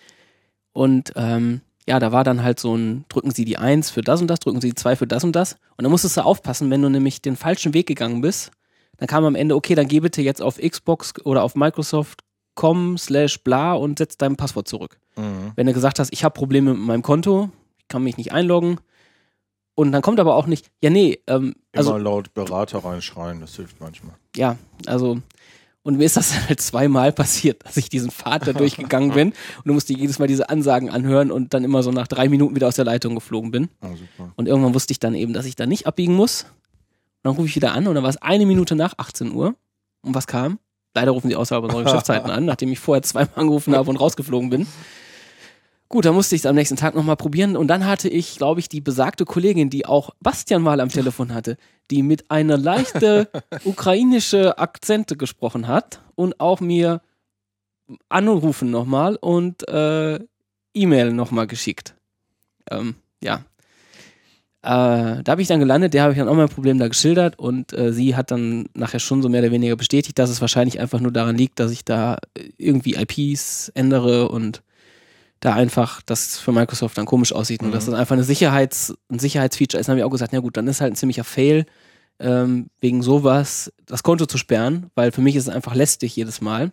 da war dann halt so ein, drücken Sie die 1 für das und das, drücken Sie die 2 für das und das. Und dann musstest du aufpassen, wenn du nämlich den falschen Weg gegangen bist, dann kam am Ende, okay, dann geh bitte jetzt auf Xbox oder auf Microsoft.com/bla und setz dein Passwort zurück. Mhm. Wenn du gesagt hast, ich habe Probleme mit meinem Konto, ich kann mich nicht einloggen, und dann kommt aber auch nicht, ja nee, immer laut Berater reinschreien, das hilft manchmal. Ja, also, und mir ist das halt 2-mal passiert, dass ich diesen Pfad da durchgegangen bin und du musst dir jedes Mal diese Ansagen anhören und dann immer so nach 3 Minuten wieder aus der Leitung geflogen bin. Super. Und irgendwann wusste ich dann eben, dass ich da nicht abbiegen muss. Und dann rufe ich wieder an und dann war es 1 Minute nach 18 Uhr. Und was kam? Leider rufen die außerhalb unserer Geschäftszeiten an, nachdem ich vorher 2-mal angerufen habe und rausgeflogen bin. Gut, dann musste ich es am nächsten Tag nochmal probieren und dann hatte ich, glaube ich, die besagte Kollegin, die auch Bastian mal am Telefon hatte, die mit einer leichte ukrainische Akzente gesprochen hat und auch mir anrufen nochmal und E-Mail nochmal geschickt. Ja. Da habe ich dann gelandet, der habe ich dann auch mein Problem da geschildert und sie hat dann nachher schon so mehr oder weniger bestätigt, dass es wahrscheinlich einfach nur daran liegt, dass ich da irgendwie IPs ändere und da einfach das für Microsoft dann komisch aussieht und dass das einfach ein Sicherheitsfeature ist. Dann habe ich auch gesagt, na gut, dann ist halt ein ziemlicher Fail, wegen sowas das Konto zu sperren, weil für mich ist es einfach lästig jedes Mal.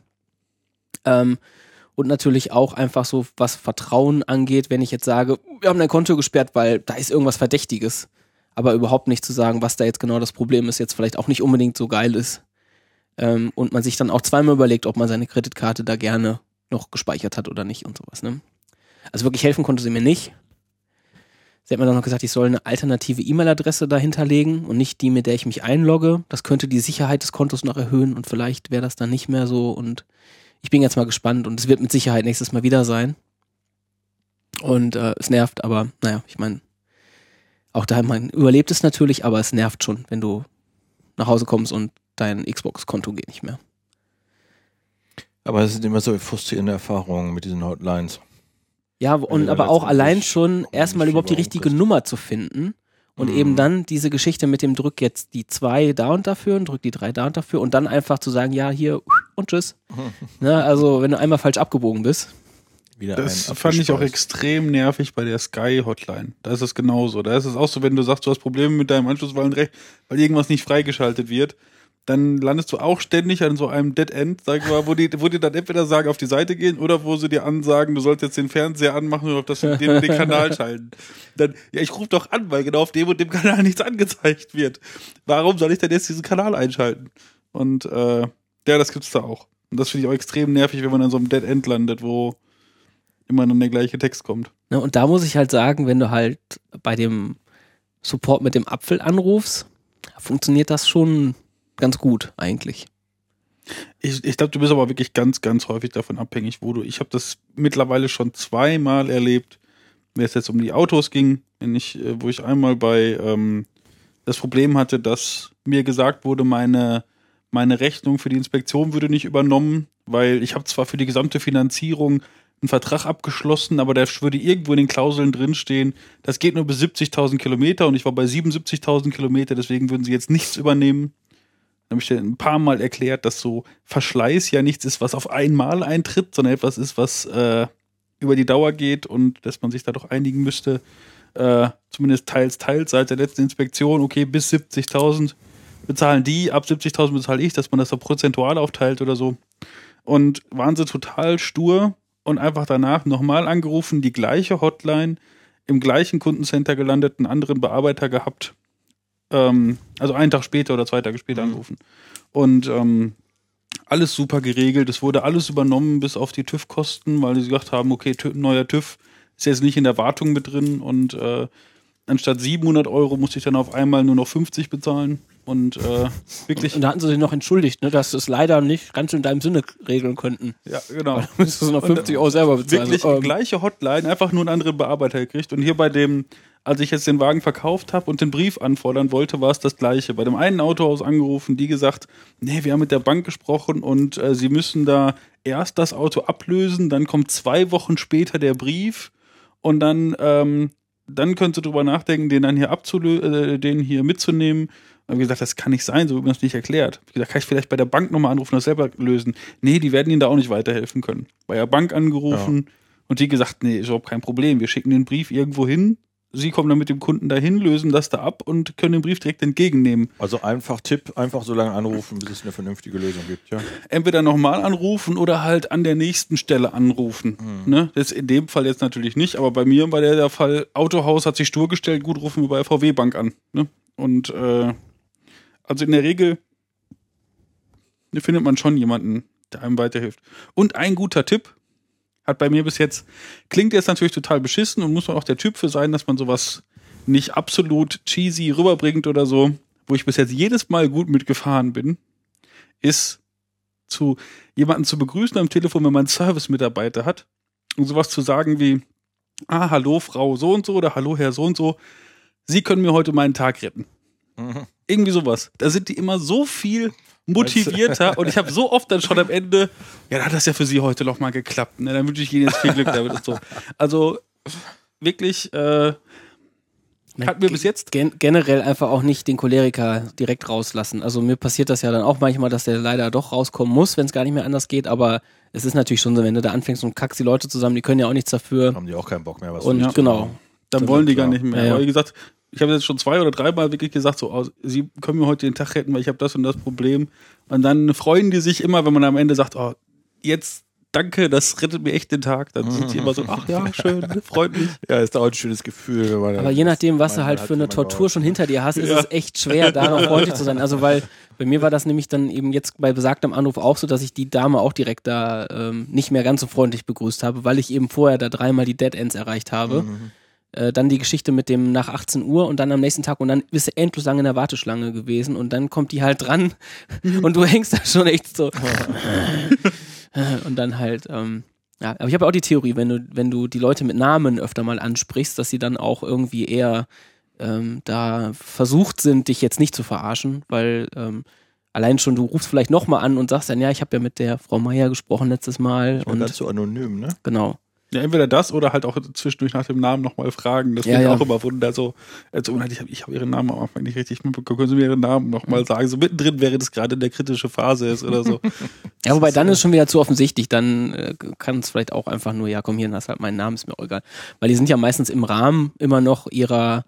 Und natürlich auch einfach so, was Vertrauen angeht, wenn ich jetzt sage, wir haben dein Konto gesperrt, weil da ist irgendwas Verdächtiges, aber überhaupt nicht zu sagen, was da jetzt genau das Problem ist, jetzt vielleicht auch nicht unbedingt so geil ist. Und man sich dann auch 2-mal überlegt, ob man seine Kreditkarte da gerne noch gespeichert hat oder nicht und sowas, ne? Also wirklich helfen konnte sie mir nicht. Sie hat mir dann noch gesagt, ich soll eine alternative E-Mail-Adresse dahinterlegen und nicht die, mit der ich mich einlogge. Das könnte die Sicherheit des Kontos noch erhöhen und vielleicht wäre das dann nicht mehr so und ich bin jetzt mal gespannt und es wird mit Sicherheit nächstes Mal wieder sein. Und es nervt, aber naja, ich meine, auch da, man überlebt es natürlich, aber es nervt schon, wenn du nach Hause kommst und dein Xbox-Konto geht nicht mehr. Aber es sind immer so frustrierende Erfahrungen mit diesen Hotlines. Ja, und aber auch allein schon erstmal überhaupt die richtige Nummer zu finden und eben dann diese Geschichte mit dem drück jetzt die 2 da und dafür und drück die 3 da und dafür und dann einfach zu sagen, ja, hier und tschüss. Ne, also wenn du einmal falsch abgebogen bist. Das fand ich auch extrem nervig bei der Sky-Hotline. Da ist es genauso. Da ist es auch so, wenn du sagst, du hast Probleme mit deinem Anschlusswahlenrecht, weil irgendwas nicht freigeschaltet wird, dann landest du auch ständig an so einem Dead End, sag ich mal, wo die dann entweder sagen, auf die Seite gehen oder wo sie dir ansagen, du sollst jetzt den Fernseher anmachen und auf den Kanal schalten. Dann, ja, ich rufe doch an, weil genau auf dem und dem Kanal nichts angezeigt wird. Warum soll ich denn jetzt diesen Kanal einschalten? Und ja, das gibt's da auch. Und das finde ich auch extrem nervig, wenn man an so einem Dead End landet, wo immer dann der gleiche Text kommt. Ja, und da muss ich halt sagen, wenn du halt bei dem Support mit dem Apfel anrufst, funktioniert das schon ganz gut eigentlich. Ich glaube, du bist aber wirklich ganz, ganz häufig davon abhängig, ich habe das mittlerweile schon 2-mal erlebt, wenn es jetzt um die Autos ging, wo ich einmal das Problem hatte, dass mir gesagt wurde, meine Rechnung für die Inspektion würde nicht übernommen, weil ich habe zwar für die gesamte Finanzierung einen Vertrag abgeschlossen, aber da würde irgendwo in den Klauseln drinstehen, das geht nur bis 70.000 Kilometer und ich war bei 77.000 Kilometer, deswegen würden sie jetzt nichts übernehmen. Dann habe ich dir ein paar Mal erklärt, dass so Verschleiß ja nichts ist, was auf einmal eintritt, sondern etwas ist, was über die Dauer geht und dass man sich da doch einigen müsste, zumindest teils seit der letzten Inspektion, okay, bis 70.000 bezahlen die, ab 70.000 bezahle ich, dass man das da prozentual aufteilt oder so. Und waren sie total stur und einfach danach nochmal angerufen, die gleiche Hotline, im gleichen Kundencenter gelandet, einen anderen Bearbeiter gehabt, also einen Tag später oder 2 Tage später angerufen. Und alles super geregelt. Es wurde alles übernommen, bis auf die TÜV-Kosten, weil sie gesagt haben, okay, neuer TÜV ist jetzt nicht in der Wartung mit drin und anstatt 700 € musste ich dann auf einmal nur noch 50 bezahlen. Und wirklich. Und da hatten sie sich noch entschuldigt, ne, dass sie es leider nicht ganz in deinem Sinne regeln könnten. Ja, genau. Da müsstest du noch 50 Euro selber bezahlen. Wirklich gleiche Hotline, einfach nur einen anderen Bearbeiter gekriegt. Und hier bei dem, als ich jetzt den Wagen verkauft habe und den Brief anfordern wollte, war es das Gleiche. Bei dem einen Autohaus angerufen, die gesagt, nee, wir haben mit der Bank gesprochen und sie müssen da erst das Auto ablösen, dann kommt 2 Wochen später der Brief und dann können sie drüber nachdenken, den dann hier den hier mitzunehmen. Und wie gesagt, das kann nicht sein, so wird mir das nicht erklärt. Wie gesagt, kann ich vielleicht bei der Bank nochmal anrufen und das selber lösen? Nee, die werden Ihnen da auch nicht weiterhelfen können. Bei der Bank angerufen und die gesagt, nee, ist überhaupt kein Problem. Wir schicken den Brief irgendwo hin, Sie kommen dann mit dem Kunden dahin, lösen das da ab und können den Brief direkt entgegennehmen. Also einfach Tipp, einfach so lange anrufen, bis es eine vernünftige Lösung gibt, ja? Entweder nochmal anrufen oder halt an der nächsten Stelle anrufen. Ne? Das ist in dem Fall jetzt natürlich nicht, aber bei mir war der Fall, Autohaus hat sich stur gestellt, gut, rufen wir bei der VW-Bank an. Ne? Und also in der Regel findet man schon jemanden, der einem weiterhilft. Und ein guter Tipp, hat bei mir bis jetzt, klingt jetzt natürlich total beschissen und muss man auch der Typ für sein, dass man sowas nicht absolut cheesy rüberbringt oder so, wo ich bis jetzt jedes Mal gut mitgefahren bin, ist jemanden zu begrüßen am Telefon, wenn man einen Service-Mitarbeiter hat und sowas zu sagen wie, hallo Frau so und so oder hallo Herr so und so, Sie können mir heute meinen Tag retten. Irgendwie sowas. Da sind die immer so viel motivierter und ich habe so oft dann schon am Ende, ja, da hat das ja für Sie heute noch mal geklappt, ne? Dann wünsche ich Ihnen jetzt viel Glück damit und so. Also wirklich hat mir bis jetzt generell einfach auch nicht den Choleriker direkt rauslassen. Also mir passiert das ja dann auch manchmal, dass der leider doch rauskommen muss, wenn es gar nicht mehr anders geht, aber es ist natürlich schon so, wenn du da anfängst und kackst die Leute zusammen, die können ja auch nichts dafür. Haben die auch keinen Bock mehr, was und genau. Dann wollen die gar nicht mehr. Ja. Aber wie gesagt, ich habe jetzt schon 2 oder 3 Mal wirklich gesagt, so, Sie können mir heute den Tag retten, weil ich habe das und das Problem. Und dann freuen die sich immer, wenn man am Ende sagt, jetzt danke, das rettet mir echt den Tag. Dann sind sie immer so, ach ja, schön, freut mich. Ja, ist auch ein schönes Gefühl. Wenn man aber je nachdem, was du halt für eine Tortur schon hinter dir hast, ist es echt schwer, da noch freundlich zu sein. Also weil bei mir war das nämlich dann eben jetzt bei besagtem Anruf auch so, dass ich die Dame auch direkt da nicht mehr ganz so freundlich begrüßt habe, weil ich eben vorher da 3-mal die Dead Ends erreicht habe. Dann die Geschichte mit dem nach 18 Uhr und dann am nächsten Tag und dann bist du endlos lange in der Warteschlange gewesen und dann kommt die halt dran und du hängst da schon echt so und dann halt ja, aber ich habe auch die Theorie, wenn du die Leute mit Namen öfter mal ansprichst, dass sie dann auch irgendwie eher da versucht sind, dich jetzt nicht zu verarschen, weil allein schon, du rufst vielleicht nochmal an und sagst dann, ja, ich habe ja mit der Frau Meier gesprochen letztes Mal. Und ganz so anonym, ne? Genau. Ja, entweder das oder halt auch zwischendurch nach dem Namen nochmal fragen. Das finde ich auch immer Wunder. So, ich habe Ihren Namen am Anfang nicht richtig mitbekommen. Können Sie mir Ihren Namen nochmal sagen? So mittendrin, während es gerade in der kritischen Phase ist oder so. Ja, wobei dann ist schon wieder zu offensichtlich. Dann kann es vielleicht auch einfach nur, ja komm, hier hast halt meinen Namen, ist mir auch egal. Weil die sind ja meistens im Rahmen immer noch ihrer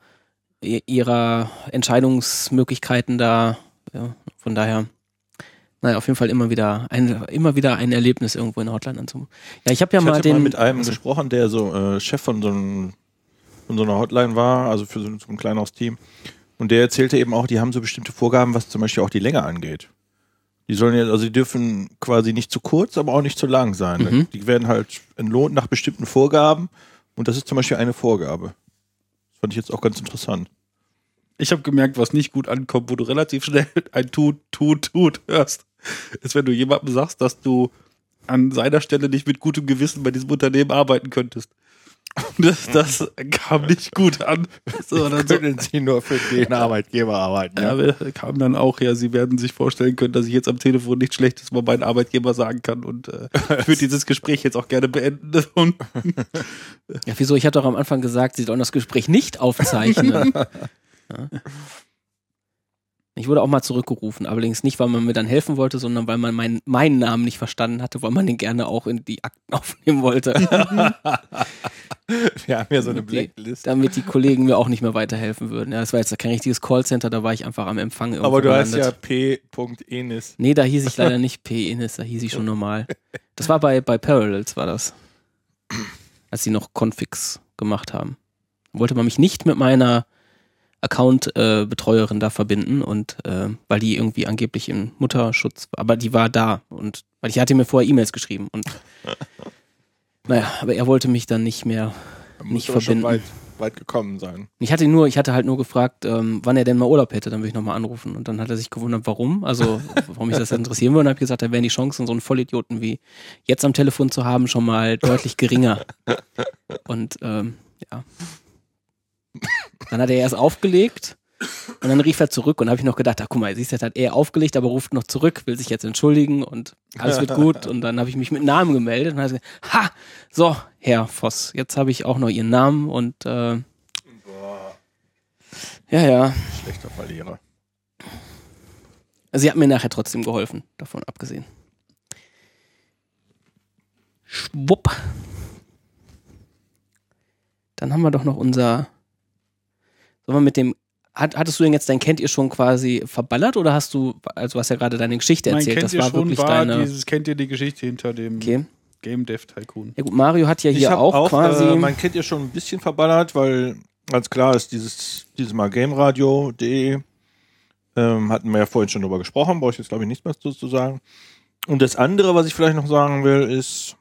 Entscheidungsmöglichkeiten da. Ja, von daher... Naja, auf jeden Fall immer wieder ein Erlebnis irgendwo in der Hotline anzurufen. Ja, ich habe ja mal mit einem gesprochen, der so Chef von so einer Hotline war, also für so ein kleineres Team. Und der erzählte eben auch, die haben so bestimmte Vorgaben, was zum Beispiel auch die Länge angeht. Die sollen ja, also die dürfen quasi nicht zu kurz, aber auch nicht zu lang sein. Die werden halt entlohnt nach bestimmten Vorgaben und das ist zum Beispiel eine Vorgabe. Das fand ich jetzt auch ganz interessant. Ich habe gemerkt, was nicht gut ankommt, wo du relativ schnell ein Tut hörst, ist, wenn du jemandem sagst, dass du an seiner Stelle nicht mit gutem Gewissen bei diesem Unternehmen arbeiten könntest. Das kam nicht gut an. So, dann können Sie nur für den Arbeitgeber arbeiten. Ja, kam dann auch, ja, Sie werden sich vorstellen können, dass ich jetzt am Telefon nichts Schlechtes über meinen Arbeitgeber sagen kann und ich würde dieses Gespräch jetzt auch gerne beenden. Ja, wieso? Ich hatte doch am Anfang gesagt, Sie sollen das Gespräch nicht aufzeichnen. Ja. Ich wurde auch mal zurückgerufen, allerdings nicht, weil man mir dann helfen wollte, sondern weil man meinen Namen nicht verstanden hatte, weil man den gerne auch in die Akten aufnehmen wollte. Wir haben ja so eine Blacklist. Damit die Kollegen mir auch nicht mehr weiterhelfen würden. Ja, das war jetzt kein richtiges Callcenter, da war ich einfach am Empfang irgendwo. Aber du heißt ja P.Enis. Nee, da hieß ich leider nicht P.Enis, da hieß ich schon normal. Das war bei Parallels, war das. Als sie noch Configs gemacht haben. Wollte man mich nicht mit meiner Account-Betreuerin da verbinden und weil die irgendwie angeblich im Mutterschutz war, aber die war da und weil ich hatte mir vorher E-Mails geschrieben und naja, aber er wollte mich dann nicht mehr verbinden. weit gekommen sein. Ich hatte halt nur gefragt, wann er denn mal Urlaub hätte, dann würde ich nochmal anrufen. Und dann hat er sich gewundert, warum. Also, warum mich das interessieren würde. Und habe gesagt, da wären die Chancen, so einen Vollidioten wie jetzt am Telefon zu haben, schon mal deutlich geringer. Und ja. Dann hat er erst aufgelegt und dann rief er zurück und habe ich noch gedacht, ach guck mal, siehst du, hat er aufgelegt, aber ruft noch zurück, will sich jetzt entschuldigen und alles wird gut. Und dann habe ich mich mit Namen gemeldet und habe gesagt, ha, so, Herr Voss, jetzt habe ich auch noch Ihren Namen und ja. Schlechter Verlierer. Also sie hat mir nachher trotzdem geholfen, davon abgesehen. Schwupp. Dann haben wir doch noch sollen wir mit dem, hattest du denn jetzt dein Kennt ihr schon quasi verballert oder hast du ja gerade deine Geschichte erzählt, das war wirklich deine... Kennt ihr die Geschichte hinter dem Game Dev Tycoon? Ja gut, Mario hat ja hier auch quasi... Man kennt ihr schon ein bisschen verballert, weil ganz klar ist dieses Mal GameRadio.de, hatten wir ja vorhin schon drüber gesprochen, brauche ich jetzt glaube ich nichts mehr zu sagen. Und das andere, was ich vielleicht noch sagen will, ist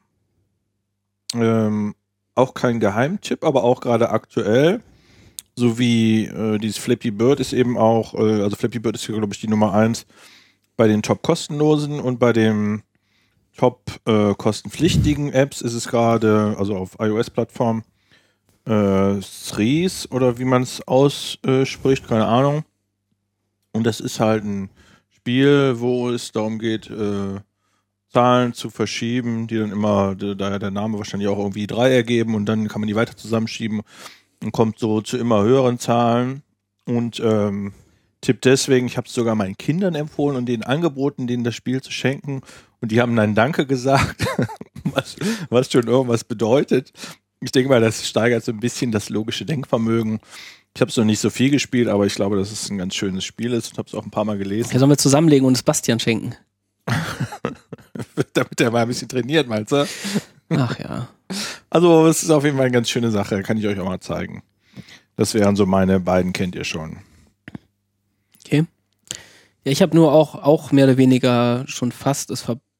auch kein Geheimtipp, aber auch gerade aktuell, so wie dieses Flappy Bird ist eben auch, also Flappy Bird ist hier glaube ich die Nummer 1 bei den top kostenlosen und bei den top kostenpflichtigen Apps ist es gerade, also auf iOS-Plattform, Threes oder wie man es ausspricht, keine Ahnung. Und das ist halt ein Spiel, wo es darum geht, Zahlen zu verschieben, die dann immer, da der Name wahrscheinlich auch irgendwie 3 ergeben und dann kann man die weiter zusammenschieben und kommt so zu immer höheren Zahlen und Tipp deswegen, ich habe es sogar meinen Kindern empfohlen und denen angeboten, denen das Spiel zu schenken und die haben dann Danke gesagt, was schon irgendwas bedeutet. Ich denke mal, das steigert so ein bisschen das logische Denkvermögen. Ich habe es noch nicht so viel gespielt, aber ich glaube, dass es ein ganz schönes Spiel ist und habe es auch ein paar Mal gelesen. Ja, sollen wir zusammenlegen und es Bastian schenken? Damit er mal ein bisschen trainiert, meinst du? Ach ja. Also es ist auf jeden Fall eine ganz schöne Sache, kann ich euch auch mal zeigen. Das wären so meine beiden, kennt ihr schon. Okay. Ja, ich habe nur auch mehr oder weniger schon fast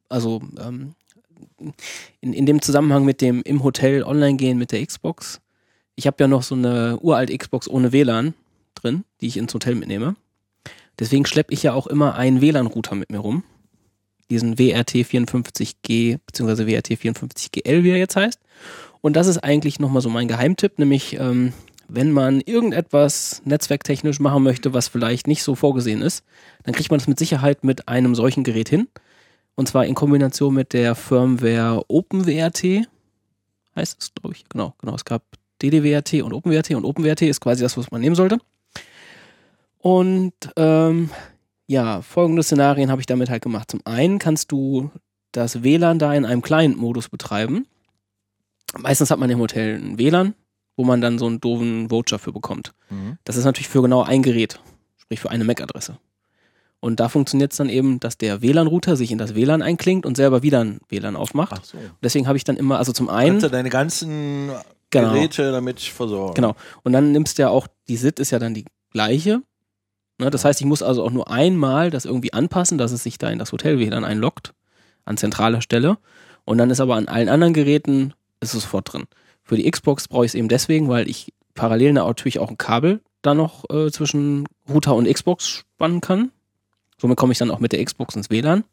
in dem Zusammenhang mit dem im Hotel online gehen mit der Xbox. Ich habe ja noch so eine uralte Xbox ohne WLAN drin, die ich ins Hotel mitnehme. Deswegen schleppe ich ja auch immer einen WLAN-Router mit mir rum. Diesen WRT54G bzw. WRT54GL, wie er jetzt heißt. Und das ist eigentlich nochmal so mein Geheimtipp, nämlich wenn man irgendetwas netzwerktechnisch machen möchte, was vielleicht nicht so vorgesehen ist, dann kriegt man das mit Sicherheit mit einem solchen Gerät hin. Und zwar in Kombination mit der Firmware OpenWRT, heißt es, glaube ich. Genau. Es gab DDWRT und OpenWRT ist quasi das, was man nehmen sollte. Und folgende Szenarien habe ich damit halt gemacht. Zum einen kannst du das WLAN da in einem Client-Modus betreiben. Meistens hat man im Hotel ein WLAN, wo man dann so einen doofen Voucher für bekommt. Mhm. Das ist natürlich für genau ein Gerät, sprich für eine MAC-Adresse. Und da funktioniert es dann eben, dass der WLAN-Router sich in das WLAN einklingt und selber wieder ein WLAN aufmacht. Ach so. Deswegen habe ich dann immer, also zum einen... Kannst du deine ganzen Geräte damit versorgen. Genau. Und dann nimmst du ja auch, die SID ist ja dann die gleiche. Ne? Das heißt, ich muss also auch nur einmal das irgendwie anpassen, dass es sich da in das Hotel-WLAN einloggt, an zentraler Stelle. Und dann ist aber an allen anderen Geräten ist es sofort drin. Für die Xbox brauche ich es eben deswegen, weil ich parallel natürlich auch ein Kabel da noch zwischen Router und Xbox spannen kann. Somit komme ich dann auch mit der Xbox ins WLAN.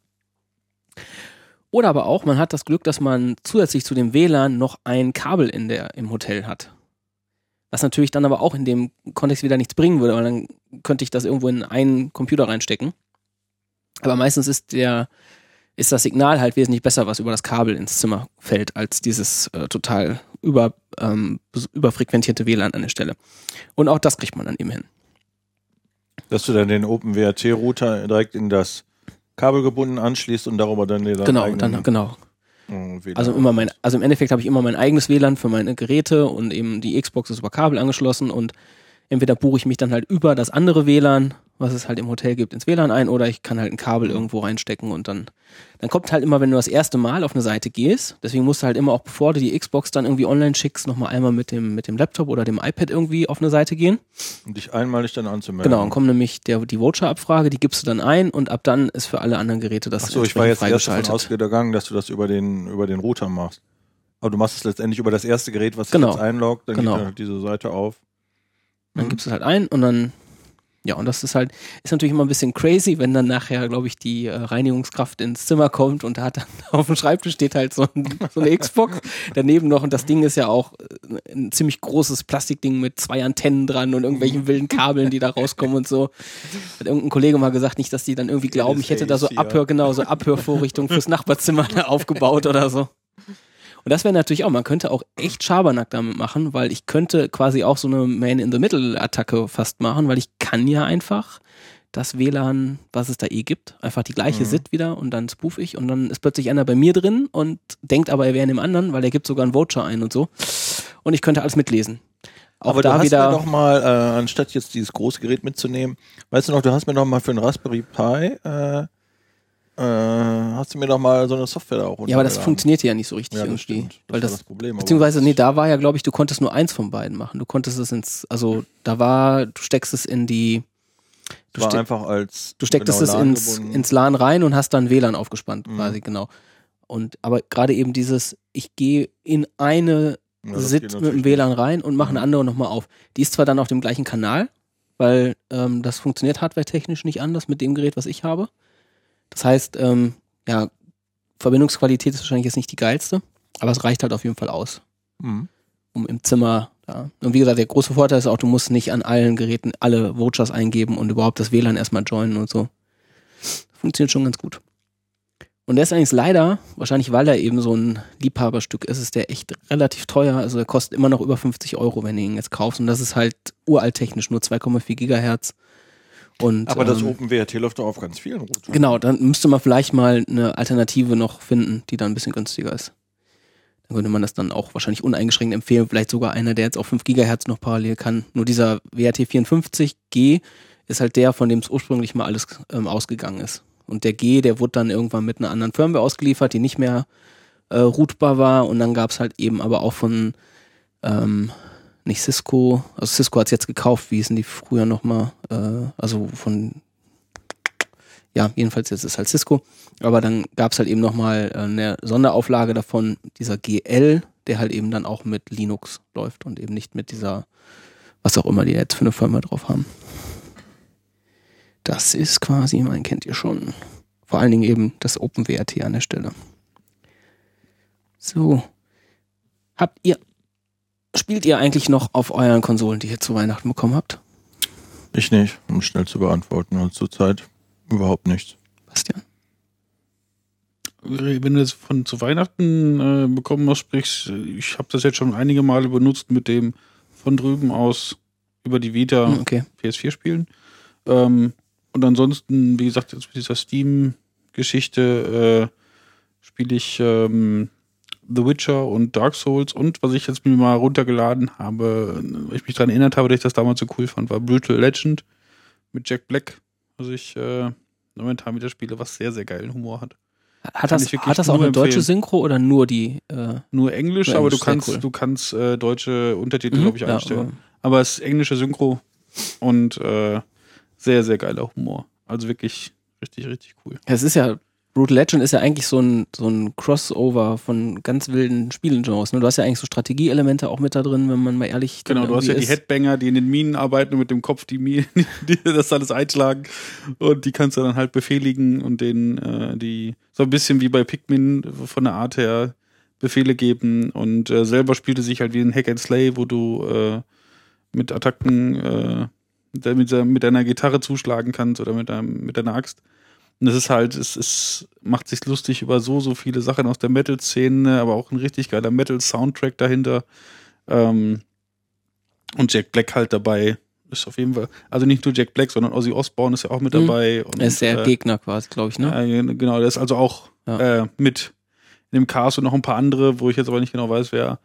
Oder aber auch, man hat das Glück, dass man zusätzlich zu dem WLAN noch ein Kabel im Hotel hat. Was natürlich dann aber auch in dem Kontext wieder nichts bringen würde, weil dann könnte ich das irgendwo in einen Computer reinstecken. Aber meistens ist das Signal halt wesentlich besser, was über das Kabel ins Zimmer fällt, als dieses total überfrequentierte WLAN an der Stelle. Und auch das kriegt man dann eben hin. Dass du dann den OpenWRT-Router direkt in das Kabel gebunden anschließt und darüber dann den Genau. Also im Endeffekt habe ich immer mein eigenes WLAN für meine Geräte und eben die Xbox ist über Kabel angeschlossen und entweder buche ich mich dann halt über das andere WLAN, was es halt im Hotel gibt, ins WLAN ein oder ich kann halt ein Kabel irgendwo reinstecken und dann kommt halt immer, wenn du das erste Mal auf eine Seite gehst, deswegen musst du halt immer auch, bevor du die Xbox dann irgendwie online schickst, nochmal einmal mit dem Laptop oder dem iPad irgendwie auf eine Seite gehen. Und dich einmalig dann anzumelden. Genau, und kommt nämlich die Voucher-Abfrage, die gibst du dann ein und ab dann ist für alle anderen Geräte das Achso, ich war jetzt erst davon ausgegangen, dass du das über den Router machst. Aber du machst es letztendlich über das erste Gerät, was Genau. dich jetzt einloggt, dann Genau. geht dann halt diese Seite auf. Dann gibst du es halt ein und dann, ja, und das ist natürlich immer ein bisschen crazy, wenn dann nachher, glaube ich, die Reinigungskraft ins Zimmer kommt und da hat dann auf dem Schreibtisch steht halt so eine Xbox daneben noch und das Ding ist ja auch ein ziemlich großes Plastikding mit 2 Antennen dran und irgendwelchen wilden Kabeln, die da rauskommen und so. Hat irgendein Kollege mal gesagt, nicht, dass die dann irgendwie glauben, ich hätte da so Abhörvorrichtungen fürs Nachbarzimmer da aufgebaut oder so. Und das wäre natürlich auch, man könnte auch echt Schabernack damit machen, weil ich könnte quasi auch so eine Man-in-the-Middle-Attacke fast machen, weil ich kann ja einfach das WLAN, was es da gibt, einfach die gleiche SID wieder und dann spoof ich und dann ist plötzlich einer bei mir drin und denkt aber, er wäre in dem anderen, weil er gibt sogar einen Voucher ein und so. Und ich könnte alles mitlesen. Auch aber da du hast wieder mir doch mal, anstatt jetzt dieses große Gerät mitzunehmen, weißt du noch, du hast mir doch mal für einen Raspberry Pi hast du mir doch mal so eine Software da auch ja, aber das funktionierte ja nicht so richtig ja, das irgendwie. stimmt. Weil war das Problem. beziehungsweise, nee, da war ja, glaube ich, du konntest nur eins von beiden machen. Du konntest es du steckst es in die, du stecktest es ins LAN rein und hast dann WLAN aufgespannt, quasi, genau. Aber gerade eben dieses, ich gehe in eine SID mit dem WLAN rein und mache eine andere nochmal auf. Die ist zwar dann auf dem gleichen Kanal, weil das funktioniert hardwaretechnisch nicht anders mit dem Gerät, was ich habe. Das heißt, ja, Verbindungsqualität ist wahrscheinlich jetzt nicht die geilste, aber es reicht halt auf jeden Fall aus, um im Zimmer, ja. Und wie gesagt, der große Vorteil ist auch, du musst nicht an allen Geräten alle Vouchers eingeben und überhaupt das WLAN erstmal joinen und so. Funktioniert schon ganz gut. Und der ist eigentlich leider, wahrscheinlich weil er eben so ein Liebhaberstück ist, ist der echt relativ teuer. Also der kostet immer noch über 50 € wenn du ihn jetzt kaufst. Und das ist halt uralttechnisch, nur 2,4 Gigahertz. Und, aber das OpenWRT läuft doch auf ganz vielen Routern. Genau, dann müsste man vielleicht mal eine Alternative noch finden, die dann ein bisschen günstiger ist. Dann könnte man das dann auch wahrscheinlich uneingeschränkt empfehlen. Vielleicht sogar einer, der jetzt auf 5 Gigahertz noch parallel kann. Nur dieser WRT54G ist halt der, von dem es ursprünglich mal alles ausgegangen ist. Und der G, der wurde dann irgendwann mit einer anderen Firmware ausgeliefert, die nicht mehr routbar war. Und dann gab es halt eben aber auch von nicht Cisco, also Cisco hat es jetzt gekauft, wie hießen die früher nochmal, also von, ja, jedenfalls jetzt ist halt Cisco, aber dann gab es halt eben nochmal eine Sonderauflage davon, dieser GL, der halt eben dann auch mit Linux läuft und eben nicht mit dieser, was auch immer die jetzt für eine Firma drauf haben. Das ist quasi, man kennt ihr schon, vor allen Dingen eben das OpenWRT an der Stelle. So, spielt ihr eigentlich noch auf euren Konsolen, die ihr zu Weihnachten bekommen habt? Ich nicht, um schnell zu beantworten. Und zurzeit überhaupt nichts. Bastian? Wenn du jetzt von zu Weihnachten bekommen hast, sprichst, ich habe das jetzt schon einige Male benutzt mit dem von drüben aus über die Vita PS4 spielen. Und ansonsten, wie gesagt, jetzt mit dieser Steam-Geschichte spiele ich The Witcher und Dark Souls und was ich jetzt mir mal runtergeladen habe, weil ich mich daran erinnert habe, dass ich das damals so cool fand, war Brutal Legend mit Jack Black, was ich momentan wieder spiele, was sehr, sehr geilen Humor hat. Hat das auch eine deutsche Synchro oder nur die? Nur Englisch, aber du kannst deutsche Untertitel, glaube ich, einstellen. Aber es ist englische Synchro und sehr, sehr geiler Humor. Also wirklich richtig, richtig cool. Es ist ja Brutal Legend ist ja eigentlich so ein Crossover von ganz wilden Spielengenres. Ne? Du hast ja eigentlich so Strategieelemente auch mit da drin, wenn man mal ehrlich Genau, du hast ja die Headbanger, die in den Minen arbeiten und mit dem Kopf die das alles einschlagen und die kannst du dann halt befehligen und denen die so ein bisschen wie bei Pikmin von der Art her Befehle geben und selber spielte sich halt wie ein Hack and Slay, wo du mit Attacken mit deiner Gitarre zuschlagen kannst oder mit deiner Axt. Und das ist halt, es macht sich lustig über so viele Sachen aus der Metal-Szene, aber auch ein richtig geiler Metal-Soundtrack dahinter. Und Jack Black halt dabei. Ist auf jeden Fall, also nicht nur Jack Black, sondern Ozzy Osbourne ist ja auch mit dabei. Und, er ist der Gegner quasi, glaube ich, ne? Genau, der ist also auch mit in dem Cast und noch ein paar andere, wo ich jetzt aber nicht genau weiß, wer.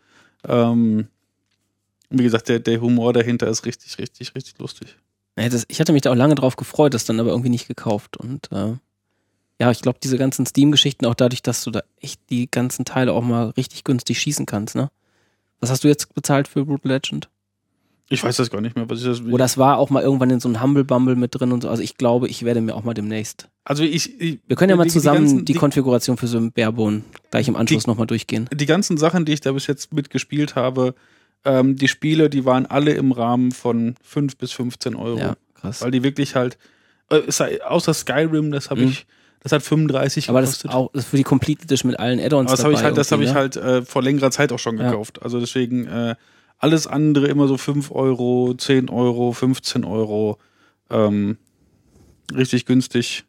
Wie gesagt, der Humor dahinter ist richtig, richtig, richtig lustig. Ich hatte mich da auch lange drauf gefreut, das dann aber irgendwie nicht gekauft. Und ja, ich glaube, diese ganzen Steam-Geschichten, auch dadurch, dass du da echt die ganzen Teile auch mal richtig günstig schießen kannst, ne? Was hast du jetzt bezahlt für Brutal Legend? Ich weiß das gar nicht mehr, was ich das. Oder es war auch mal irgendwann in so einem Humble Bumble mit drin und so. Also ich glaube, ich werde mir auch mal demnächst. Also wir können ja mal zusammen die Konfiguration für so ein Barebone gleich im Anschluss nochmal durchgehen. Die ganzen Sachen, die ich da bis jetzt mitgespielt habe, die Spiele, die waren alle im Rahmen von 5 bis 15 Euro. Ja, krass. Weil die wirklich halt, außer Skyrim, das habe ich, das hat 35 aber gekostet. Aber das ist für die Complete Edition mit allen Add-ons dabei. Das habe ich halt vor längerer Zeit auch schon gekauft. Also deswegen alles andere immer so 5 Euro, 10 Euro, 15 Euro. Richtig günstig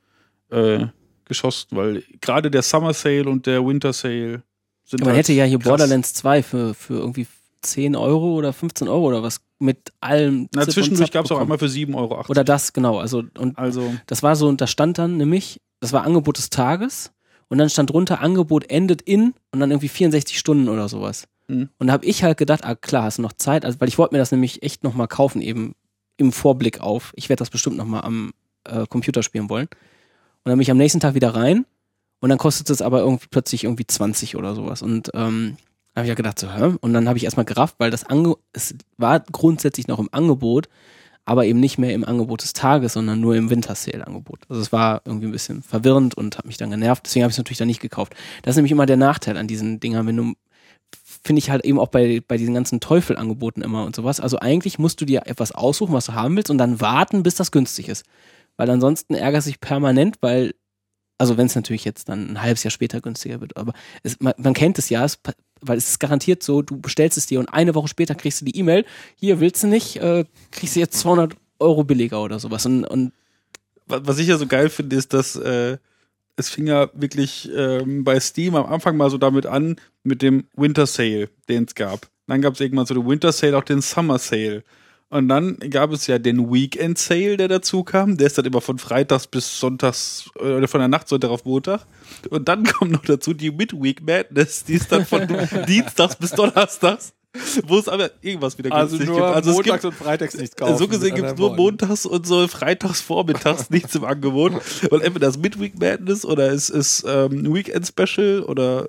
geschossen, weil gerade der Summer Sale und der Winter Sale sind man hätte ja hier krass. Borderlands 2 für irgendwie 10 Euro oder 15 Euro oder was mit allem. Na, zwischendurch gab es auch einmal für 7,80 Euro. Oder das, genau. Also das war so, und da stand dann nämlich, das war Angebot des Tages und dann stand drunter, Angebot endet in und dann irgendwie 64 Stunden oder sowas. Und da habe ich halt gedacht, klar, hast du noch Zeit, also weil ich wollte mir das nämlich echt nochmal kaufen, eben im Vorblick auf. Ich werde das bestimmt nochmal am Computer spielen wollen. Und dann bin ich am nächsten Tag wieder rein und dann kostet es aber plötzlich irgendwie 20 oder sowas. Und habe ich ja gedacht, so, und dann habe ich erstmal gerafft, weil es war grundsätzlich noch im Angebot, aber eben nicht mehr im Angebot des Tages, sondern nur im Winter-Sale-Angebot. Also es war irgendwie ein bisschen verwirrend und hat mich dann genervt, deswegen habe ich es natürlich dann nicht gekauft. Das ist nämlich immer der Nachteil an diesen Dingern, wenn du, finde ich halt eben auch bei diesen ganzen Teufel-Angeboten immer und sowas. Also eigentlich musst du dir etwas aussuchen, was du haben willst und dann warten, bis das günstig ist. Weil ansonsten ärgerst du dich permanent, weil, also wenn es natürlich jetzt dann ein halbes Jahr später günstiger wird, aber man kennt es ja, weil es ist garantiert so, du bestellst es dir und eine Woche später kriegst du die E-Mail, hier willst du nicht, kriegst du jetzt 200 Euro billiger oder sowas. Und was ich ja so geil finde, ist, dass es fing ja wirklich bei Steam am Anfang mal so damit an, mit dem Winter Sale, den es gab. Dann gab es irgendwann so den Winter Sale, auch den Summer Sale. Und dann gab es ja den Weekend Sale, der dazu kam. Der ist dann immer von Freitags bis Sonntags, oder von der Nacht Sonntag auf Montag. Und dann kommt noch dazu die Midweek Madness, die ist dann von Dienstags bis Donnerstags, wo es aber irgendwas wieder günstig nur gibt. Also montags und freitags nichts kaufen. So gesehen gibt es nur montags und so freitags vormittags nichts im Angebot. Weil entweder das Midweek Madness oder es ist Weekend Special oder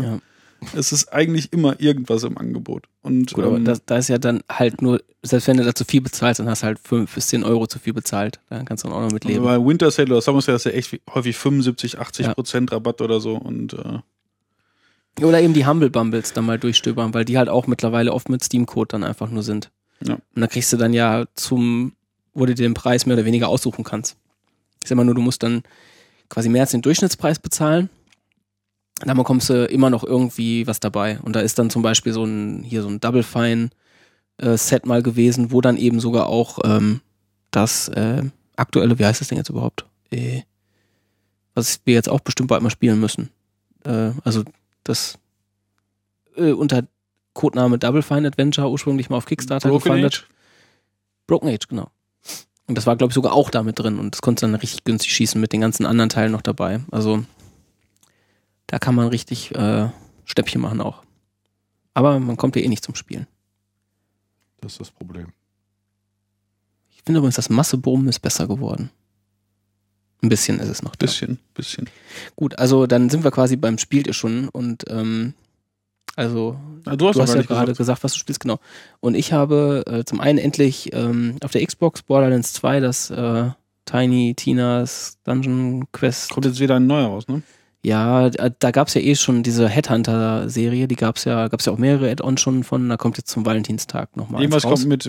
es ist eigentlich immer irgendwas im Angebot. Und, gut, aber da ist ja dann halt nur, selbst wenn du da zu viel bezahlst, dann hast du halt 5 bis 10 Euro zu viel bezahlt. Dann kannst du dann auch noch mit leben. Bei Winter Sale oder Summer Sale ist ja echt häufig 75-80% Rabatt oder so. Und oder eben die Humble Bumbles dann mal durchstöbern, weil die halt auch mittlerweile oft mit Steam-Code dann einfach nur sind. Ja. Und da kriegst du dann ja wo du dir den Preis mehr oder weniger aussuchen kannst. Ich sag mal nur, du musst dann quasi mehr als den Durchschnittspreis bezahlen. Dann bekommst du immer noch irgendwie was dabei. Und da ist dann zum Beispiel so ein Double Fine Set mal gewesen, wo dann eben sogar auch das aktuelle, wie heißt das Ding jetzt überhaupt? Was wir jetzt auch bestimmt bald mal spielen müssen. Also das unter Codename Double Fine Adventure ursprünglich mal auf Kickstarter gefundet. Broken Age, genau. Und das war, glaube ich, sogar auch da mit drin. Und das konntest du dann richtig günstig schießen mit den ganzen anderen Teilen noch dabei. Also da kann man richtig Stäppchen machen auch. Aber man kommt ja eh nicht zum Spielen. Das ist das Problem. Ich finde übrigens, das Massebrummen ist besser geworden. Ein bisschen ist es noch da. Bisschen. Gut, also dann sind wir quasi beim Spielt ihr schon und also du hast ja gerade gesagt, was du spielst, genau. Und ich habe zum einen endlich auf der Xbox Borderlands 2 das Tiny Tina's Dungeon Quest. Kommt jetzt wieder ein neuer raus, ne? Ja, da gab es ja eh schon diese Headhunter-Serie, die gab's ja auch mehrere Add-ons schon von, da kommt jetzt zum Valentinstag nochmal. Irgendwas kommt mit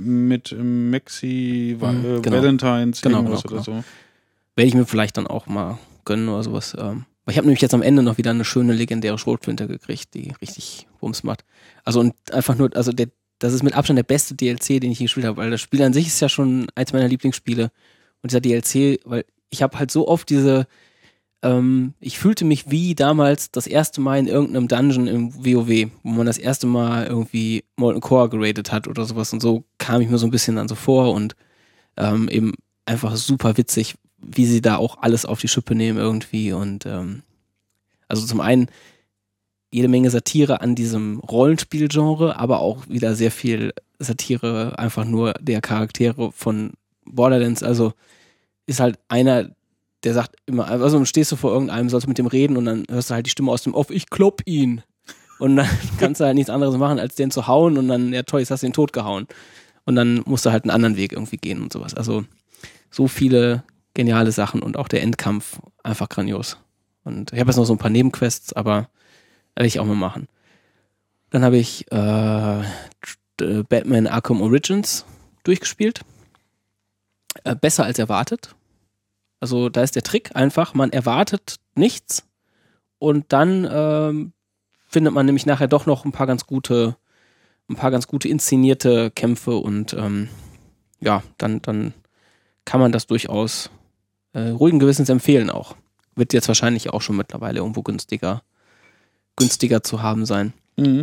Maxi genau. Valentines genau. oder so. Werde ich mir vielleicht dann auch mal gönnen oder sowas. Weil ich habe nämlich jetzt am Ende noch wieder eine schöne legendäre Schrotflinte gekriegt, die richtig Bums macht. Also und einfach nur, also das ist mit Abstand der beste DLC, den ich je gespielt habe, weil das Spiel an sich ist ja schon eins meiner Lieblingsspiele. Und dieser DLC, weil ich habe halt so oft ich fühlte mich wie damals das erste Mal in irgendeinem Dungeon im WoW, wo man das erste Mal irgendwie Molten Core geradet hat oder sowas und so kam ich mir so ein bisschen dann so vor und eben einfach super witzig, wie sie da auch alles auf die Schippe nehmen irgendwie und also zum einen jede Menge Satire an diesem Rollenspielgenre, aber auch wieder sehr viel Satire einfach nur der Charaktere von Borderlands, also ist halt einer, der sagt immer, also stehst du vor irgendeinem, sollst mit dem reden und dann hörst du halt die Stimme aus dem Off, ich klopp ihn. Und dann kannst du halt nichts anderes machen, als den zu hauen und dann, ja toll, jetzt hast du den tot gehauen. Und dann musst du halt einen anderen Weg irgendwie gehen und sowas. Also so viele geniale Sachen und auch der Endkampf einfach grandios. Und ich habe jetzt noch so ein paar Nebenquests, aber werde ich auch mal machen. Dann habe ich Batman Arkham Origins durchgespielt. Besser als erwartet. Also da ist der Trick einfach, man erwartet nichts und dann findet man nämlich nachher doch noch ein paar ganz gute inszenierte Kämpfe und ja, dann kann man das durchaus ruhigen Gewissens empfehlen auch. Wird jetzt wahrscheinlich auch schon mittlerweile irgendwo günstiger zu haben sein. Mhm.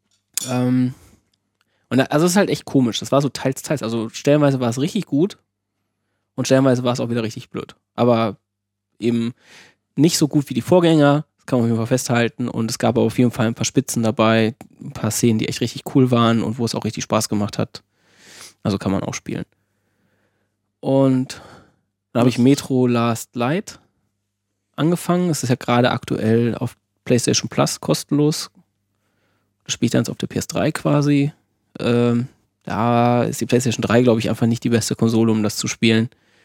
Und also es ist halt echt komisch. Das war so teils. Also stellenweise war es richtig gut und stellenweise war es auch wieder richtig blöd. Aber eben nicht so gut wie die Vorgänger, das kann man auf jeden Fall festhalten. Und es gab aber auf jeden Fall ein paar Spitzen dabei, ein paar Szenen, die echt richtig cool waren und wo es auch richtig Spaß gemacht hat. Also kann man auch spielen. Und dann habe ich Metro Last Light angefangen. Es ist ja gerade aktuell auf PlayStation Plus kostenlos. Das spielt dann auf der PS3 quasi. Da ist die PlayStation 3, glaube ich, einfach nicht die beste Konsole, um das zu spielen.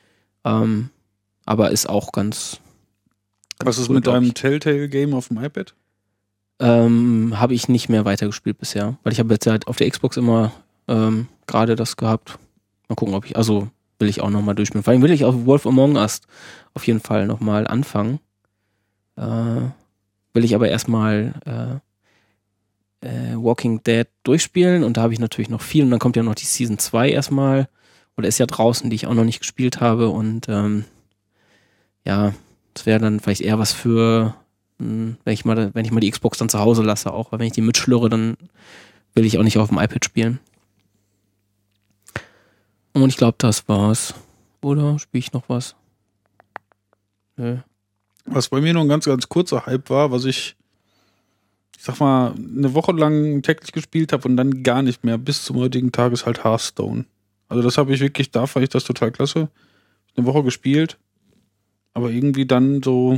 Aber ist auch ganz Was ist cool, mit glaub deinem ich. Telltale-Game auf dem iPad? Habe ich nicht mehr weitergespielt bisher. Weil ich habe jetzt halt auf der Xbox immer gerade das gehabt. Mal gucken, will ich auch nochmal durchspielen. Vor allem will ich auf Wolf Among Us auf jeden Fall nochmal anfangen. Will ich aber erstmal Walking Dead durchspielen und da habe ich natürlich noch viel und dann kommt ja noch die Season 2 erstmal oder ist ja draußen, die ich auch noch nicht gespielt habe und ja, das wäre dann vielleicht eher was für wenn ich mal die Xbox dann zu Hause lasse auch, weil wenn ich die mitschlürre, dann will ich auch nicht auf dem iPad spielen. Und ich glaube, das war's. Oder spiele ich noch was? Nö. Was bei mir noch ein ganz, ganz kurzer Hype war, was ich sag mal, eine Woche lang täglich gespielt habe und dann gar nicht mehr, bis zum heutigen Tag, ist halt Hearthstone. Also das habe ich wirklich, da fand ich das total klasse. Eine Woche gespielt, aber irgendwie dann so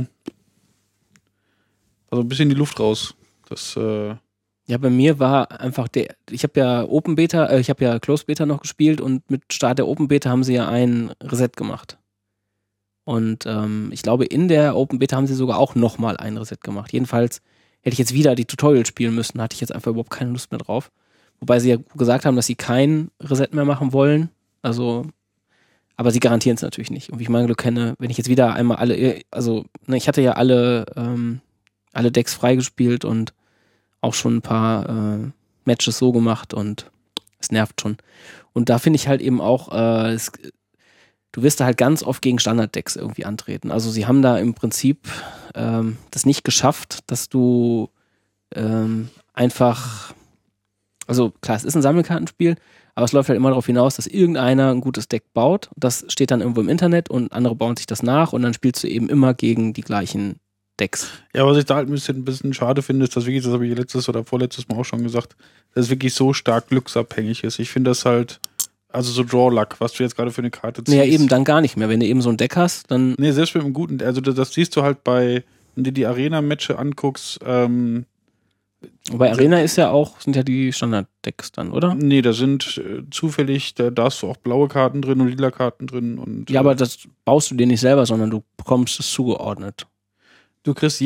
also ein bisschen die Luft raus. Das, Ja, bei mir war einfach ich habe ja Open Beta, ich habe ja Closed Beta noch gespielt und mit Start der Open Beta haben sie ja ein Reset gemacht. Und ich glaube, in der Open Beta haben sie sogar auch nochmal ein Reset gemacht. Jedenfalls hätte ich jetzt wieder die Tutorials spielen müssen, hatte ich jetzt einfach überhaupt keine Lust mehr drauf. Wobei sie ja gesagt haben, dass sie kein Reset mehr machen wollen. Also, aber sie garantieren es natürlich nicht. Und wie ich mein Glück kenne, wenn ich jetzt wieder einmal ich hatte ja alle Decks freigespielt und auch schon ein paar Matches so gemacht und es nervt schon. Und da finde ich halt eben auch, du wirst da halt ganz oft gegen Standarddecks irgendwie antreten. Also sie haben da im Prinzip das nicht geschafft, dass du einfach, also klar, es ist ein Sammelkartenspiel, aber es läuft halt immer darauf hinaus, dass irgendeiner ein gutes Deck baut. Das steht dann irgendwo im Internet und andere bauen sich das nach und dann spielst du eben immer gegen die gleichen Decks. ja, was ich da halt ein bisschen schade finde, ist, dass wirklich, das habe ich letztes oder vorletztes Mal auch schon gesagt, dass es wirklich so stark glücksabhängig ist. Ich finde das halt, also so Draw Luck, was du jetzt gerade für eine Karte ziehst. Naja, eben dann gar nicht mehr. Wenn du eben so ein Deck hast, dann. Nee, selbst mit einem guten, also das siehst du halt wenn du dir die Arena-Matches anguckst, Bei Arena sind ja die Standard-Decks dann, oder? nee, da sind zufällig, da hast du auch blaue Karten drin und lila Karten drin. Und, Ja, aber das baust du dir nicht selber, sondern du bekommst es zugeordnet. du kriegst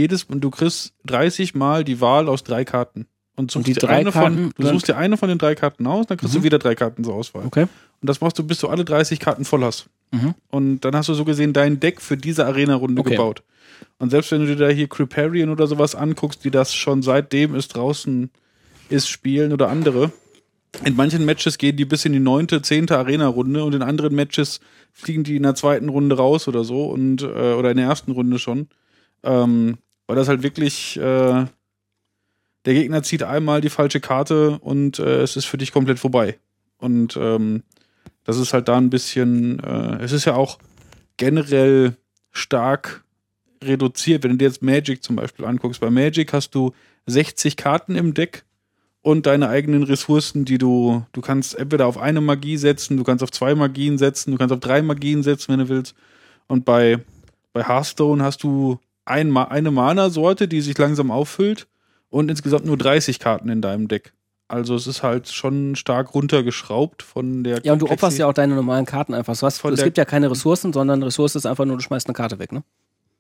30 Mal die Wahl aus 3 Karten. Und suchst die dir 3 Karten, du suchst dir eine von den 3 Karten aus, dann kriegst du wieder 3 Karten zur Auswahl. Okay. Und das machst du, bis du alle 30 Karten voll hast. Mhm. Und dann hast du so gesehen dein Deck für diese Arena-Runde gebaut. Und selbst wenn du dir da hier Kripparrian oder sowas anguckst, die das schon seitdem es draußen ist, spielen oder andere, in manchen Matches gehen die bis in die 9., 10. Arena-Runde und in anderen Matches fliegen die in der 2. Runde raus oder so und oder in der 1. Runde schon. Weil das halt wirklich der Gegner zieht einmal die falsche Karte und es ist für dich komplett vorbei. Und das ist halt da ein bisschen, es ist ja auch generell stark reduziert. Wenn du dir jetzt Magic zum Beispiel anguckst, bei Magic hast du 60 Karten im Deck und deine eigenen Ressourcen, die du kannst entweder auf eine Magie setzen, du kannst auf 2 Magien setzen, du kannst auf 3 Magien setzen, wenn du willst. Und bei Hearthstone hast du eine Mana-Sorte, die sich langsam auffüllt und insgesamt nur 30 Karten in deinem Deck. Also es ist halt schon stark runtergeschraubt von der Ja, und du opferst ja auch deine normalen Karten einfach. Es gibt ja keine Ressourcen, sondern Ressource ist einfach nur, du schmeißt eine Karte weg, ne?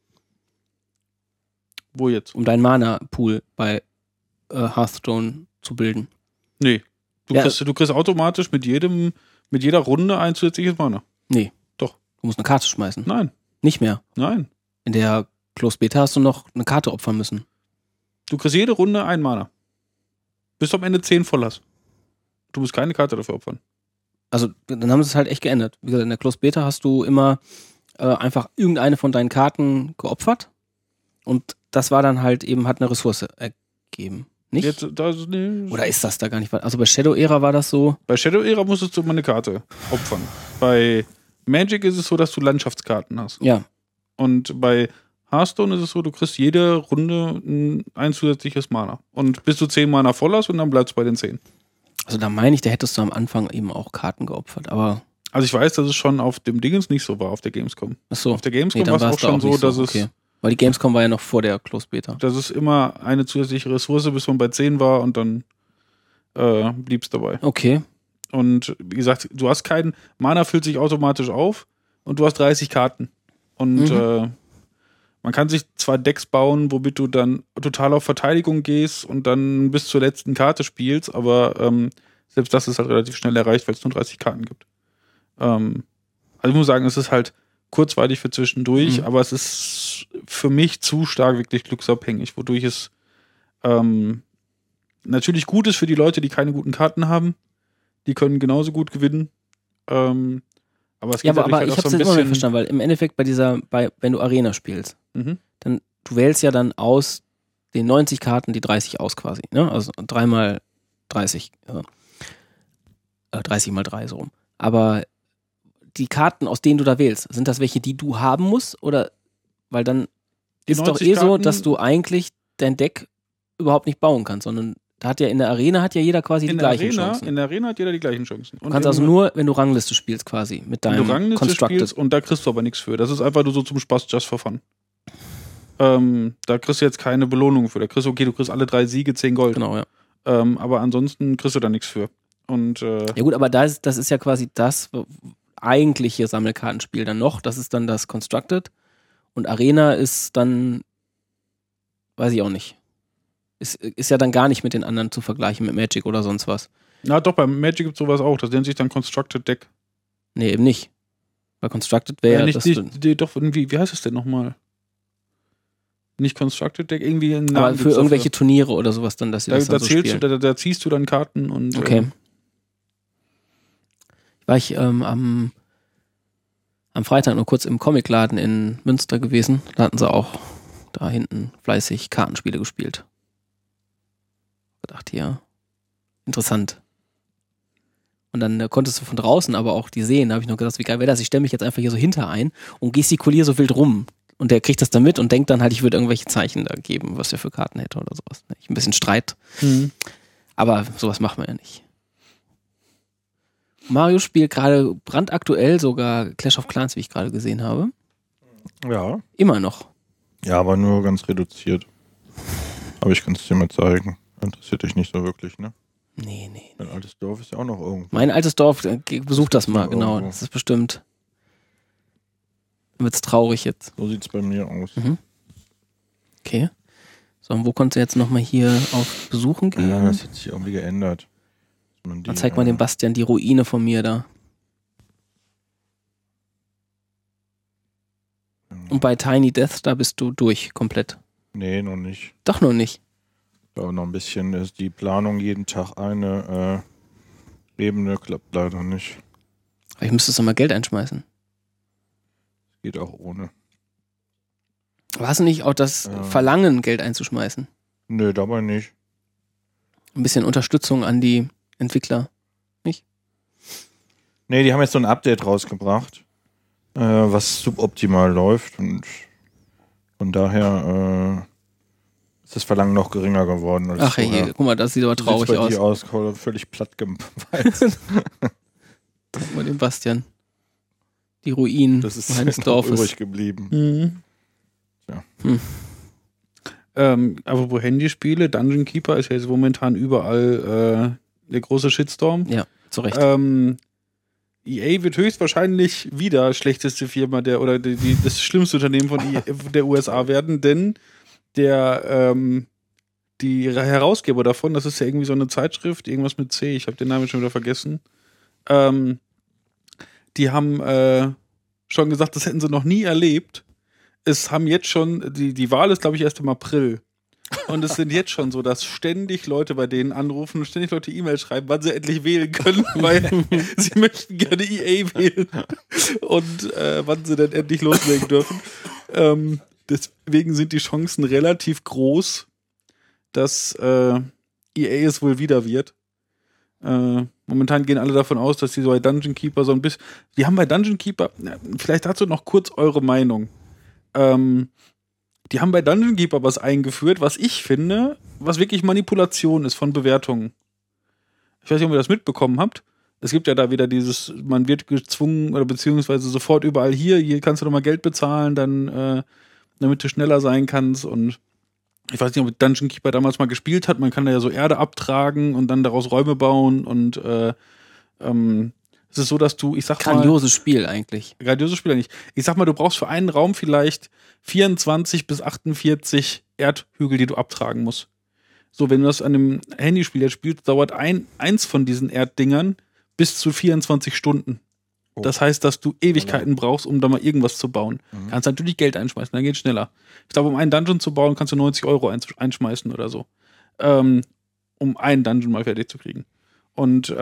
Wo jetzt? Um deinen Mana-Pool bei Hearthstone zu bilden. Nee. Du kriegst automatisch mit jeder Runde ein zusätzliches Mana. Nee. Doch. Du musst eine Karte schmeißen. Nein. Nicht mehr. Nein. In der Closed Beta hast du noch eine Karte opfern müssen. Du kriegst jede Runde ein Mana. Bis du am Ende 10 voll hast. Du musst keine Karte dafür opfern. Also, dann haben sie es halt echt geändert. Wie gesagt, in der Closed Beta hast du immer einfach irgendeine von deinen Karten geopfert. Und das war dann halt eben, hat eine Ressource ergeben. Nicht? Oder ist das da gar nicht? Also bei Shadow Era war das so. Bei Shadow Era musstest du immer eine Karte opfern. Bei Magic ist es so, dass du Landschaftskarten hast. Ja. Und bei Hearthstone ist es so, du kriegst jede Runde ein zusätzliches Mana. Und bis du 10 Mana voll hast und dann bleibst du bei den 10. Also da meine ich, da hättest du am Anfang eben auch Karten geopfert. Aber also ich weiß, dass es schon auf dem Dingens nicht so war, auf der Gamescom. Ach so. Auf der Gamescom war es auch schon so, dass es... Weil die Gamescom war ja noch vor der Closed Beta. Das ist immer eine zusätzliche Ressource, bis man bei 10 war und dann blieb's dabei. Okay. Und wie gesagt, du hast keinen, Mana füllt sich automatisch auf und du hast 30 Karten. Und man kann sich zwar Decks bauen, womit du dann total auf Verteidigung gehst und dann bis zur letzten Karte spielst, aber selbst das ist halt relativ schnell erreicht, weil es nur 30 Karten gibt. Also ich muss sagen, es ist halt kurzweilig für zwischendurch, aber es ist für mich zu stark wirklich glücksabhängig, wodurch es natürlich gut ist für die Leute, die keine guten Karten haben. Die können genauso gut gewinnen. Aber es geht aber halt ich auch habe so es ein jetzt immer nicht bisschen... verstanden, weil im Endeffekt wenn du Arena spielst, dann du wählst ja dann aus den 90 Karten die 30 aus quasi, ne? Also 3 mal 30. 30 mal 3 so rum. Aber die Karten, aus denen du da wählst, sind das welche, die du haben musst? Oder weil dann Die ist doch 90 so, Karten- dass du eigentlich dein Deck überhaupt nicht bauen kannst, sondern da hat ja in der Arena jeder quasi die gleichen Chancen. In der Arena hat jeder die gleichen Chancen. Du kannst also nur, wenn du Rangliste spielst quasi, mit wenn deinem du Rangliste Constructed. spielst und da kriegst du aber nichts für. Das ist einfach nur so zum Spaß, just for fun. Da kriegst du jetzt keine Belohnung für. Da kriegst du, okay, du kriegst alle 3 Siege, 10 Gold. Genau, ja. Aber ansonsten kriegst du da nichts für. Und Ja gut, aber das ist ja quasi das eigentliche Sammelkartenspiel dann noch. Das ist dann das Constructed. Und Arena ist dann, weiß ich auch nicht. Ist ja dann gar nicht mit den anderen zu vergleichen, mit Magic oder sonst was. na doch, beim Magic gibt es sowas auch. Das nennt sich dann Constructed Deck. Nee, eben nicht. Bei Constructed wäre nicht, das. doch, wie heißt es denn nochmal? Nicht Constructed Deck, irgendwie ein Name. Aber für gibt's irgendwelche dafür. Turniere oder sowas dann, dass sie das dann so spielen. Da ziehst du dann Karten und Okay. War ich am Freitag nur kurz im Comicladen in Münster gewesen. Da hatten sie auch da hinten fleißig Kartenspiele gespielt. Gedacht, ja, interessant. Und dann konntest du von draußen aber auch die sehen. Da habe ich noch gedacht, wie geil wäre das? Ich stelle mich jetzt einfach hier so hinter ein und gestikuliere so wild rum. Und der kriegt das dann mit und denkt dann halt, ich würde irgendwelche Zeichen da geben, was er für Karten hätte oder sowas. Ein bisschen Streit. Aber sowas machen wir ja nicht. Mario spielt gerade brandaktuell sogar Clash of Clans, wie ich gerade gesehen habe. Ja. Immer noch. Ja, aber nur ganz reduziert. Aber ich kann es dir mal zeigen. Interessiert dich nicht so wirklich, ne? Nee. Mein altes Dorf ist ja auch noch irgendwo. Mein altes Dorf, besuch das mal, genau. Irgendwo. Das ist bestimmt. Dann wird's traurig jetzt. So sieht's bei mir aus. Okay. So, und wo konntest du jetzt nochmal hier auf Besuchen gehen? Ja, das hat sich irgendwie geändert. Dann zeig mal dem Bastian die Ruine von mir da. Und bei Tiny Death, da bist du durch, komplett. Nee, noch nicht. Doch noch nicht. Ja, noch ein bisschen ist die Planung jeden Tag eine Ebene, klappt leider nicht. Aber ich müsste doch mal Geld einschmeißen. Geht auch ohne. War es nicht auch das Verlangen, Geld einzuschmeißen? Nö, dabei nicht. Ein bisschen Unterstützung an die Entwickler. Nicht? Nee, die haben jetzt so ein Update rausgebracht, was suboptimal läuft und von daher ist das Verlangen noch geringer geworden. Als Ach hey, guck mal, das sieht aber traurig bei aus. dir aus, völlig platt gewalzt. Guck mal den Bastian. Die Ruinen Das ist meines noch Dorfes. übrig geblieben. Ja. Apropos Handyspiele, Dungeon Keeper ist ja jetzt momentan überall der große Shitstorm. Ja, zu Recht. EA wird höchstwahrscheinlich wieder schlechteste Firma das schlimmste Unternehmen von der USA werden, denn die Herausgeber davon, das ist ja irgendwie so eine Zeitschrift, irgendwas mit C, ich habe den Namen schon wieder vergessen, die haben schon gesagt, das hätten sie noch nie erlebt. Es haben jetzt schon, die Wahl ist, glaube ich, erst im April. Und es sind jetzt schon so, dass ständig Leute bei denen anrufen und ständig Leute E-Mails schreiben, wann sie endlich wählen können, weil sie möchten gerne EA wählen und wann sie dann endlich loslegen dürfen. Deswegen sind die Chancen relativ groß, dass EA es wohl wieder wird. Momentan gehen alle davon aus, dass die so bei Dungeon Keeper so ein bisschen. Die haben bei Dungeon Keeper, vielleicht dazu noch kurz eure Meinung. Die haben bei Dungeon Keeper was eingeführt, was ich finde, was wirklich Manipulation ist von Bewertungen. Ich weiß nicht, ob ihr das mitbekommen habt. Es gibt ja da wieder man wird gezwungen oder beziehungsweise sofort überall hier kannst du nochmal Geld bezahlen, dann damit du schneller sein kannst und ich weiß nicht, ob Dungeon Keeper damals mal gespielt hat, man kann da ja so Erde abtragen und dann daraus Räume bauen und es ist so, dass du, ich sag mal... Grandioses Spiel eigentlich. Grandioses Spiel eigentlich. Ich sag mal, du brauchst für einen Raum vielleicht 24 bis 48 Erdhügel, die du abtragen musst. So, wenn du das an einem Handyspiel jetzt spielst, dauert eins von diesen Erddingern bis zu 24 Stunden. Oh. Das heißt, dass du Ewigkeiten brauchst, um da mal irgendwas zu bauen. Kannst natürlich Geld einschmeißen, dann geht's schneller. Ich glaube, um einen Dungeon zu bauen, kannst du 90 Euro einschmeißen oder so. Um einen Dungeon mal fertig zu kriegen. Und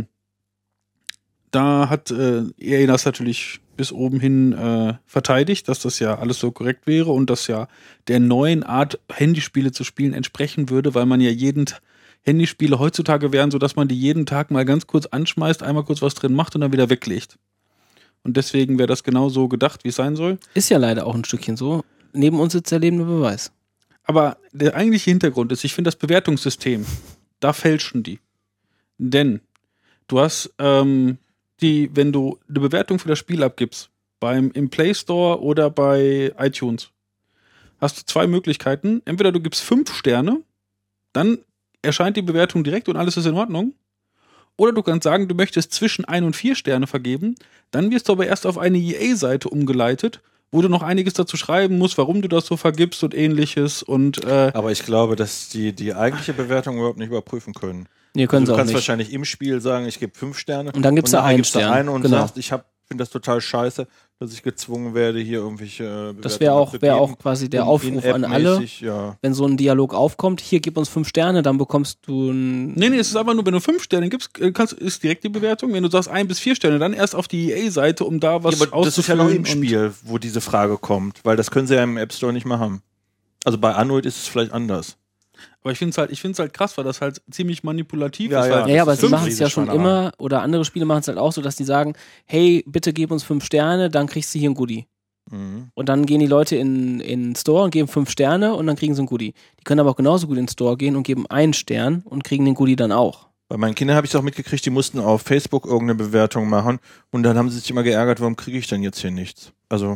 da hat EA das natürlich bis oben hin verteidigt, dass das ja alles so korrekt wäre und dass ja der neuen Art, Handyspiele zu spielen, entsprechen würde, weil man ja Handyspiele heutzutage wären, so dass man die jeden Tag mal ganz kurz anschmeißt, einmal kurz was drin macht und dann wieder weglegt. Und deswegen wäre das genau so gedacht, wie es sein soll. Ist ja leider auch ein Stückchen so. Neben uns sitzt der lebende Beweis. Aber der eigentliche Hintergrund ist, ich finde das Bewertungssystem, da fälschen die. Denn du hast wenn du eine Bewertung für das Spiel abgibst, im Play Store oder bei iTunes, hast du zwei Möglichkeiten. Entweder du gibst 5 Sterne, dann erscheint die Bewertung direkt und alles ist in Ordnung. Oder du kannst sagen, du möchtest zwischen 1 und 4 Sterne vergeben, dann wirst du aber erst auf eine EA-Seite umgeleitet, wo du noch einiges dazu schreiben musst, warum du das so vergibst und ähnliches. Aber ich glaube, dass die eigentliche Bewertung überhaupt nicht überprüfen können. Nee, können du sie auch kannst nicht. wahrscheinlich im Spiel sagen, ich gebe 5 Sterne. Und dann gibst du einen Stern. Und genau. sagst, ich finde das total scheiße, dass ich gezwungen werde, hier irgendwelche Bewertungen das wäre auch quasi der Aufruf an alle, ja. Wenn so ein Dialog aufkommt, hier, gib uns 5 Sterne, dann bekommst du Nee, es ist einfach nur, wenn du 5 Sterne gibst, ist direkt die Bewertung. Wenn du sagst 1 bis 4 Sterne, dann erst auf die EA-Seite, um da was auszufüllen. Das ist ja noch im Spiel, wo diese Frage kommt, weil das können sie ja im App Store nicht machen. Also bei Android ist es vielleicht anders. Aber ich finde es halt krass, weil das halt ziemlich manipulativ ja, ist. Ja, ja, aber sie machen es ja schon immer, oder andere Spiele machen es halt auch so, dass die sagen, hey, bitte gib uns 5 Sterne, dann kriegst du hier ein Goodie. Mhm. Und dann gehen die Leute in den Store und geben 5 Sterne und dann kriegen sie ein Goodie. Die können aber auch genauso gut in den Store gehen und geben 1 Stern und kriegen den Goodie dann auch. Bei meinen Kindern habe ich es auch mitgekriegt, die mussten auf Facebook irgendeine Bewertung machen und dann haben sie sich immer geärgert, warum kriege ich denn jetzt hier nichts? Also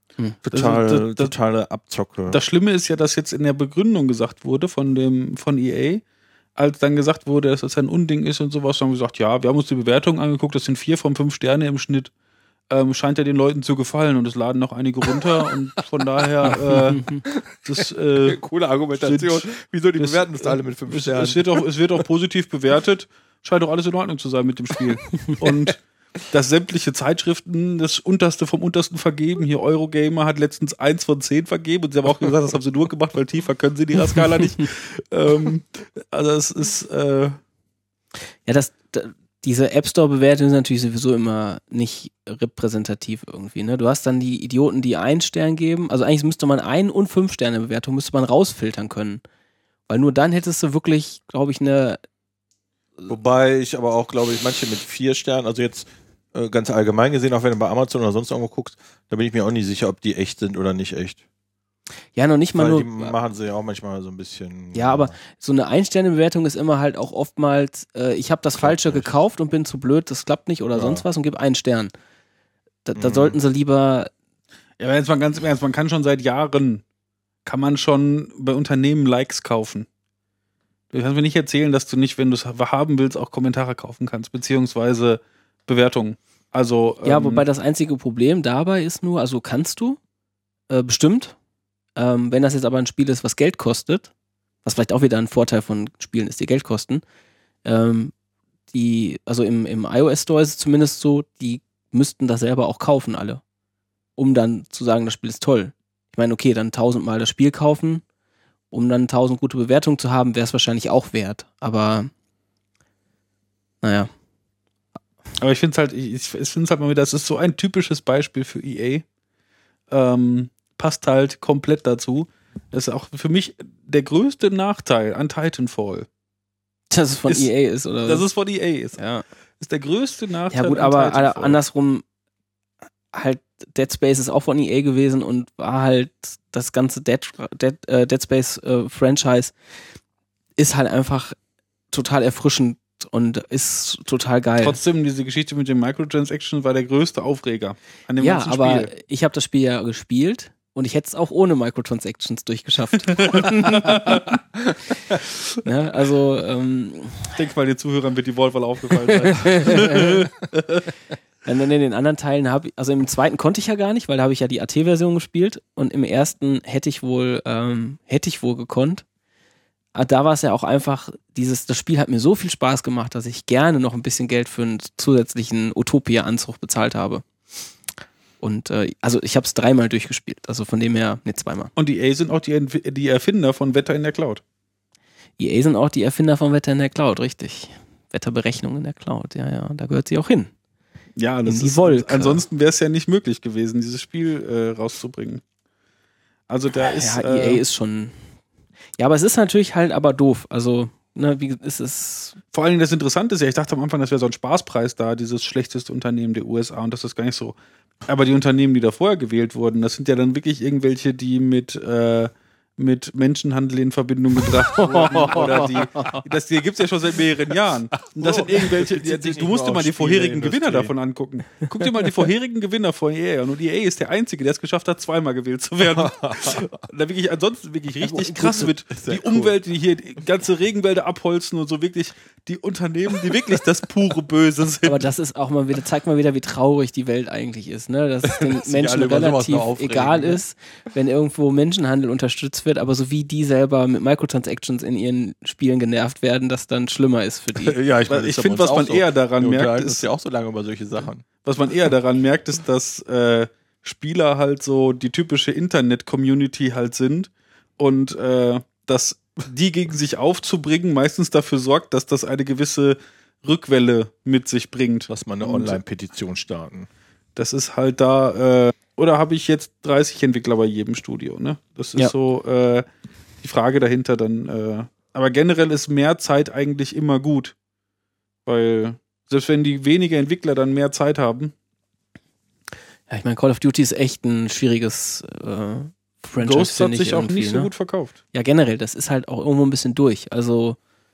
totale Abzocke. Das Schlimme ist ja, dass jetzt in der Begründung gesagt wurde von EA, als dann gesagt wurde, dass das ein Unding ist und sowas, haben wir gesagt, ja, wir haben uns die Bewertung angeguckt, das sind 4 von 5 Sterne im Schnitt. Scheint ja den Leuten zu gefallen und es laden noch einige runter und von daher coole Argumentation. Wieso die bewerten das alle mit 5 Sternen? Es wird auch positiv bewertet. Scheint doch alles in Ordnung zu sein mit dem Spiel. Und dass sämtliche Zeitschriften das Unterste vom Untersten vergeben. Hier Eurogamer hat letztens 1 von 10 vergeben und sie haben auch gesagt, das haben sie nur gemacht, weil tiefer können sie in ihrer Skala nicht. Also es ist diese App Store-Bewertung ist natürlich sowieso immer nicht repräsentativ irgendwie. Ne? Du hast dann die Idioten, die 1 Stern geben. Also eigentlich müsste man 1 und 5 Sterne Bewertung müsste man rausfiltern können. Weil nur dann hättest du wirklich, glaube ich, eine... Wobei ich aber auch, glaube ich, manche mit 4 Sternen, also jetzt ganz allgemein gesehen, auch wenn du bei Amazon oder sonst irgendwo guckst, da bin ich mir auch nicht sicher, ob die echt sind oder nicht echt. Ja, noch nicht mal weil nur... Die machen sie ja auch manchmal so ein bisschen... Ja, aber so eine 1-Sterne-Bewertung ist immer halt auch oftmals, ich habe das Falsche gekauft und bin zu blöd, das klappt nicht oder sonst was und gebe 1 Stern. Da sollten sie lieber... Ja, wenn jetzt mal ganz im Ernst, man kann schon seit Jahren kann man schon bei Unternehmen Likes kaufen. Du kannst mir nicht erzählen, dass du nicht, wenn du es haben willst, auch Kommentare kaufen kannst, beziehungsweise Bewertungen. Also, Ja, wobei das einzige Problem dabei ist nur, also kannst du, bestimmt, wenn das jetzt aber ein Spiel ist, was Geld kostet, was vielleicht auch wieder ein Vorteil von Spielen ist, die Geld kosten, also im iOS Store ist es zumindest so, die müssten das selber auch kaufen alle, um dann zu sagen, das Spiel ist toll. Ich meine, okay, dann 1000 Mal das Spiel kaufen, um dann 1000 gute Bewertungen zu haben, wäre es wahrscheinlich auch wert. Aber naja. Aber ich finde es halt, ich finde es halt mal wieder, das ist so ein typisches Beispiel für EA. Passt halt komplett dazu. Das ist auch für mich der größte Nachteil an Titanfall. Dass es von EA ist, oder? Dass es von EA ist. Ja. Ist der größte Nachteil. Ja gut, aber andersrum, halt Dead Space ist auch von EA gewesen und war halt das ganze Dead Space Franchise ist halt einfach total erfrischend und ist total geil. Trotzdem, diese Geschichte mit den Microtransactions war der größte Aufreger an dem ganzen Spiel. Ja, aber ich habe das Spiel ja gespielt und ich hätte es auch ohne Microtransactions durchgeschafft. Ja, also ich denke mal, den Zuhörern wird die Wortwahl aufgefallen sein. Dann in den anderen Teilen also im zweiten konnte ich ja gar nicht, weil da habe ich ja die AT-Version gespielt und im ersten hätte ich wohl gekonnt. Aber da war es ja auch einfach, das Spiel hat mir so viel Spaß gemacht, dass ich gerne noch ein bisschen Geld für einen zusätzlichen Utopia-Anzug bezahlt habe. Und also ich habe es 3-mal durchgespielt, also von dem her, ne, 2-mal. Und EA sind auch die Erfinder von Wetter in der Cloud. EA sind auch die Erfinder von Wetter in der Cloud, richtig. Wetterberechnung in der Cloud, ja, da gehört sie auch hin. Ja, das in die ist, Wolke. Ansonsten wäre es ja nicht möglich gewesen, dieses Spiel rauszubringen. Also da ist... Ja, EA ist schon... Ja, aber es ist natürlich halt aber doof, also... Ne, wie ist es? Vor allem das Interessante ist ja, ich dachte am Anfang, das wäre so ein Spaßpreis da, dieses schlechteste Unternehmen der USA und das ist gar nicht so. Aber die Unternehmen, die da vorher gewählt wurden, das sind ja dann wirklich irgendwelche, die mit Menschenhandel in Verbindung gebracht wurden. Oder die gibt es ja schon seit mehreren Jahren. Und das sind irgendwelche, du musst dir mal die vorherigen Gewinner davon angucken. Guck dir mal die vorherigen Gewinner von EA an. Und EA ist der Einzige, der es geschafft hat, 2-mal gewählt zu werden. Da wirklich, ansonsten wirklich richtig krass mit die Umwelt, die hier die ganze Regenwälder abholzen und so wirklich die Unternehmen, die wirklich das pure Böse sind. Aber das ist auch mal wieder, zeigt mal wieder, wie traurig die Welt eigentlich ist, ne? Dass es den Menschen relativ egal ist, wenn irgendwo Menschenhandel unterstützt wird, aber so wie die selber mit Microtransactions in ihren Spielen genervt werden, das dann schlimmer ist für die. Ja, ich finde, was man eher daran merkt, ist ja auch so lange über solche Sachen. Was man eher daran merkt, ist, dass Spieler halt so die typische Internet-Community halt sind und dass die gegen sich aufzubringen meistens dafür sorgt, dass das eine gewisse Rückwelle mit sich bringt. Lass mal eine Online-Petition starten. Das ist halt da, oder habe ich jetzt 30 Entwickler bei jedem Studio, ne? Das ist so die Frage dahinter dann. Aber generell ist mehr Zeit eigentlich immer gut. Weil selbst wenn die weniger Entwickler dann mehr Zeit haben. Ja, ich meine, Call of Duty ist echt ein schwieriges Franchise. Ghost hat sich auch nicht so gut verkauft. Ja, generell, das ist halt auch irgendwo ein bisschen durch. Also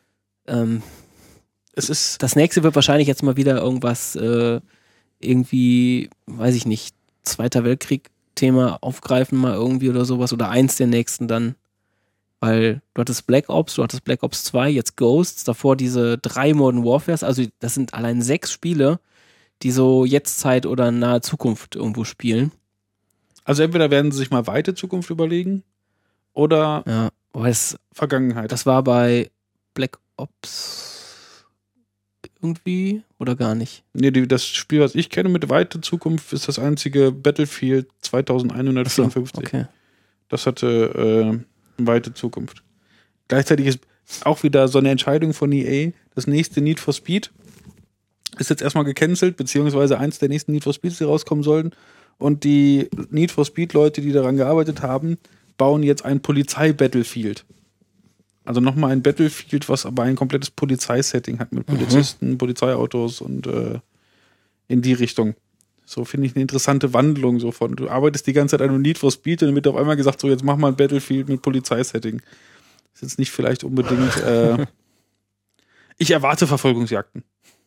es ist das nächste wird wahrscheinlich jetzt mal wieder irgendwas irgendwie, weiß ich nicht, Zweiter Weltkrieg-Thema aufgreifen mal irgendwie oder sowas oder eins der nächsten dann. Weil du hattest Black Ops 2, jetzt Ghosts, davor diese 3 Modern Warfares, also das sind allein 6 Spiele, die so Jetztzeit oder nahe Zukunft irgendwo spielen. Also entweder werden sie sich mal weite Zukunft überlegen oder Vergangenheit. Das war bei Black Ops irgendwie oder gar nicht? Nee, das Spiel, was ich kenne mit weite Zukunft, ist das einzige Battlefield 2154. So, okay. Das hatte weite Zukunft. Gleichzeitig ist auch wieder so eine Entscheidung von EA, das nächste Need for Speed ist jetzt erstmal gecancelt, beziehungsweise eins der nächsten Need for Speeds, die rauskommen sollten. Und die Need for Speed-Leute, die daran gearbeitet haben, bauen jetzt ein Polizei-Battlefield. Also nochmal ein Battlefield, was aber ein komplettes Polizeisetting hat mit Polizisten, Polizeiautos und in die Richtung. So finde ich eine interessante Wandlung so von, du arbeitest die ganze Zeit an einem Need for Speed und dann wird auf einmal gesagt, so jetzt mach mal ein Battlefield mit Polizeisetting. Ist jetzt nicht vielleicht unbedingt ich erwarte Verfolgungsjagden.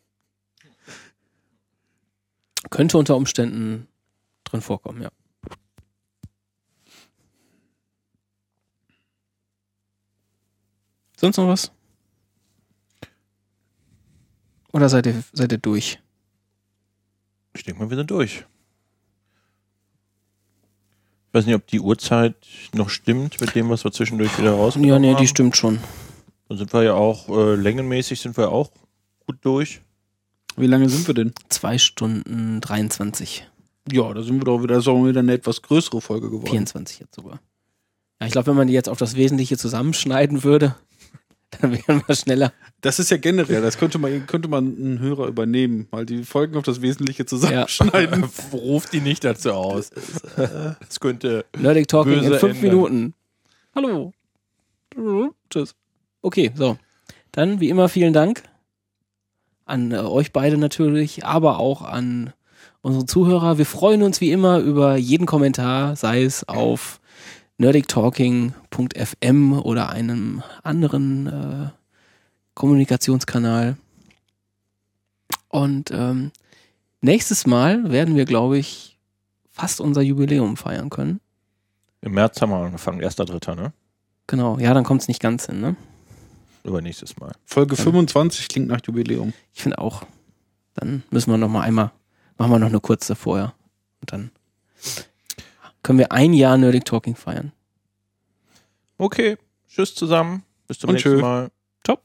Könnte unter Umständen drin vorkommen, ja. Sonst noch was? Oder seid ihr durch? Ich denke mal, wir sind durch. Ich weiß nicht, ob die Uhrzeit noch stimmt mit dem, was wir zwischendurch wieder rausgekommen haben. Ja, nee, die stimmt schon. Dann sind wir ja auch, längenmäßig sind wir auch gut durch. Wie lange sind wir denn? 2 Stunden 23. Ja, da sind wir doch wieder, das ist auch wieder eine etwas größere Folge geworden. 24 jetzt sogar. Ja, ich glaube, wenn man die jetzt auf das Wesentliche zusammenschneiden würde, dann wären wir schneller. Das ist ja generell, das könnte man einen Hörer übernehmen, mal die Folgen auf das Wesentliche zusammenschneiden. Ruft die nicht dazu aus. Das könnte Nerdic Talking in böse 5 ändern. Minuten. Hallo. Tschüss. Okay, so. Dann wie immer vielen Dank an euch beide natürlich, aber auch an unsere Zuhörer. Wir freuen uns wie immer über jeden Kommentar, sei es auf nerdictalking.fm oder einem anderen Kommunikationskanal. Und nächstes Mal werden wir, glaube ich, fast unser Jubiläum feiern können. Im März haben wir angefangen, 1.3., ne? Genau, ja, dann kommt es nicht ganz hin, ne? Übernächstes Mal. Folge 25 klingt nach Jubiläum. Ich finde auch. Dann müssen wir noch mal einmal, machen wir noch eine kurze vorher. Und dann können wir 1 Jahr Nerdic Talking feiern. Okay, tschüss zusammen. Bis zum Und nächsten tschö. Mal. Ciao.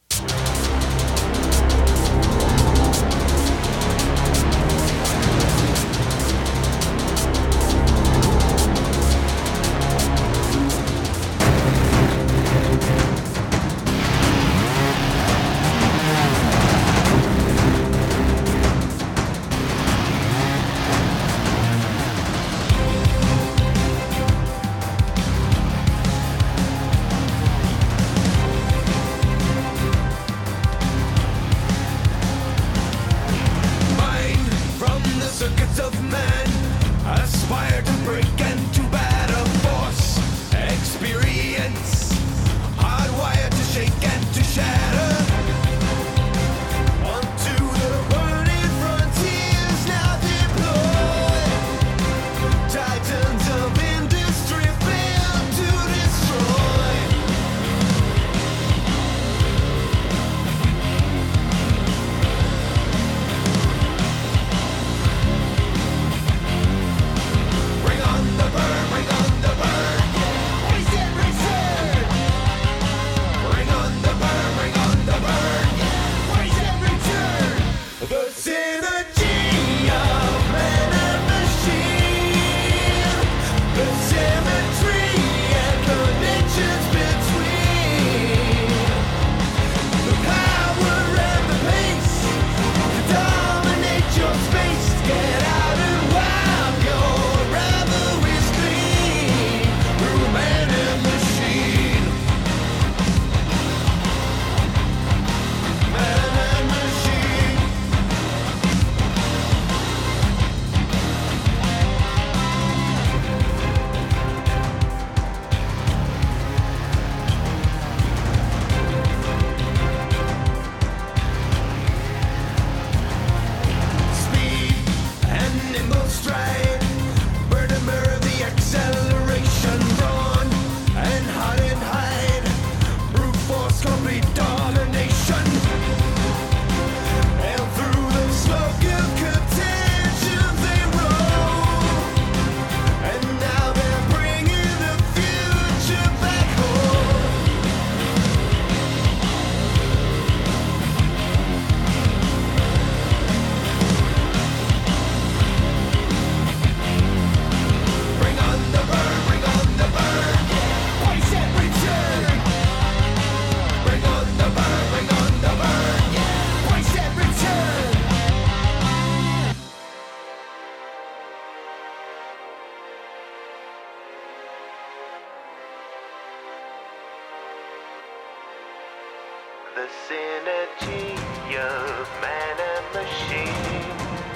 The synergy of man and machine,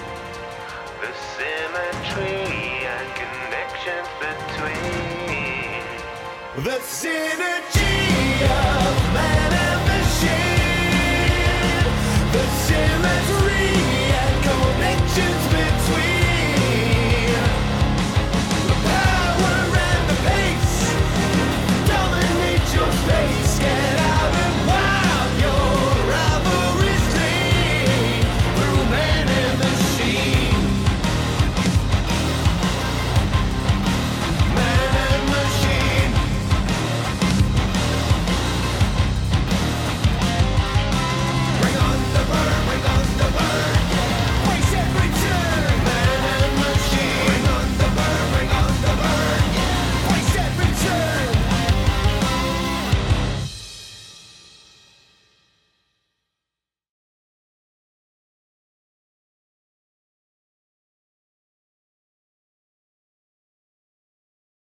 the symmetry and connections between the synergy.